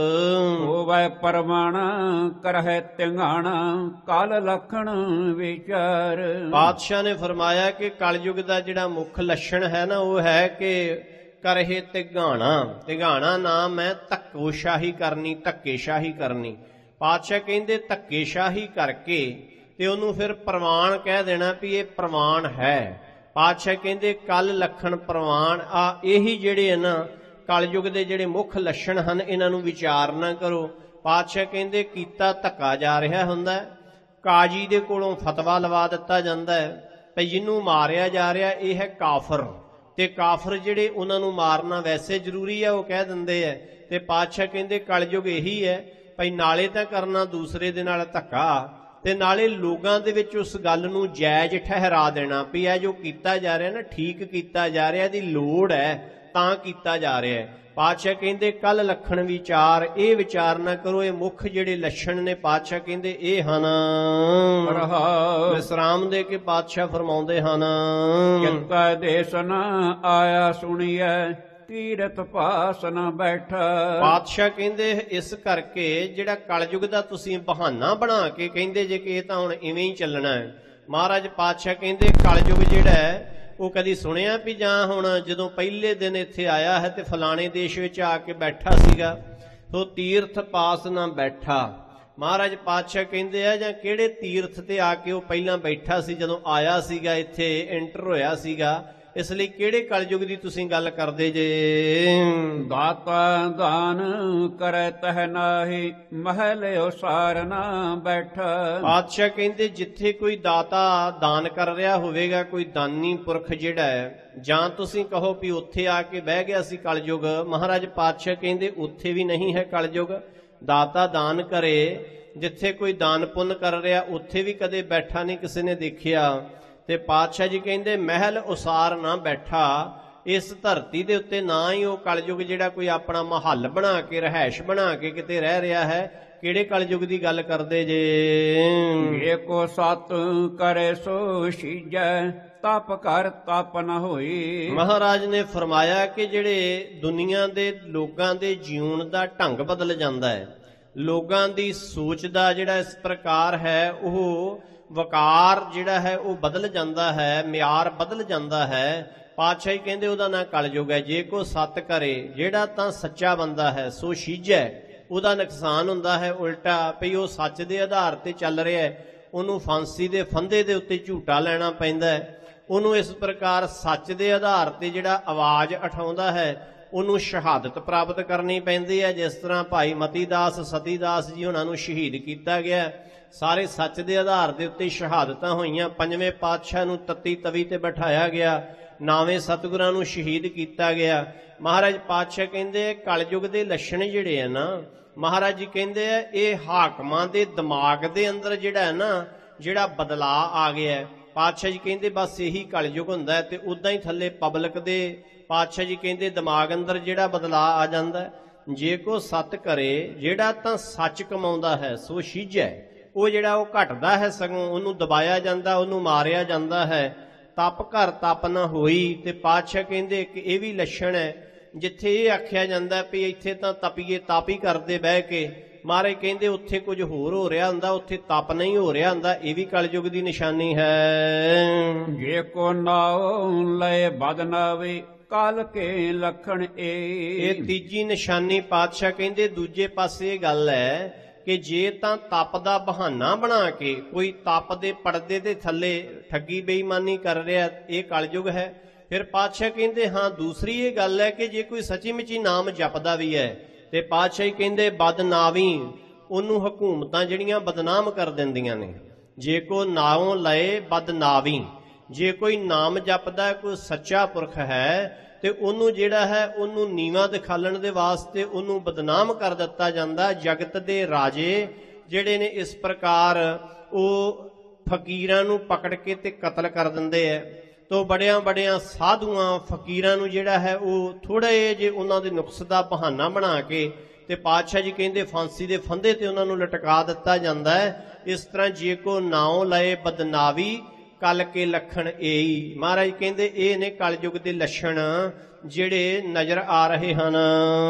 ਹੋਵੇ ਪਰਮਾਣਾ ਕਰਹਿ ਤਿੰਗਾਣਾ ਕਾਲ ਲਖਣ ਵਿਚਾਰ। ਪਾਤਸ਼ਾਹ ਨੇ ਫਰਮਾਇਆ ਕਿ ਕਲਯੁਗ ਦਾ ਜਿਹੜਾ ਮੁੱਖ ਲੱਛਣ ਹੈ ਨਾ ਉਹ ਹੈ ਕਿ ਕਰਹਿ ਤਿਗਾਣਾ। ਤਿਗਾਣਾ ਨਾਮ ਹੈ ਧੱਕੋਸ਼ਾਹੀ ਕਰਨੀ, ਧੱਕੇਸ਼ਾਹੀ ਕਰਨੀ। ਪਾਤਸ਼ਾਹ ਕਹਿੰਦੇ ਧੱਕੇਸ਼ਾਹੀ ਕਰਕੇ ਤੇ ਉਹਨੂੰ ਫਿਰ ਪ੍ਰਵਾਨ ਕਹਿ ਦੇਣਾ ਵੀ ਇਹ ਪ੍ਰਵਾਨ ਹੈ। ਪਾਤਸ਼ਾਹ ਕਹਿੰਦੇ ਕਲ ਲਖਣ ਪ੍ਰਵਾਨ ਆ ਇਹੀ ਜਿਹੜੇ ਹਨ ਕਲਯੁਗ ਦੇ ਜਿਹੜੇ ਮੁੱਖ ਲੱਛਣ ਹਨ ਇਹਨਾਂ ਨੂੰ ਵਿਚਾਰ ਨਾ ਕਰੋ। ਪਾਤਸ਼ਾਹ ਕਹਿੰਦੇ ਕੀਤਾ ਧੱਕਾ ਜਾ ਰਿਹਾ ਹੁੰਦਾ, ਕਾਜੀ ਦੇ ਕੋਲੋਂ ਫਤਵਾ ਲਵਾ ਦਿੱਤਾ ਜਾਂਦਾ ਹੈ ਭਈ ਜਿਹਨੂੰ ਮਾਰਿਆ ਜਾ ਰਿਹਾ ਇਹ ਹੈ ਕਾਫਰ, ਤੇ ਕਾਫਰ ਜਿਹੜੇ ਉਹਨਾਂ ਨੂੰ ਮਾਰਨਾ ਵੈਸੇ ਜ਼ਰੂਰੀ ਹੈ ਉਹ ਕਹਿ ਦਿੰਦੇ ਹੈ। ਤੇ ਪਾਤਸ਼ਾਹ ਕਹਿੰਦੇ ਕਲਯੁਗ ਇਹੀ ਹੈ ਭਈ ਨਾਲੇ ਤਾਂ ਕਰਨਾ ਦੂਸਰੇ ਦੇ ਨਾਲ ਧੱਕਾ ਤੇ ਨਾਲੇ ਲੋਕਾਂ ਦੇ ਵਿੱਚ ਉਸ ਗੱਲ ਨੂੰ ਜਾਇਜ਼ ਠਹਿਰਾ ਦੇਣਾ ਵੀ ਇਹ ਜੋ ਕੀਤਾ ਜਾ ਰਿਹਾ ਨਾ ਠੀਕ ਕੀਤਾ ਜਾ ਰਿਹਾ, ਇਹਦੀ ਲੋੜ ਹੈ ਤਾਂ ਕੀਤਾ ਜਾ ਰਿਹਾ ਹੈ। ਪਾਤਸ਼ਾਹ ਕਹਿੰਦੇ ਕਲ ਲਖਣ ਵਿਚਾਰ, ਇਹ ਵਿਚਾਰ ਨਾ ਕਰੋ। ਇਹ ਮੁੱਖ ਜਿਹੜੇ ਲੱਛਣ ਨੇ ਪਾਤਸ਼ਾਹ ਕਹਿੰਦੇ ਇਹ ਹਨ। ਵਿਸਰਾਮ ਦੇ ਕੇ ਪਾਤਸ਼ਾਹ ਫਰਮਾਉਂਦੇ ਹਨ ਕਿੰਤਾ ਦੇਸ ਨਾ ਆਇਆ ਸੁਣੀਐ ਤੀਰਥ ਪਾਸ ਨਾ ਬੈਠਾ। ਪਾਤਸ਼ਾਹ ਕਹਿੰਦੇ ਇਸ ਕਰਕੇ ਜਿਹੜਾ ਕਲਯੁਗ ਦਾ ਤੁਸੀਂ ਬਹਾਨਾ ਬਣਾ ਕੇ ਕਹਿੰਦੇ ਜੇ ਕਿ ਇਹ ਤਾਂ ਹੁਣ ਇਵੇਂ ਹੀ ਚੱਲਣਾ ਹੈ। ਮਹਾਰਾਜ ਪਾਤਸ਼ਾਹ ਕਹਿੰਦੇ ਕਲਯੁਗ ਜਿਹੜਾ ਹੈ ਉਹ ਕਦੀ ਸੁਣਿਆ ਵੀ ਜਾਂ ਹੁਣ ਜਦੋਂ ਪਹਿਲੇ ਦਿਨ ਇੱਥੇ ਆਇਆ ਹੈ ਤੇ ਫਲਾਣੇ ਦੇਸ਼ ਵਿੱਚ ਆ ਕੇ ਬੈਠਾ ਸੀਗਾ, ਸੋ ਤੀਰਥ ਪਾਸ ਨਾ ਬੈਠਾ। ਮਹਾਰਾਜ ਪਾਤਸ਼ਾਹ ਕਹਿੰਦੇ ਆ ਜਾਂ ਕਿਹੜੇ ਤੀਰਥ ਤੇ ਆ ਕੇ ਉਹ ਪਹਿਲਾਂ ਬੈਠਾ ਸੀ ਜਦੋਂ ਆਇਆ ਸੀਗਾ, ਇੱਥੇ ਐਂਟਰ ਹੋਇਆ ਸੀਗਾ, ਇਸ ਲਈ ਕਿਹੜੇ ਕਲਯੁਗ ਦੀ ਤੁਸੀਂ ਗੱਲ ਕਰਦੇ ਜੇ। ਦਾਤਾ ਦਾਨ ਕਰੈ ਤਹਿ ਨਾਹੀ, ਮਹਿਲ ਉਸਾਰ ਨਾ ਬੈਠਾ। ਪਾਤਸ਼ਾਹ ਕਹਿੰਦੇ ਜਿੱਥੇ ਕੋਈ ਦਾਤਾ ਦਾਨ ਕਰ ਰਿਹਾ ਹੋਵੇਗਾ, ਕੋਈ ਦਾਨੀ ਪੁਰਖ ਜਿਹੜਾ ਹੈ, ਜਾਂ ਤੁਸੀਂ ਕਹੋ ਵੀ ਉੱਥੇ ਆ ਕੇ ਬਹਿ ਗਿਆ ਸੀ ਕਲਯੁਗ, ਮਹਾਰਾਜ ਪਾਤਸ਼ਾਹ ਕਹਿੰਦੇ ਉੱਥੇ ਵੀ ਨਹੀਂ ਹੈ ਕਲਯੁਗ। ਦਾਤਾ ਦਾਨ ਕਰੇ, ਜਿੱਥੇ ਕੋਈ ਦਾਨ ਪੁੰਨ ਕਰ ਰਿਹਾ ਉੱਥੇ ਵੀ ਕਦੇ ਬੈਠਾ ਨਹੀਂ ਕਿਸੇ ਨੇ ਦੇਖਿਆ। ਤੇ ਪਾਤਸ਼ਾਹ ਜੀ ਕਹਿੰਦੇ ਮਹਿਲ ਉਸਾਰ ਨਾ ਬੈਠਾ, ਇਸ ਧਰਤੀ ਦੇ ਉੱਤੇ ਨਾ ਹੀ ਉਹ ਕਲਯੁਗ ਜਿਹੜਾ ਕੋਈ ਆਪਣਾ ਮਹੱਲ ਬਣਾ ਕੇ ਰਹਿائش ਬਣਾ ਕੇ ਕਿਤੇ ਰਹਿ ਰਿਹਾ ਹੈ। ਕਿਹੜੇ ਕਲਯੁਗ ਦੀ ਗੱਲ ਕਰਦੇ ਜੇ। ਏਕੋ ਸਤ ਕਰੇ ਸੋ ਸੀਜੈ, ਤਪ ਕਰ ਤਪ ਨ ਹੋਈ। ਮਹਾਰਾਜ ਨੇ ਫਰਮਾਇਆ ਕਿ ਜਿਹੜੇ ਦੁਨੀਆ ਦੇ ਲੋਕਾਂ ਦੇ ਜਿਉਣ ਦਾ ਢੰਗ ਬਦਲ ਜਾਂਦਾ ਹੈ, ਲੋਕਾਂ ਦੀ ਸੋਚ ਦਾ ਜਿਹੜਾ ਇਸ ਪ੍ਰਕਾਰ ਹੈ, ਉਹ ਵਕਾਰ ਜਿਹੜਾ ਹੈ ਉਹ ਬਦਲ ਜਾਂਦਾ ਹੈ, ਮਿਆਰ ਬਦਲ ਜਾਂਦਾ ਹੈ। ਪਾਤਸ਼ਾਹੀ ਕਹਿੰਦੇ ਉਹਦਾ ਨਾਂ ਕਲਯੁਗ ਹੈ। ਜੇ ਕੋ ਸਤ ਕਰੇ, ਜਿਹੜਾ ਤਾਂ ਸੱਚਾ ਬੰਦਾ ਹੈ, ਸੋ ਸੀਜੈ, ਉਹਦਾ ਨੁਕਸਾਨ ਹੁੰਦਾ ਹੈ ਉਲਟਾ, ਭਈ ਉਹ ਸੱਚ ਦੇ ਆਧਾਰ ਤੇ ਚੱਲ ਰਿਹਾ ਹੈ, ਉਹਨੂੰ ਫਾਂਸੀ ਦੇ ਫੰਦੇ ਦੇ ਉੱਤੇ ਝੂਟਾ ਲੈਣਾ ਪੈਂਦਾ ਹੈ। ਉਹਨੂੰ ਇਸ ਪ੍ਰਕਾਰ ਸੱਚ ਦੇ ਆਧਾਰ ਤੇ ਜਿਹੜਾ ਆਵਾਜ਼ ਉਠਾਉਂਦਾ ਹੈ, ਉਹਨੂੰ ਸ਼ਹਾਦਤ ਪ੍ਰਾਪਤ ਕਰਨੀ ਪੈਂਦੀ ਹੈ। ਜਿਸ ਤਰ੍ਹਾਂ ਭਾਈ ਮਤੀ ਦਾਸ ਸਤੀ ਦਾਸ ਜੀ ਉਹਨਾਂ ਨੂੰ ਸ਼ਹੀਦ ਕੀਤਾ ਗਿਆ, ਸਾਰੇ ਸੱਚ ਦੇ ਆਧਾਰ ਦੇ ਉੱਤੇ ਸ਼ਹਾਦਤਾਂ ਹੋਈਆਂ। ਪੰਜਵੇਂ ਪਾਤਸ਼ਾਹ ਨੂੰ ਤੱਤੀ ਤਵੀ ਤੇ ਬਿਠਾਇਆ ਗਿਆ, ਨਾਵੇਂ ਸਤਿਗੁਰਾਂ ਨੂੰ ਸ਼ਹੀਦ ਕੀਤਾ ਗਿਆ। ਮਹਾਰਾਜ ਪਾਤਸ਼ਾਹ ਕਹਿੰਦੇ ਕਲਯੁਗ ਦੇ ਲੱਛਣ ਜਿਹੜੇ ਆ ਨਾ, ਮਹਾਰਾਜ ਜੀ ਕਹਿੰਦੇ ਆ ਇਹ ਹਾਕਮਾਂ ਦੇ ਦਿਮਾਗ ਦੇ ਅੰਦਰ ਜਿਹੜਾ ਹੈ ਨਾ, ਜਿਹੜਾ ਬਦਲਾਅ ਆ ਗਿਆ। ਪਾਤਸ਼ਾਹ ਜੀ ਕਹਿੰਦੇ ਬਸ ਇਹੀ ਕਲਯੁਗ ਹੁੰਦਾ ਹੈ। ਤੇ ਉਦਾਂ ਹੀ ਥੱਲੇ ਪਬਲਿਕ ਦੇ ਪਾਤਸ਼ਾਹ ਜੀ ਕਹਿੰਦੇ ਦਿਮਾਗ ਅੰਦਰ ਜਿਹੜਾ ਬਦਲਾਅ ਆ ਜਾਂਦਾ, ਜੇ ਕੋ ਸਤ ਕਰੇ, ਜਿਹੜਾ ਤਾਂ ਸੱਚ ਕਮਾਉਂਦਾ ਹੈ, ਸੋ ਸੀਜੈ, ਉਹ ਜਿਹੜਾ ਉਹ ਘਟਦਾ ਹੈ, ਸਗੋਂ ਉਹਨੂੰ ਦਬਾਇਆ ਜਾਂਦਾ, ਉਹਨੂੰ ਮਾਰਿਆ ਜਾਂਦਾ ਹੈ। ਤਪ ਘਰ ਤਪ ਨਾ ਹੋਈ। ਤੇ ਪਾਤਸ਼ਾਹ ਕਹਿੰਦੇ ਇੱਕ ਇਹ ਵੀ ਲੱਛਣ ਹੈ, ਜਿੱਥੇ ਇਹ ਆਖਿਆ ਜਾਂਦਾ ਵੀ ਇੱਥੇ ਤਾਂ ਤਪੀਏ, ਤਪ ਹੀ ਕਰਦੇ ਬਹਿ ਕੇ, ਮਹਾਰਾਜ ਕਹਿੰਦੇ ਉੱਥੇ ਕੁਝ ਹੋਰ ਹੋ ਰਿਹਾ ਹੁੰਦਾ, ਉੱਥੇ ਤਪ ਨਹੀਂ ਹੋ ਰਿਹਾ ਹੁੰਦਾ। ਇਹ ਵੀ ਕਲਯੁਗ ਦੀ ਨਿਸ਼ਾਨੀ ਹੈ। ਜੇ ਕੋ ਨਾਉ ਲਏ ਬਦਨਾਵੇ, ਕਲ ਕੇ ਲਖਣ ਇਹ ਤੀਜੀ ਨਿਸ਼ਾਨੀ ਪਾਤਸ਼ਾਹ ਕਹਿੰਦੇ ਦੂਜੇ ਪਾਸੇ ਇਹ ਗੱਲ ਹੈ ਕਿ ਜੇ ਤਾਂ ਤਪ ਦਾ ਬਹਾਨਾ ਬਣਾ ਕੇ ਕੋਈ ਤਪ ਦੇ ਪਰਦੇ ਦੇ ਥੱਲੇ ਠੱਗੀ ਬੇਈਮਾਨੀ ਕਰ ਰਿਹਾ, ਇਹ ਕਲਯੁਗ ਹੈ। ਫਿਰ ਪਾਤਸ਼ਾਹ ਕਹਿੰਦੇ ਹਾਂ ਦੂਸਰੀ ਇਹ ਗੱਲ ਹੈ ਕਿ ਜੇ ਕੋਈ ਸੱਚੀ ਮੁੱਚੀ ਨਾਮ ਜਪਦਾ ਵੀ ਹੈ, ਤੇ ਪਾਤਸ਼ਾਹ ਕਹਿੰਦੇ ਬਦਨਾਵੀ, ਉਹਨੂੰ ਹਕੂਮਤਾਂ ਜਿਹੜੀਆਂ ਬਦਨਾਮ ਕਰ ਦਿੰਦੀਆਂ ਨੇ। ਜੇ ਕੋ ਨਾਉ ਲਏ ਬਦਨਾਵੀ, ਜੇ ਕੋਈ ਨਾਮ ਜਪਦਾ ਕੋਈ ਸੱਚਾ ਪੁਰਖ ਹੈ, ਤੇ ਉਹਨੂੰ ਜਿਹੜਾ ਹੈ ਉਹਨੂੰ ਨੀਵਾਂ ਦਿਖਾਲਣ ਦੇ ਵਾਸਤੇ ਉਹਨੂੰ ਬਦਨਾਮ ਕਰ ਦਿੱਤਾ ਜਾਂਦਾ। ਜਗਤ ਦੇ ਰਾਜੇ ਜਿਹੜੇ ਨੇ ਇਸ ਪ੍ਰਕਾਰ ਉਹ ਫਕੀਰਾਂ ਨੂੰ ਪਕੜ ਕੇ ਤੇ ਕਤਲ ਕਰ ਦਿੰਦੇ ਐ। ਤੋ ਬੜਿਆਂ ਬੜਿਆਂ ਸਾਧੂਆਂ ਫਕੀਰਾਂ ਨੂੰ ਜਿਹੜਾ ਹੈ ਉਹ ਥੋੜੇ ਜੇ ਉਹਨਾਂ ਦੇ ਨੁਕਸ ਦਾ ਬਹਾਨਾ ਬਣਾ ਕੇ ਤੇ ਪਾਤਸ਼ਾਹ ਜੀ ਕਹਿੰਦੇ ਫਾਂਸੀ ਦੇ ਫੰਦੇ ਤੇ ਉਹਨਾਂ ਨੂੰ ਲਟਕਾ ਦਿੱਤਾ ਜਾਂਦਾ ਹੈ। ਇਸ ਤਰ੍ਹਾਂ ਜੇ ਕੋ ਨਾਉ ਲਏ ਬਦਨਾਵੀ, ਕਲ ਕੇ ਲੱਖਣ ਏਈ। ਮਹਾਰਾਜ ਕਹਿੰਦੇ ਇਹ ਨੇ ਕਲਯੁਗ ਦੇ ਲੱਛਣ ਜਿਹੜੇ ਨਜ਼ਰ ਆ ਰਹੇ ਹਨ।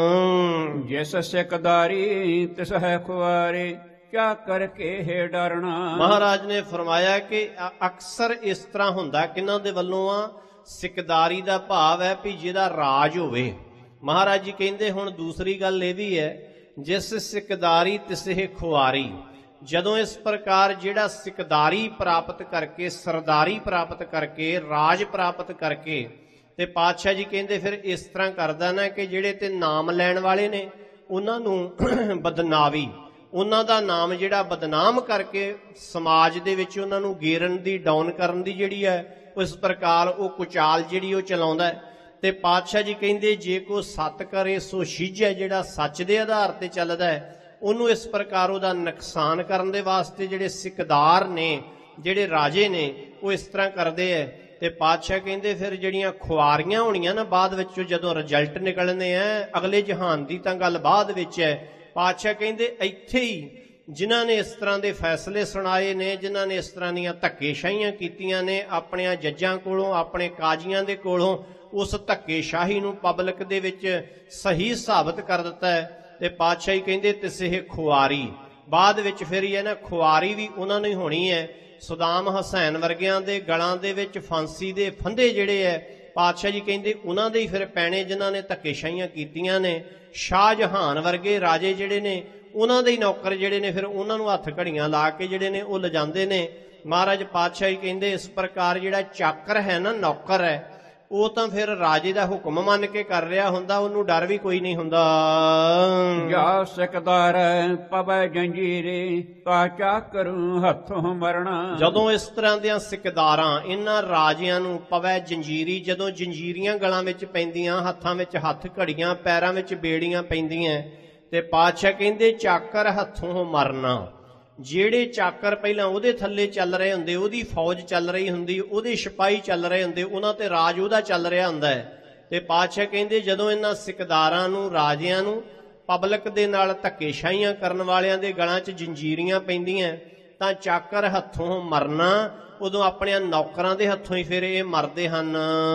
ਜਿਸ ਸਿਕਦਾਰੀ ਤਿਸ ਹੈ ਖੁਆਰੇ, ਕਿਆ ਕਰਕੇ ਹੈ ਡਰਨਾ। ਮਹਾਰਾਜ ਨੇ ਫਰਮਾਇਆ ਕਿ ਅਕਸਰ ਇਸ ਤਰ੍ਹਾਂ ਹੁੰਦਾ, ਕਿਹਨਾਂ ਦੇ ਵੱਲੋਂ ਆ, ਸਿਕਦਾਰੀ ਦਾ ਭਾਵ ਹੈ ਵੀ ਜਿਹਦਾ ਰਾਜ ਹੋਵੇ। ਮਹਾਰਾਜ ਜੀ ਕਹਿੰਦੇ ਹੁਣ ਦੂਸਰੀ ਗੱਲ ਇਹ ਵੀ ਹੈ, ਜਿਸ ਸਿਕਦਾਰੀ ਤਿਸੇ ਖੁਆਰੀ। ਜਦੋਂ ਇਸ ਪ੍ਰਕਾਰ ਜਿਹੜਾ ਸਿਕਦਾਰੀ ਪ੍ਰਾਪਤ ਕਰਕੇ, ਸਰਦਾਰੀ ਪ੍ਰਾਪਤ ਕਰਕੇ, ਰਾਜ ਪ੍ਰਾਪਤ ਕਰਕੇ, ਤੇ ਪਾਤਸ਼ਾਹ ਜੀ ਕਹਿੰਦੇ ਫਿਰ ਇਸ ਤਰ੍ਹਾਂ ਕਰਦਾ ਨਾ ਕਿ ਜਿਹੜੇ ਤੇ ਨਾਮ ਲੈਣ ਵਾਲੇ ਨੇ ਉਹਨਾਂ ਨੂੰ ਬਦਨਾਵੀ, ਉਹਨਾਂ ਦਾ ਨਾਮ ਜਿਹੜਾ ਬਦਨਾਮ ਕਰਕੇ ਸਮਾਜ ਦੇ ਵਿੱਚ ਉਹਨਾਂ ਨੂੰ ਗੇਰਨ ਦੀ, ਡਾਊਨ ਕਰਨ ਦੀ ਜਿਹੜੀ ਹੈ ਉਸ ਪ੍ਰਕਾਰ ਉਹ ਕੁਚਾਲ ਜਿਹੜੀ ਉਹ ਚਲਾਉਂਦਾ। ਤੇ ਪਾਤਸ਼ਾਹ ਜੀ ਕਹਿੰਦੇ ਜੇ ਕੋ ਸਤ ਕਰੇ ਸੋ ਸੀਜੈ, ਜਿਹੜਾ ਸੱਚ ਦੇ ਆਧਾਰ ਤੇ ਚੱਲਦਾ ਹੈ ਉਹਨੂੰ ਇਸ ਪ੍ਰਕਾਰ ਉਹਦਾ ਨੁਕਸਾਨ ਕਰਨ ਦੇ ਵਾਸਤੇ ਜਿਹੜੇ ਸਿਕਦਾਰ ਨੇ, ਜਿਹੜੇ ਰਾਜੇ ਨੇ, ਉਹ ਇਸ ਤਰ੍ਹਾਂ ਕਰਦੇ ਐ। ਤੇ ਪਾਤਸ਼ਾਹ ਕਹਿੰਦੇ ਫਿਰ ਜਿਹੜੀਆਂ ਖੁਆਰੀਆਂ ਹੋਣੀਆਂ ਨਾ ਬਾਅਦ ਵਿੱਚ ਜਦੋਂ ਰਿਜ਼ਲਟ ਨਿਕਲਣੇ ਆ ਅਗਲੇ ਜਹਾਨ ਦੀ, ਤਾਂ ਗੱਲ ਬਾਅਦ ਵਿੱਚ ਹੈ। ਪਾਤਸ਼ਾਹ ਕਹਿੰਦੇ ਇੱਥੇ ਹੀ ਜਿਨ੍ਹਾਂ ਨੇ ਇਸ ਤਰ੍ਹਾਂ ਦੇ ਫੈਸਲੇ ਸੁਣਾਏ ਨੇ, ਜਿਨ੍ਹਾਂ ਨੇ ਇਸ ਤਰ੍ਹਾਂ ਦੀਆਂ ਧੱਕੇਸ਼ਾਹੀਆਂ ਕੀਤੀਆਂ ਨੇ ਆਪਣਿਆਂ ਜੱਜਾਂ ਕੋਲੋਂ, ਆਪਣੇ ਕਾਜ਼ੀਆਂ ਦੇ ਕੋਲੋਂ, ਉਸ ਧੱਕੇਸ਼ਾਹੀ ਨੂੰ ਪਬਲਿਕ ਦੇ ਵਿੱਚ ਸਹੀ ਸਾਬਤ ਕਰ ਦਿੱਤਾ ਹੈ। ਤੇ ਪਾਤਸ਼ਾਹੀ ਕਹਿੰਦੇ ਤਿਸੇ ਖੁਆਰੀ, ਬਾਅਦ ਵਿੱਚ ਫਿਰ ਇਹ ਨਾ ਖੁਆਰੀ ਵੀ ਉਹਨਾਂ ਨੂੰ ਹੀ ਹੋਣੀ ਹੈ। ਸੁਦਾਮ ਹਸੈਨ ਵਰਗਿਆਂ ਦੇ ਗਲਾਂ ਦੇ ਵਿੱਚ ਫਾਂਸੀ ਦੇ ਫੰਦੇ ਜਿਹੜੇ ਹੈ ਪਾਤਸ਼ਾਹ ਜੀ ਕਹਿੰਦੇ ਉਹਨਾਂ ਦੇ ਹੀ ਫਿਰ ਪੈਣੇ, ਜਿਨ੍ਹਾਂ ਨੇ ਧੱਕੇਸ਼ਾਹੀਆਂ ਕੀਤੀਆਂ ਨੇ। ਸ਼ਾਹਜਹਾਨ ਵਰਗੇ ਰਾਜੇ ਜਿਹੜੇ ਨੇ ਉਹਨਾਂ ਦੇ ਹੀ ਨੌਕਰ ਜਿਹੜੇ ਨੇ ਫਿਰ ਉਹਨਾਂ ਨੂੰ ਹੱਥ ਘੜੀਆਂ ਲਾ ਕੇ ਜਿਹੜੇ ਨੇ ਉਹ ਲਿਜਾਂਦੇ ਨੇ। ਮਹਾਰਾਜ ਪਾਤਸ਼ਾਹ ਜੀ ਕਹਿੰਦੇ ਇਸ ਪ੍ਰਕਾਰ ਜਿਹੜਾ ਚਾਕਰ ਹੈ ਨਾ, ਨੌਕਰ ਹੈ, ਉਹ ਤਾਂ ਫਿਰ ਰਾਜੇ ਦਾ ਹੁਕਮ ਮੰਨ ਕੇ ਕਰ ਰਿਹਾ ਹੁੰਦਾ, ਉਹਨੂੰ ਡਰ ਵੀ ਕੋਈ ਨਹੀਂ ਹੁੰਦਾ। ਜਾ ਸਿਕਦਾਰ ਪਵੈ ਜੰਜੀਰੇ ਕਾ ਚਾਕਰ ਹੱਥੋਂ ਮਰਣਾ। ਜਦੋਂ ਇਸ ਤਰ੍ਹਾਂ ਦੀਆਂ ਸਿਕਦਾਰਾਂ ਇਹਨਾਂ ਰਾਜਿਆਂ ਨੂੰ ਪਵੈ ਜੰਜੀਰੀ, ਜਦੋਂ ਜੰਜੀਰੀਆਂ ਗਲਾਂ ਵਿੱਚ ਪੈਂਦੀਆਂ, ਹੱਥਾਂ ਵਿੱਚ ਹੱਥ ਘੜੀਆਂ, ਪੈਰਾਂ ਵਿੱਚ ਬੇੜੀਆਂ ਪੈਂਦੀਆਂ, ਤੇ ਪਾਤਸ਼ਾਹ ਕਹਿੰਦੇ ਚਾਕਰ ਹੱਥੋਂ ਮਰਨਾ। ਜਿਹੜੇ ਚਾਕਰ ਪਹਿਲਾਂ ਉਹਦੇ ਥੱਲੇ ਚੱਲ ਰਹੇ ਹੁੰਦੇ, ਉਹਦੀ ਫੌਜ ਚੱਲ ਰਹੀ ਹੁੰਦੀ, ਉਹਦੇ ਸਿਪਾਹੀ ਚੱਲ ਰਹੇ ਹੁੰਦੇ, ਉਹਨਾਂ ਤੇ ਰਾਜ ਉਹਦਾ ਚੱਲ ਰਿਹਾ ਹੁੰਦਾ ਹੈ। ਤੇ ਪਾਤਸ਼ਾਹ ਕਹਿੰਦੇ ਜਦੋਂ ਇਹਨਾਂ ਸਿਕਦਾਰਾਂ ਨੂੰ, ਰਾਜਿਆਂ ਨੂੰ, ਪਬਲਿਕ ਦੇ ਨਾਲ ਧੱਕੇਸ਼ਾਹੀਆਂ ਕਰਨ ਵਾਲਿਆਂ ਦੇ ਗਲਾਂ 'ਚ ਜੰਜੀਰੀਆਂ ਪੈਂਦੀਆਂ ਤਾਂ ਚਾਕਰ ਹੱਥੋਂ ਮਰਨਾ, ਉਦੋਂ ਆਪਣੇ ਨੌਕਰਾਂ ਦੇ ਹੱਥੋਂ ਹੀ ਫਿਰ ਇਹ ਮਰਦੇ ਹਨ।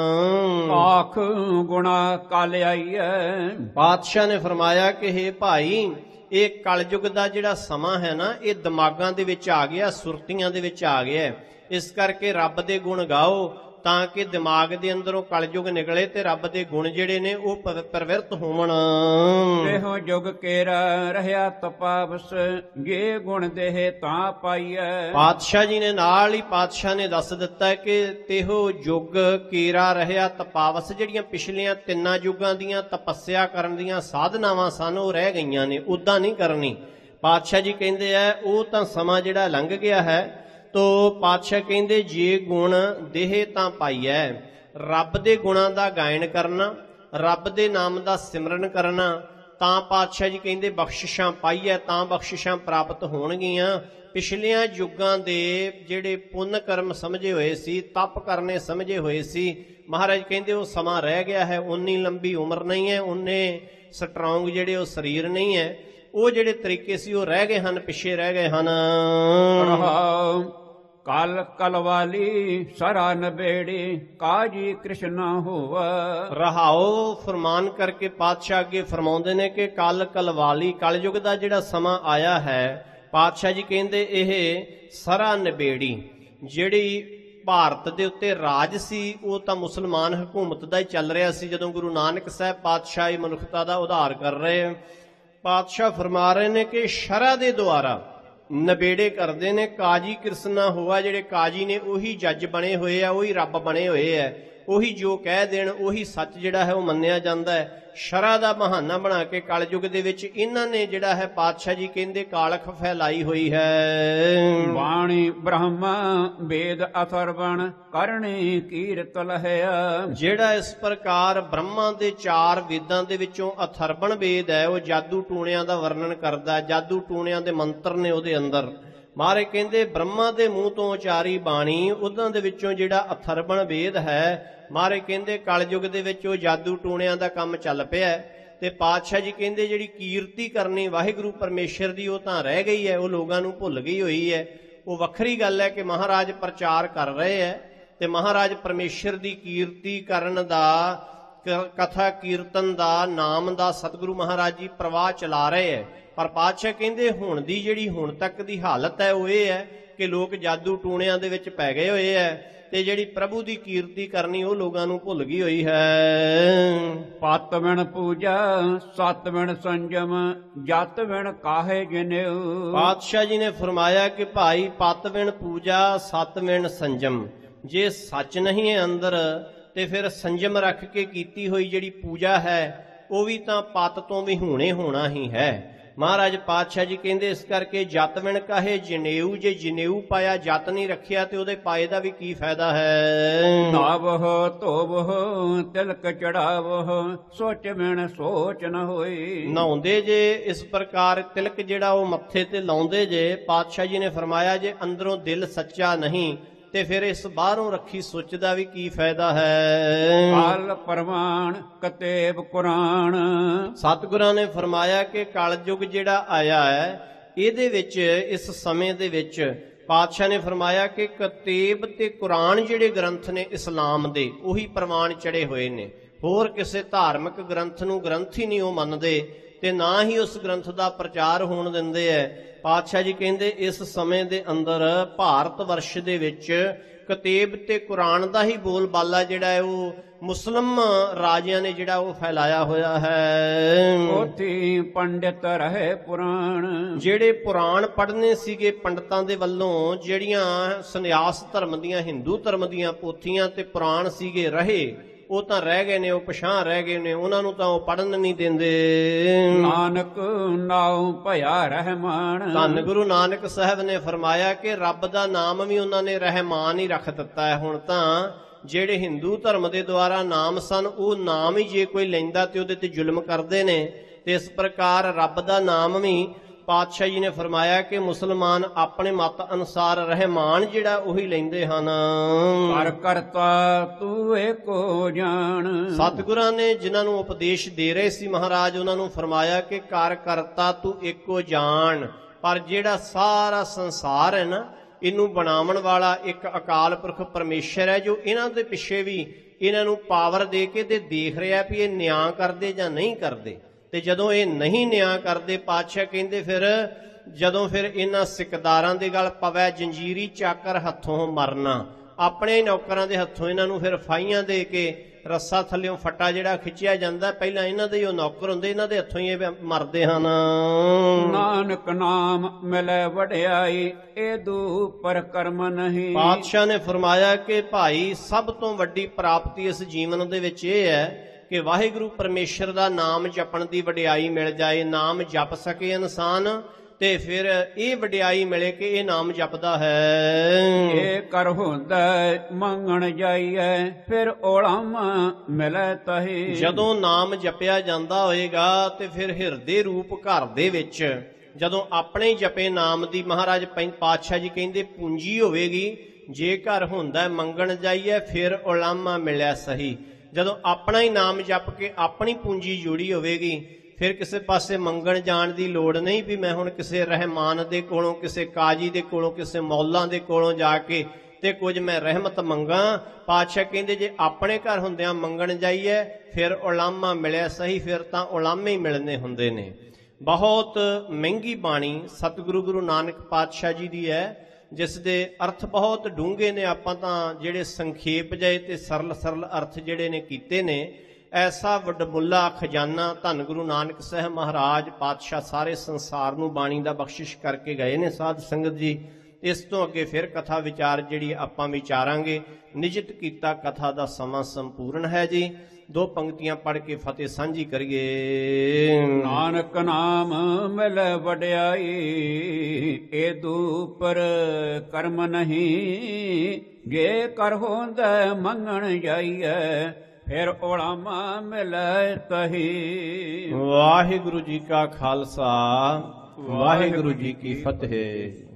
ਆਖ ਗੁਣਾ ਕਲ ਆਈਐ। ਪਾਤਸ਼ਾਹ ਨੇ ਫਰਮਾਇਆ ਕਿ ਹੇ ਭਾਈ, ਇਹ ਕਲਯੁਗ ਦਾ ਜਿਹੜਾ ਸਮਾਂ ਹੈ ਨਾ, ਇਹ ਦਿਮਾਗਾਂ ਦੇ ਵਿੱਚ ਆ ਗਿਆ, ਸੁਰਤੀਆਂ ਦੇ ਵਿੱਚ ਆ ਗਿਆ। ਇਸ ਕਰਕੇ ਰੱਬ ਦੇ ਗੁਣ ਗਾਓ ਤਾਂ ਕਿ ਦਿਮਾਗ ਦੇ ਅੰਦਰੋਂ ਕਲਯੁਗ ਨਿਕਲੇ ਤੇ ਰੱਬ ਦੇ ਗੁਣ ਜਿਹੜੇ ਨੇ ਉਹ ਪ੍ਰਵਿਰਤ ਹੋਵਣ। ਇਹੋ ਜੁਗ ਕੇਰਾ ਰਹਿਆ ਤਪਾਵਸ, ਜੇ ਗੁਣ ਦੇਹ ਤਾਂ ਪਾਈਐ। ਪਾਤਸ਼ਾਹ ਜੀ ਨੇ ਨਾਲ ਹੀ ਪਾਤਸ਼ਾਹ ਨੇ ਦੱਸ ਦਿੱਤਾ ਕਿ ਤੇਹੋ ਯੁਗ ਕੇਰਾ ਰਹਿਆ ਤਪਾਵਸ, ਜਿਹੜੀਆਂ ਪਿਛਲੀਆਂ ਤਿੰਨਾਂ ਯੁੱਗਾਂ ਦੀਆਂ ਤਪੱਸਿਆ ਕਰਨ ਦੀਆਂ ਸਾਧਨਾਵਾਂ ਸਨ ਉਹ ਰਹਿ ਗਈਆਂ ਨੇ, ਉਦਾਂ ਨਹੀਂ ਕਰਨੀ। ਪਾਤਸ਼ਾਹ ਜੀ ਕਹਿੰਦੇ ਆ ਉਹ ਤਾਂ ਸਮਾਂ ਜਿਹੜਾ ਲੰਘ ਗਿਆ ਹੈ। ਤੋ ਪਾਤਸ਼ਾਹ ਕਹਿੰਦੇ ਜੇ ਗੁਣ ਦੇਹ ਤਾਂ ਪਾਈਐ, ਰੱਬ ਦੇ ਗੁਣਾਂ ਦਾ ਗਾਇਨ ਕਰਨਾ, ਰੱਬ ਦੇ ਨਾਮ ਦਾ ਸਿਮਰਨ ਕਰਨਾ, ਤਾਂ ਪਾਤਸ਼ਾਹ ਜੀ ਕਹਿੰਦੇ ਬਖਸ਼ਿਸ਼ਾਂ ਪਾਈਐ, ਤਾਂ ਬਖਸ਼ਿਸ਼ਾਂ ਪ੍ਰਾਪਤ ਹੋਣਗੀਆਂ। ਪਿਛਲੀਆਂ ਯੁੱਗਾਂ ਦੇ ਜਿਹੜੇ ਪੁੰਨ ਕਰਮ ਸਮਝੇ ਹੋਏ ਸੀ, ਤਪ ਕਰਨੇ ਸਮਝੇ ਹੋਏ ਸੀ, ਮਹਾਰਾਜ ਕਹਿੰਦੇ ਉਹ ਸਮਾਂ ਰਹਿ ਗਿਆ ਹੈ। ਉਨੀ ਲੰਬੀ ਉਮਰ ਨਹੀਂ ਹੈ, ਉਨੇ ਸਟਰੋਂਗ ਜਿਹੜੇ ਉਹ ਸਰੀਰ ਨਹੀਂ ਹੈ, ਉਹ ਜਿਹੜੇ ਤਰੀਕੇ ਸੀ ਉਹ ਰਹਿ ਗਏ ਹਨ, ਪਿੱਛੇ ਰਹਿ ਗਏ ਹਨ। ਕਲ ਕਲਵਾਲੀ ਸਰਾ ਨਬੇੜੀ ਕਾਜੀ ਕ੍ਰਿਸ਼ਨਾ ਹੋਵਾ। ਰਹਾਓ ਫਰਮਾਨ ਕਰਕੇ ਪਾਤਸ਼ਾਹ ਅੱਗੇ ਫਰਮਾਉਂਦੇ ਨੇ ਕਿ ਕਲ ਕਲਵਾਲੀ, ਕਲਯੁਗ ਦਾ ਜਿਹੜਾ ਸਮਾਂ ਆਇਆ ਹੈ, ਪਾਤਸ਼ਾਹ ਜੀ ਕਹਿੰਦੇ ਇਹ ਸਰਾ ਨਬੇੜੀ, ਜਿਹੜੀ ਭਾਰਤ ਦੇ ਉੱਤੇ ਰਾਜ ਸੀ ਉਹ ਤਾਂ ਮੁਸਲਮਾਨ ਹਕੂਮਤ ਦਾ ਹੀ ਚੱਲ ਰਿਹਾ ਸੀ। ਜਦੋਂ ਗੁਰੂ ਨਾਨਕ ਸਾਹਿਬ ਪਾਤਸ਼ਾਹੀ ਮਨੁੱਖਤਾ ਦਾ ਉਧਾਰ ਕਰ ਰਹੇ, ਪਾਤਸ਼ਾਹ ਫਰਮਾ ਰਹੇ ਨੇ ਕਿ ਸ਼ਰ੍ਹਾ ਦੇ ਦੁਆਰਾ ਨਬੇੜੇ ਕਰਦੇ ਨੇ। ਕਾਜੀ ਕ੍ਰਿਸ਼ਨਾ ਹੋਆ, ਜਿਹੜੇ ਕਾਜੀ ਨੇ ਉਹੀ ਜੱਜ ਬਣੇ ਹੋਏ ਆ, ਉਹੀ ਰੱਬ ਬਣੇ ਹੋਏ ਆ, ਉਹੀ ਜੋ ਕਹਿ ਦੇਣ ਉਹੀ ਸੱਚ ਜਿਹੜਾ ਹੈ ਉਹ ਮੰਨਿਆ ਜਾਂਦਾ ਹੈ। ਸ਼ਰ੍ਹਾ ਦਾ ਬਹਾਨਾ ਬਣਾ ਕੇ ਕਲਯੁਗ ਦੇ ਵਿੱਚ ਇਹਨਾਂ ਨੇ ਜਿਹੜਾ ਹੈ ਪਾਤਸ਼ਾਹ ਜੀ ਕਹਿੰਦੇ ਕਾਲਖ ਫੈਲਾਈ ਹੋਈ ਹੈ। ਬਾਣੀ ਬ੍ਰਹਮਾ ਵੇਦ ਅਥਰਵਣ ਕਰਨੀ ਕੀਰਤ ਲਹਿਆ। ਜਿਹੜਾ ਇਸ ਪ੍ਰਕਾਰ ਬ੍ਰਹਮਾ ਦੇ 4 ਵੇਦਾਂ ਦੇ ਵਿੱਚੋਂ ਅਥਰਵਣ ਵੇਦ ਹੈ, ਉਹ ਜਾਦੂ ਟੂਣਿਆਂ ਦਾ ਵਰਣਨ ਕਰਦਾ, ਜਾਦੂ ਟੂਣਿਆਂ ਦੇ ਮੰਤਰ ਨੇ ਉਹਦੇ ਅੰਦਰ। ਮਹਾਰਾਜ ਕਹਿੰਦੇ ਬ੍ਰਹਮਾ ਦੇ ਮੂੰਹ ਤੋਂ ਉਚਾਰੀ ਬਾਣੀ, ਉਹਨਾਂ ਦੇ ਵਿੱਚੋਂ ਜਿਹੜਾ ਅਥਰਵਣ ਵੇਦ ਹੈ, ਮਹਾਰਾਜ ਕਹਿੰਦੇ ਕਲਯੁਗ ਦੇ ਵਿੱਚ ਉਹ ਜਾਦੂ ਟੂਣਿਆਂ ਦਾ ਕੰਮ ਚੱਲ ਪਿਆ। ਤੇ ਪਾਤਸ਼ਾਹ ਜੀ ਕਹਿੰਦੇ ਜਿਹੜੀ ਕੀਰਤੀ ਕਰਨੀ ਵਾਹਿਗੁਰੂ ਪਰਮੇਸ਼ਰ ਦੀ ਉਹ ਤਾਂ ਰਹਿ ਗਈ ਹੈ, ਉਹ ਲੋਕਾਂ ਨੂੰ ਭੁੱਲ ਗਈ ਹੋਈ ਹੈ। ਉਹ ਵੱਖਰੀ ਗੱਲ ਹੈ ਕਿ ਮਹਾਰਾਜ ਪ੍ਰਚਾਰ ਕਰ ਰਹੇ ਹੈ ਤੇ ਮਹਾਰਾਜ ਪਰਮੇਸ਼ਰ ਦੀ ਕੀਰਤੀ ਕਰਨ ਦਾ, ਕਥਾ ਕੀਰਤਨ ਦਾ, ਨਾਮ ਦਾ ਸਤਿਗੁਰੂ ਮਹਾਰਾਜ ਜੀ ਪ੍ਰਵਾਹ ਚਲਾ ਰਹੇ ਹੈ। ਪਰ ਪਾਤਸ਼ਾਹ ਕਹਿੰਦੇ ਹੁਣ ਦੀ ਜਿਹੜੀ ਹੁਣ ਤੱਕ ਦੀ ਹਾਲਤ ਹੈ ਉਹ ਇਹ ਹੈ ਕਿ ਲੋਕ ਜਾਦੂ ਟੂਣਿਆਂ ਦੇ ਵਿੱਚ ਪੈ ਗਏ ਹੋਏ ਹੈ ਤੇ ਜਿਹੜੀ ਪ੍ਰਭੂ ਦੀ ਕੀਰਤੀ ਕਰਨੀ ਉਹ ਲੋਕਾਂ ਨੂੰ ਭੁੱਲ ਗਈ ਹੋਈ ਹੈ। ਪਤ ਵਿਣ ਪੂਜਾ ਸਤ ਵਿਣ ਸੰਜਮ ਜਤ ਵਿਣ ਕਾਹੇ ਜਿਨਿਉ। ਪਾਤਸ਼ਾਹ ਜੀ ਨੇ ਫਰਮਾਇਆ ਕਿ ਭਾਈ ਪਤ ਵਿਣ ਪੂਜਾ ਸਤ ਵਿਣ ਸੰਜਮ, ਜੇ ਸੱਚ ਨਹੀਂ ਹੈ ਅੰਦਰ ਤੇ ਫਿਰ ਸੰਜਮ ਰੱਖ ਕੇ ਕੀਤੀ ਹੋਈ ਜਿਹੜੀ ਪੂਜਾ ਹੈ ਉਹ ਵੀ ਤਾਂ ਪਤ ਤੋਂ ਵੀ ਹੁਣੇ ਹੋਣਾ ਹੀ ਹੈ। ਮਹਾਰਾਜ ਪਾਤਸ਼ਾਹ ਜੀ ਕਹਿੰਦੇ ਇਸ ਕਰਕੇ ਜਤ ਵਿਣ ਕਾਹੇ ਜਨੇਊ, ਜੇ ਜਨੇਊ ਪਾਇਆ ਜਤ ਨਹੀਂ ਰੱਖਿਆ ਤੇ ਉਹਦੇ ਪਾਏ ਦਾ ਵੀ ਕੀ ਫਾਇਦਾ ਹੈ। ਨਾਵਹ ਧੋਵਹ ਤਿਲਕ ਚੜਾਵਹ ਸੋਚ ਵਿਣ ਸੋਚ ਨ ਹੋਈ। ਨਹਾਉਂਦੇ ਜੇ ਇਸ ਪ੍ਰਕਾਰ ਤਿਲਕ ਜਿਹੜਾ ਉਹ ਮੱਥੇ ਤੇ ਲਾਉਂਦੇ ਜੇ, ਪਾਤਸ਼ਾਹ ਜੀ ਨੇ ਫਰਮਾਇਆ ਜੇ ਅੰਦਰੋਂ ਦਿਲ ਸੱਚਾ ਨਹੀਂ ਤੇ ਫਿਰ ਇਸ ਬਾਹਰੋਂ ਰੱਖੀ ਸੁੱਚ ਦਾ ਵੀ ਕੀ ਫਾਇਦਾ ਹੈ। ਕਾਲ ਪ੍ਰਮਾਣ ਕਤੇਬ ਕੁਰਾਨ। ਸਤਿਗੁਰਾਂ ਨੇ ਫਰਮਾਇਆ ਕਿ ਕਲਯੁਗ ਜਿਹੜਾ ਆਇਆ ਹੈ ਇਹਦੇ ਵਿੱਚ, ਇਸ ਸਮੇਂ ਦੇ ਵਿੱਚ ਪਾਤਸ਼ਾਹ ਨੇ ਫਰਮਾਇਆ ਕਿ ਕਤੇਬ ਤੇ ਕੁਰਾਨ ਜਿਹੜੇ ਗ੍ਰੰਥ ਨੇ ਇਸਲਾਮ ਦੇ, ਉਹੀ ਪ੍ਰਮਾਣ ਚੜੇ ਹੋਏ ਨੇ। ਹੋਰ ਕਿਸੇ ਧਾਰਮਿਕ ਗ੍ਰੰਥ ਨੂੰ ਗ੍ਰੰਥ ਹੀ ਨਹੀਂ ਉਹ ਮੰਨਦੇ ਤੇ ਨਾ ਹੀ ਉਸ ਗ੍ਰੰਥ ਦਾ ਪ੍ਰਚਾਰ ਹੋਣ ਦਿੰਦੇ ਐ। ਪਾਤਸ਼ਾਹ ਜੀ ਕਹਿੰਦੇ ਇਸ ਸਮੇਂ ਦੇ ਅੰਦਰ ਭਾਰਤ ਵਰਸ਼ ਦੇ ਵਿੱਚ ਕਿਤਾਬ ਤੇ ਕੁਰਾਨ ਦਾ ਹੀ ਬੋਲਬਾਲਾ ਜਿਹੜਾ ਹੈ ਉਹ ਮੁਸਲਮ ਰਾਜਿਆਂ ਨੇ ਜਿਹੜਾ ਉਹ ਫੈਲਾਇਆ ਹੋਇਆ ਹੈ। ਪੋਥੀ ਪੰਡਿਤ ਰਹੇ ਪੁਰਾਣ, ਜਿਹੜੇ ਪੁਰਾਣ ਪੜ੍ਹਨੇ ਸੀਗੇ ਪੰਡਤਾਂ ਦੇ ਵੱਲੋਂ, ਜਿਹੜੀਆਂ ਸੰਨਿਆਸ ਧਰਮ ਦੀਆਂ, ਹਿੰਦੂ ਧਰਮ ਦੀਆਂ ਪੋਥੀਆਂ ਤੇ ਪੁਰਾਣ ਸੀਗੇ ਰਹੇ, ਉਹ ਤਾਂ ਰਹਿ ਗਏ ਨੇ, ਉਹ ਪਛਾਂ ਰਹਿ ਗਏ ਨੇ, ਉਹਨਾਂ ਨੂੰ ਤਾਂ ਉਹ ਪੜਨ ਨਹੀਂ ਦਿੰਦੇ। ਨਾਨਕ ਨਾਉ ਭਇਆ ਰਹਿਮਾਨ, ਧੰਨ ਗੁਰੂ ਨਾਨਕ ਸਾਹਿਬ ਨੇ ਫਰਮਾਇਆ ਕਿ ਰੱਬ ਦਾ ਨਾਮ ਵੀ ਉਹਨਾਂ ਨੇ ਰਹਿਮਾਨ ਹੀ ਰੱਖ ਦਿੱਤਾ ਹੈ। ਹੁਣ ਤਾਂ ਜਿਹੜੇ ਹਿੰਦੂ ਧਰਮ ਦੇ ਦੁਆਰਾ ਨਾਮ ਸਨ, ਉਹ ਨਾਮ ਹੀ ਜੇ ਕੋਈ ਲੈਂਦਾ ਤੇ ਉਹਦੇ ਤੇ ਜ਼ੁਲਮ ਕਰਦੇ ਨੇ। ਤੇ ਇਸ ਪ੍ਰਕਾਰ ਰੱਬ ਦਾ ਨਾਮ ਵੀ ਪਾਤਸ਼ਾਹ ਜੀ ਨੇ ਫਰਮਾਇਆ ਕਿ ਮੁਸਲਮਾਨ ਆਪਣੇ ਮਤ ਅਨੁਸਾਰ ਰਹਿਮਾਨ ਜਿਹੜਾ ਉਹੀ ਲੈਂਦੇ ਹਨ। ਕਰ ਕਰਤਾ ਤੂੰ ਏਕੋ ਜਾਣ, ਸਤਿਗੁਰਾਂ ਨੇ ਜਿਨ੍ਹਾਂ ਨੂੰ ਉਪਦੇਸ਼ ਦੇ ਰਹੇ ਸੀ ਮਹਾਰਾਜ, ਉਹਨਾਂ ਨੂੰ ਫਰਮਾਇਆ ਕਿ ਕਰ ਕਰਤਾ ਤੂੰ ਏਕੋ ਜਾਣ। ਪਰ ਜਿਹੜਾ ਸਾਰਾ ਸੰਸਾਰ ਹੈ ਨਾ, ਇਹਨੂੰ ਬਣਾਉਣ ਵਾਲਾ ਇੱਕ ਅਕਾਲ ਪੁਰਖ ਪਰਮੇਸ਼ਰ ਹੈ, ਜੋ ਇਹਨਾਂ ਦੇ ਪਿੱਛੇ ਵੀ ਇਹਨਾਂ ਨੂੰ ਪਾਵਰ ਦੇ ਕੇ ਤੇ ਦੇਖ ਰਿਹਾ ਵੀ ਇਹ ਨਿਆਂ ਕਰਦੇ ਜਾਂ ਨਹੀਂ ਕਰਦੇ। ਤੇ ਜਦੋਂ ਇਹ ਨਹੀਂ ਨਿਆਂ ਕਰਦੇ, ਪਾਤਸ਼ਾਹ ਕਹਿੰਦੇ ਫਿਰ ਜਦੋਂ ਇਹਨਾਂ ਸਿਕਦਾਰਾਂ ਦੇ ਗਲ ਪਵੈ ਜੰਜੀਰੀ ਚਾਕਰ ਹੱਥੋਂ ਮਰਨਾ, ਆਪਣੇ ਨੌਕਰਾਂ ਦੇ ਹੱਥੋਂ ਇਹਨਾਂ ਨੂੰ ਫਿਰ ਫਾਈਆਂ ਦੇ ਕੇ ਰੱਸਾ ਥੱਲਿਓਂ ਫੱਟਾ ਜਿਹੜਾ ਖਿੱਚਿਆ ਜਾਂਦਾ, ਪਹਿਲਾਂ ਇਹਨਾਂ ਦੇ ਉਹ ਨੌਕਰ ਹੁੰਦੇ, ਇਹਨਾਂ ਦੇ ਹੱਥੋਂ ਹੀ ਇਹ ਮਰਦੇ ਹਨ। ਨਾਨਕ ਨਾਮ ਮਿਲੇ ਵਡਿਆਈ, ਇਹ ਦੂ ਪਰ ਕਰਮ ਨਹੀਂ। ਪਾਤਸ਼ਾਹ ਨੇ ਫਰਮਾਇਆ ਕਿ ਭਾਈ ਸਭ ਤੋਂ ਵੱਡੀ ਪ੍ਰਾਪਤੀ ਇਸ ਜੀਵਨ ਦੇ ਵਿੱਚ ਇਹ ਹੈ ਕਿ ਵਾਹਿਗੁਰੂ ਪਰਮੇਸ਼ਰ ਦਾ ਨਾਮ ਜਪਣ ਦੀ ਵਡਿਆਈ ਮਿਲ ਜਾਏ, ਨਾਮ ਜਪ ਸਕੇ ਇਨਸਾਨ, ਤੇ ਫਿਰ ਇਹ ਵਡਿਆਈ ਮਿਲੇ ਕਿ ਇਹ ਨਾਮ ਜਪਦਾ ਹੈ। ਇਹ ਕਰ ਹੁੰਦਾ ਮੰਗਣ ਜਾਈਐ, ਫਿਰ ਔਲਮ ਮਿਲੇ ਤਹੀ। ਜਦੋਂ ਨਾਮ ਜਪਿਆ ਜਾਂਦਾ ਹੋਏਗਾ ਤੇ ਫਿਰ ਹਿਰਦੇ ਰੂਪ ਘਰ ਦੇ ਵਿੱਚ ਜਦੋਂ ਆਪਣੇ ਜਪੇ ਨਾਮ ਦੀ ਮਹਾਰਾਜ ਪਾਤਸ਼ਾਹ ਜੀ ਕਹਿੰਦੇ ਪੂੰਜੀ ਹੋਵੇਗੀ। ਜੇ ਘਰ ਹੁੰਦਾ ਮੰਗਣ ਜਾਈਐ, ਫਿਰ ਔਲਮ ਮਿਲਿਆ ਸਹੀ। ਜਦੋਂ ਆਪਣਾ ਹੀ ਨਾਮ ਜਪ ਕੇ ਆਪਣੀ ਪੂੰਜੀ ਜੁੜੀ ਹੋਵੇਗੀ, ਫਿਰ ਕਿਸੇ ਪਾਸੇ ਮੰਗਣ ਜਾਣ ਦੀ ਲੋੜ ਨਹੀਂ ਵੀ ਮੈਂ ਹੁਣ ਕਿਸੇ ਰਹਿਮਾਨ ਦੇ ਕੋਲੋਂ, ਕਿਸੇ ਕਾਜੀ ਦੇ ਕੋਲੋਂ, ਕਿਸੇ ਮੌਲਾਂ ਦੇ ਕੋਲੋਂ ਜਾ ਕੇ ਤੇ ਕੁਝ ਮੈਂ ਰਹਿਮਤ ਮੰਗਾਂ। ਪਾਤਸ਼ਾਹ ਕਹਿੰਦੇ ਜੇ ਆਪਣੇ ਘਰ ਹੁੰਦਿਆਂ ਮੰਗਣ ਜਾਈਏ, ਫਿਰ ਉਲਾਮਾ ਮਿਲਿਆ ਸਹੀ, ਫਿਰ ਤਾਂ ਉਲਾਮੇ ਹੀ ਮਿਲਨੇ ਹੁੰਦੇ ਨੇ। ਬਹੁਤ ਮਹਿੰਗੀ ਬਾਣੀ ਸਤਿਗੁਰੂ ਗੁਰੂ ਨਾਨਕ ਪਾਤਸ਼ਾਹ ਜੀ ਦੀ ਹੈ, ਜਿਸ ਦੇ ਅਰਥ ਬਹੁਤ ਡੂੰਘੇ ਨੇ। ਆਪਾਂ ਤਾਂ ਜਿਹੜੇ ਸੰਖੇਪ ਜਿਹੇ ਤੇ ਸਰਲ ਅਰਥ ਜਿਹੜੇ ਨੇ ਕੀਤੇ ਨੇ। ਐਸਾ ਵਡਮੁੱਲਾ ਖਜ਼ਾਨਾ ਧੰਨ ਗੁਰੂ ਨਾਨਕ ਸਾਹਿਬ ਮਹਾਰਾਜ ਪਾਤਸ਼ਾਹ ਸਾਰੇ ਸੰਸਾਰ ਨੂੰ ਬਾਣੀ ਦਾ ਬਖਸ਼ਿਸ਼ ਕਰਕੇ ਗਏ ਨੇ ਸਾਧ ਸੰਗਤ ਜੀ। ਇਸ ਤੋਂ ਅੱਗੇ ਫਿਰ ਕਥਾ ਵਿਚਾਰ ਜਿਹੜੀ ਆਪਾਂ ਵਿਚਾਰਾਂਗੇ। ਨਿਜਿਤ ਕੀਤਾ ਕਥਾ ਦਾ ਸਮਾਂ ਸੰਪੂਰਨ ਹੈ ਜੀ। ਦੋ ਪੰਕਤੀਆਂ ਪੜ੍ਹ ਕੇ ਫਤਿਹ ਸਾਂਝੀ ਕਰੀਏ। ਨਾਨਕ ਨਾਮ ਮਿਲੈ ਵਡਿਆਈ, ਇਹ ਦੂਪਰ ਕਰਮ ਨਹੀਂ। ਜੇ ਕਰ ਹੁੰਦਾ ਮੰਗਣ ਜਾਈਐ, ਫਿਰ ਔਲਾਮਾ ਮਿਲੈ ਤਹੀ। ਵਾਹਿਗੁਰੂ ਜੀ ਕਾ ਖਾਲਸਾ, ਵਾਹਿਗੁਰੂ ਜੀ ਕੀ ਫਤਿਹ।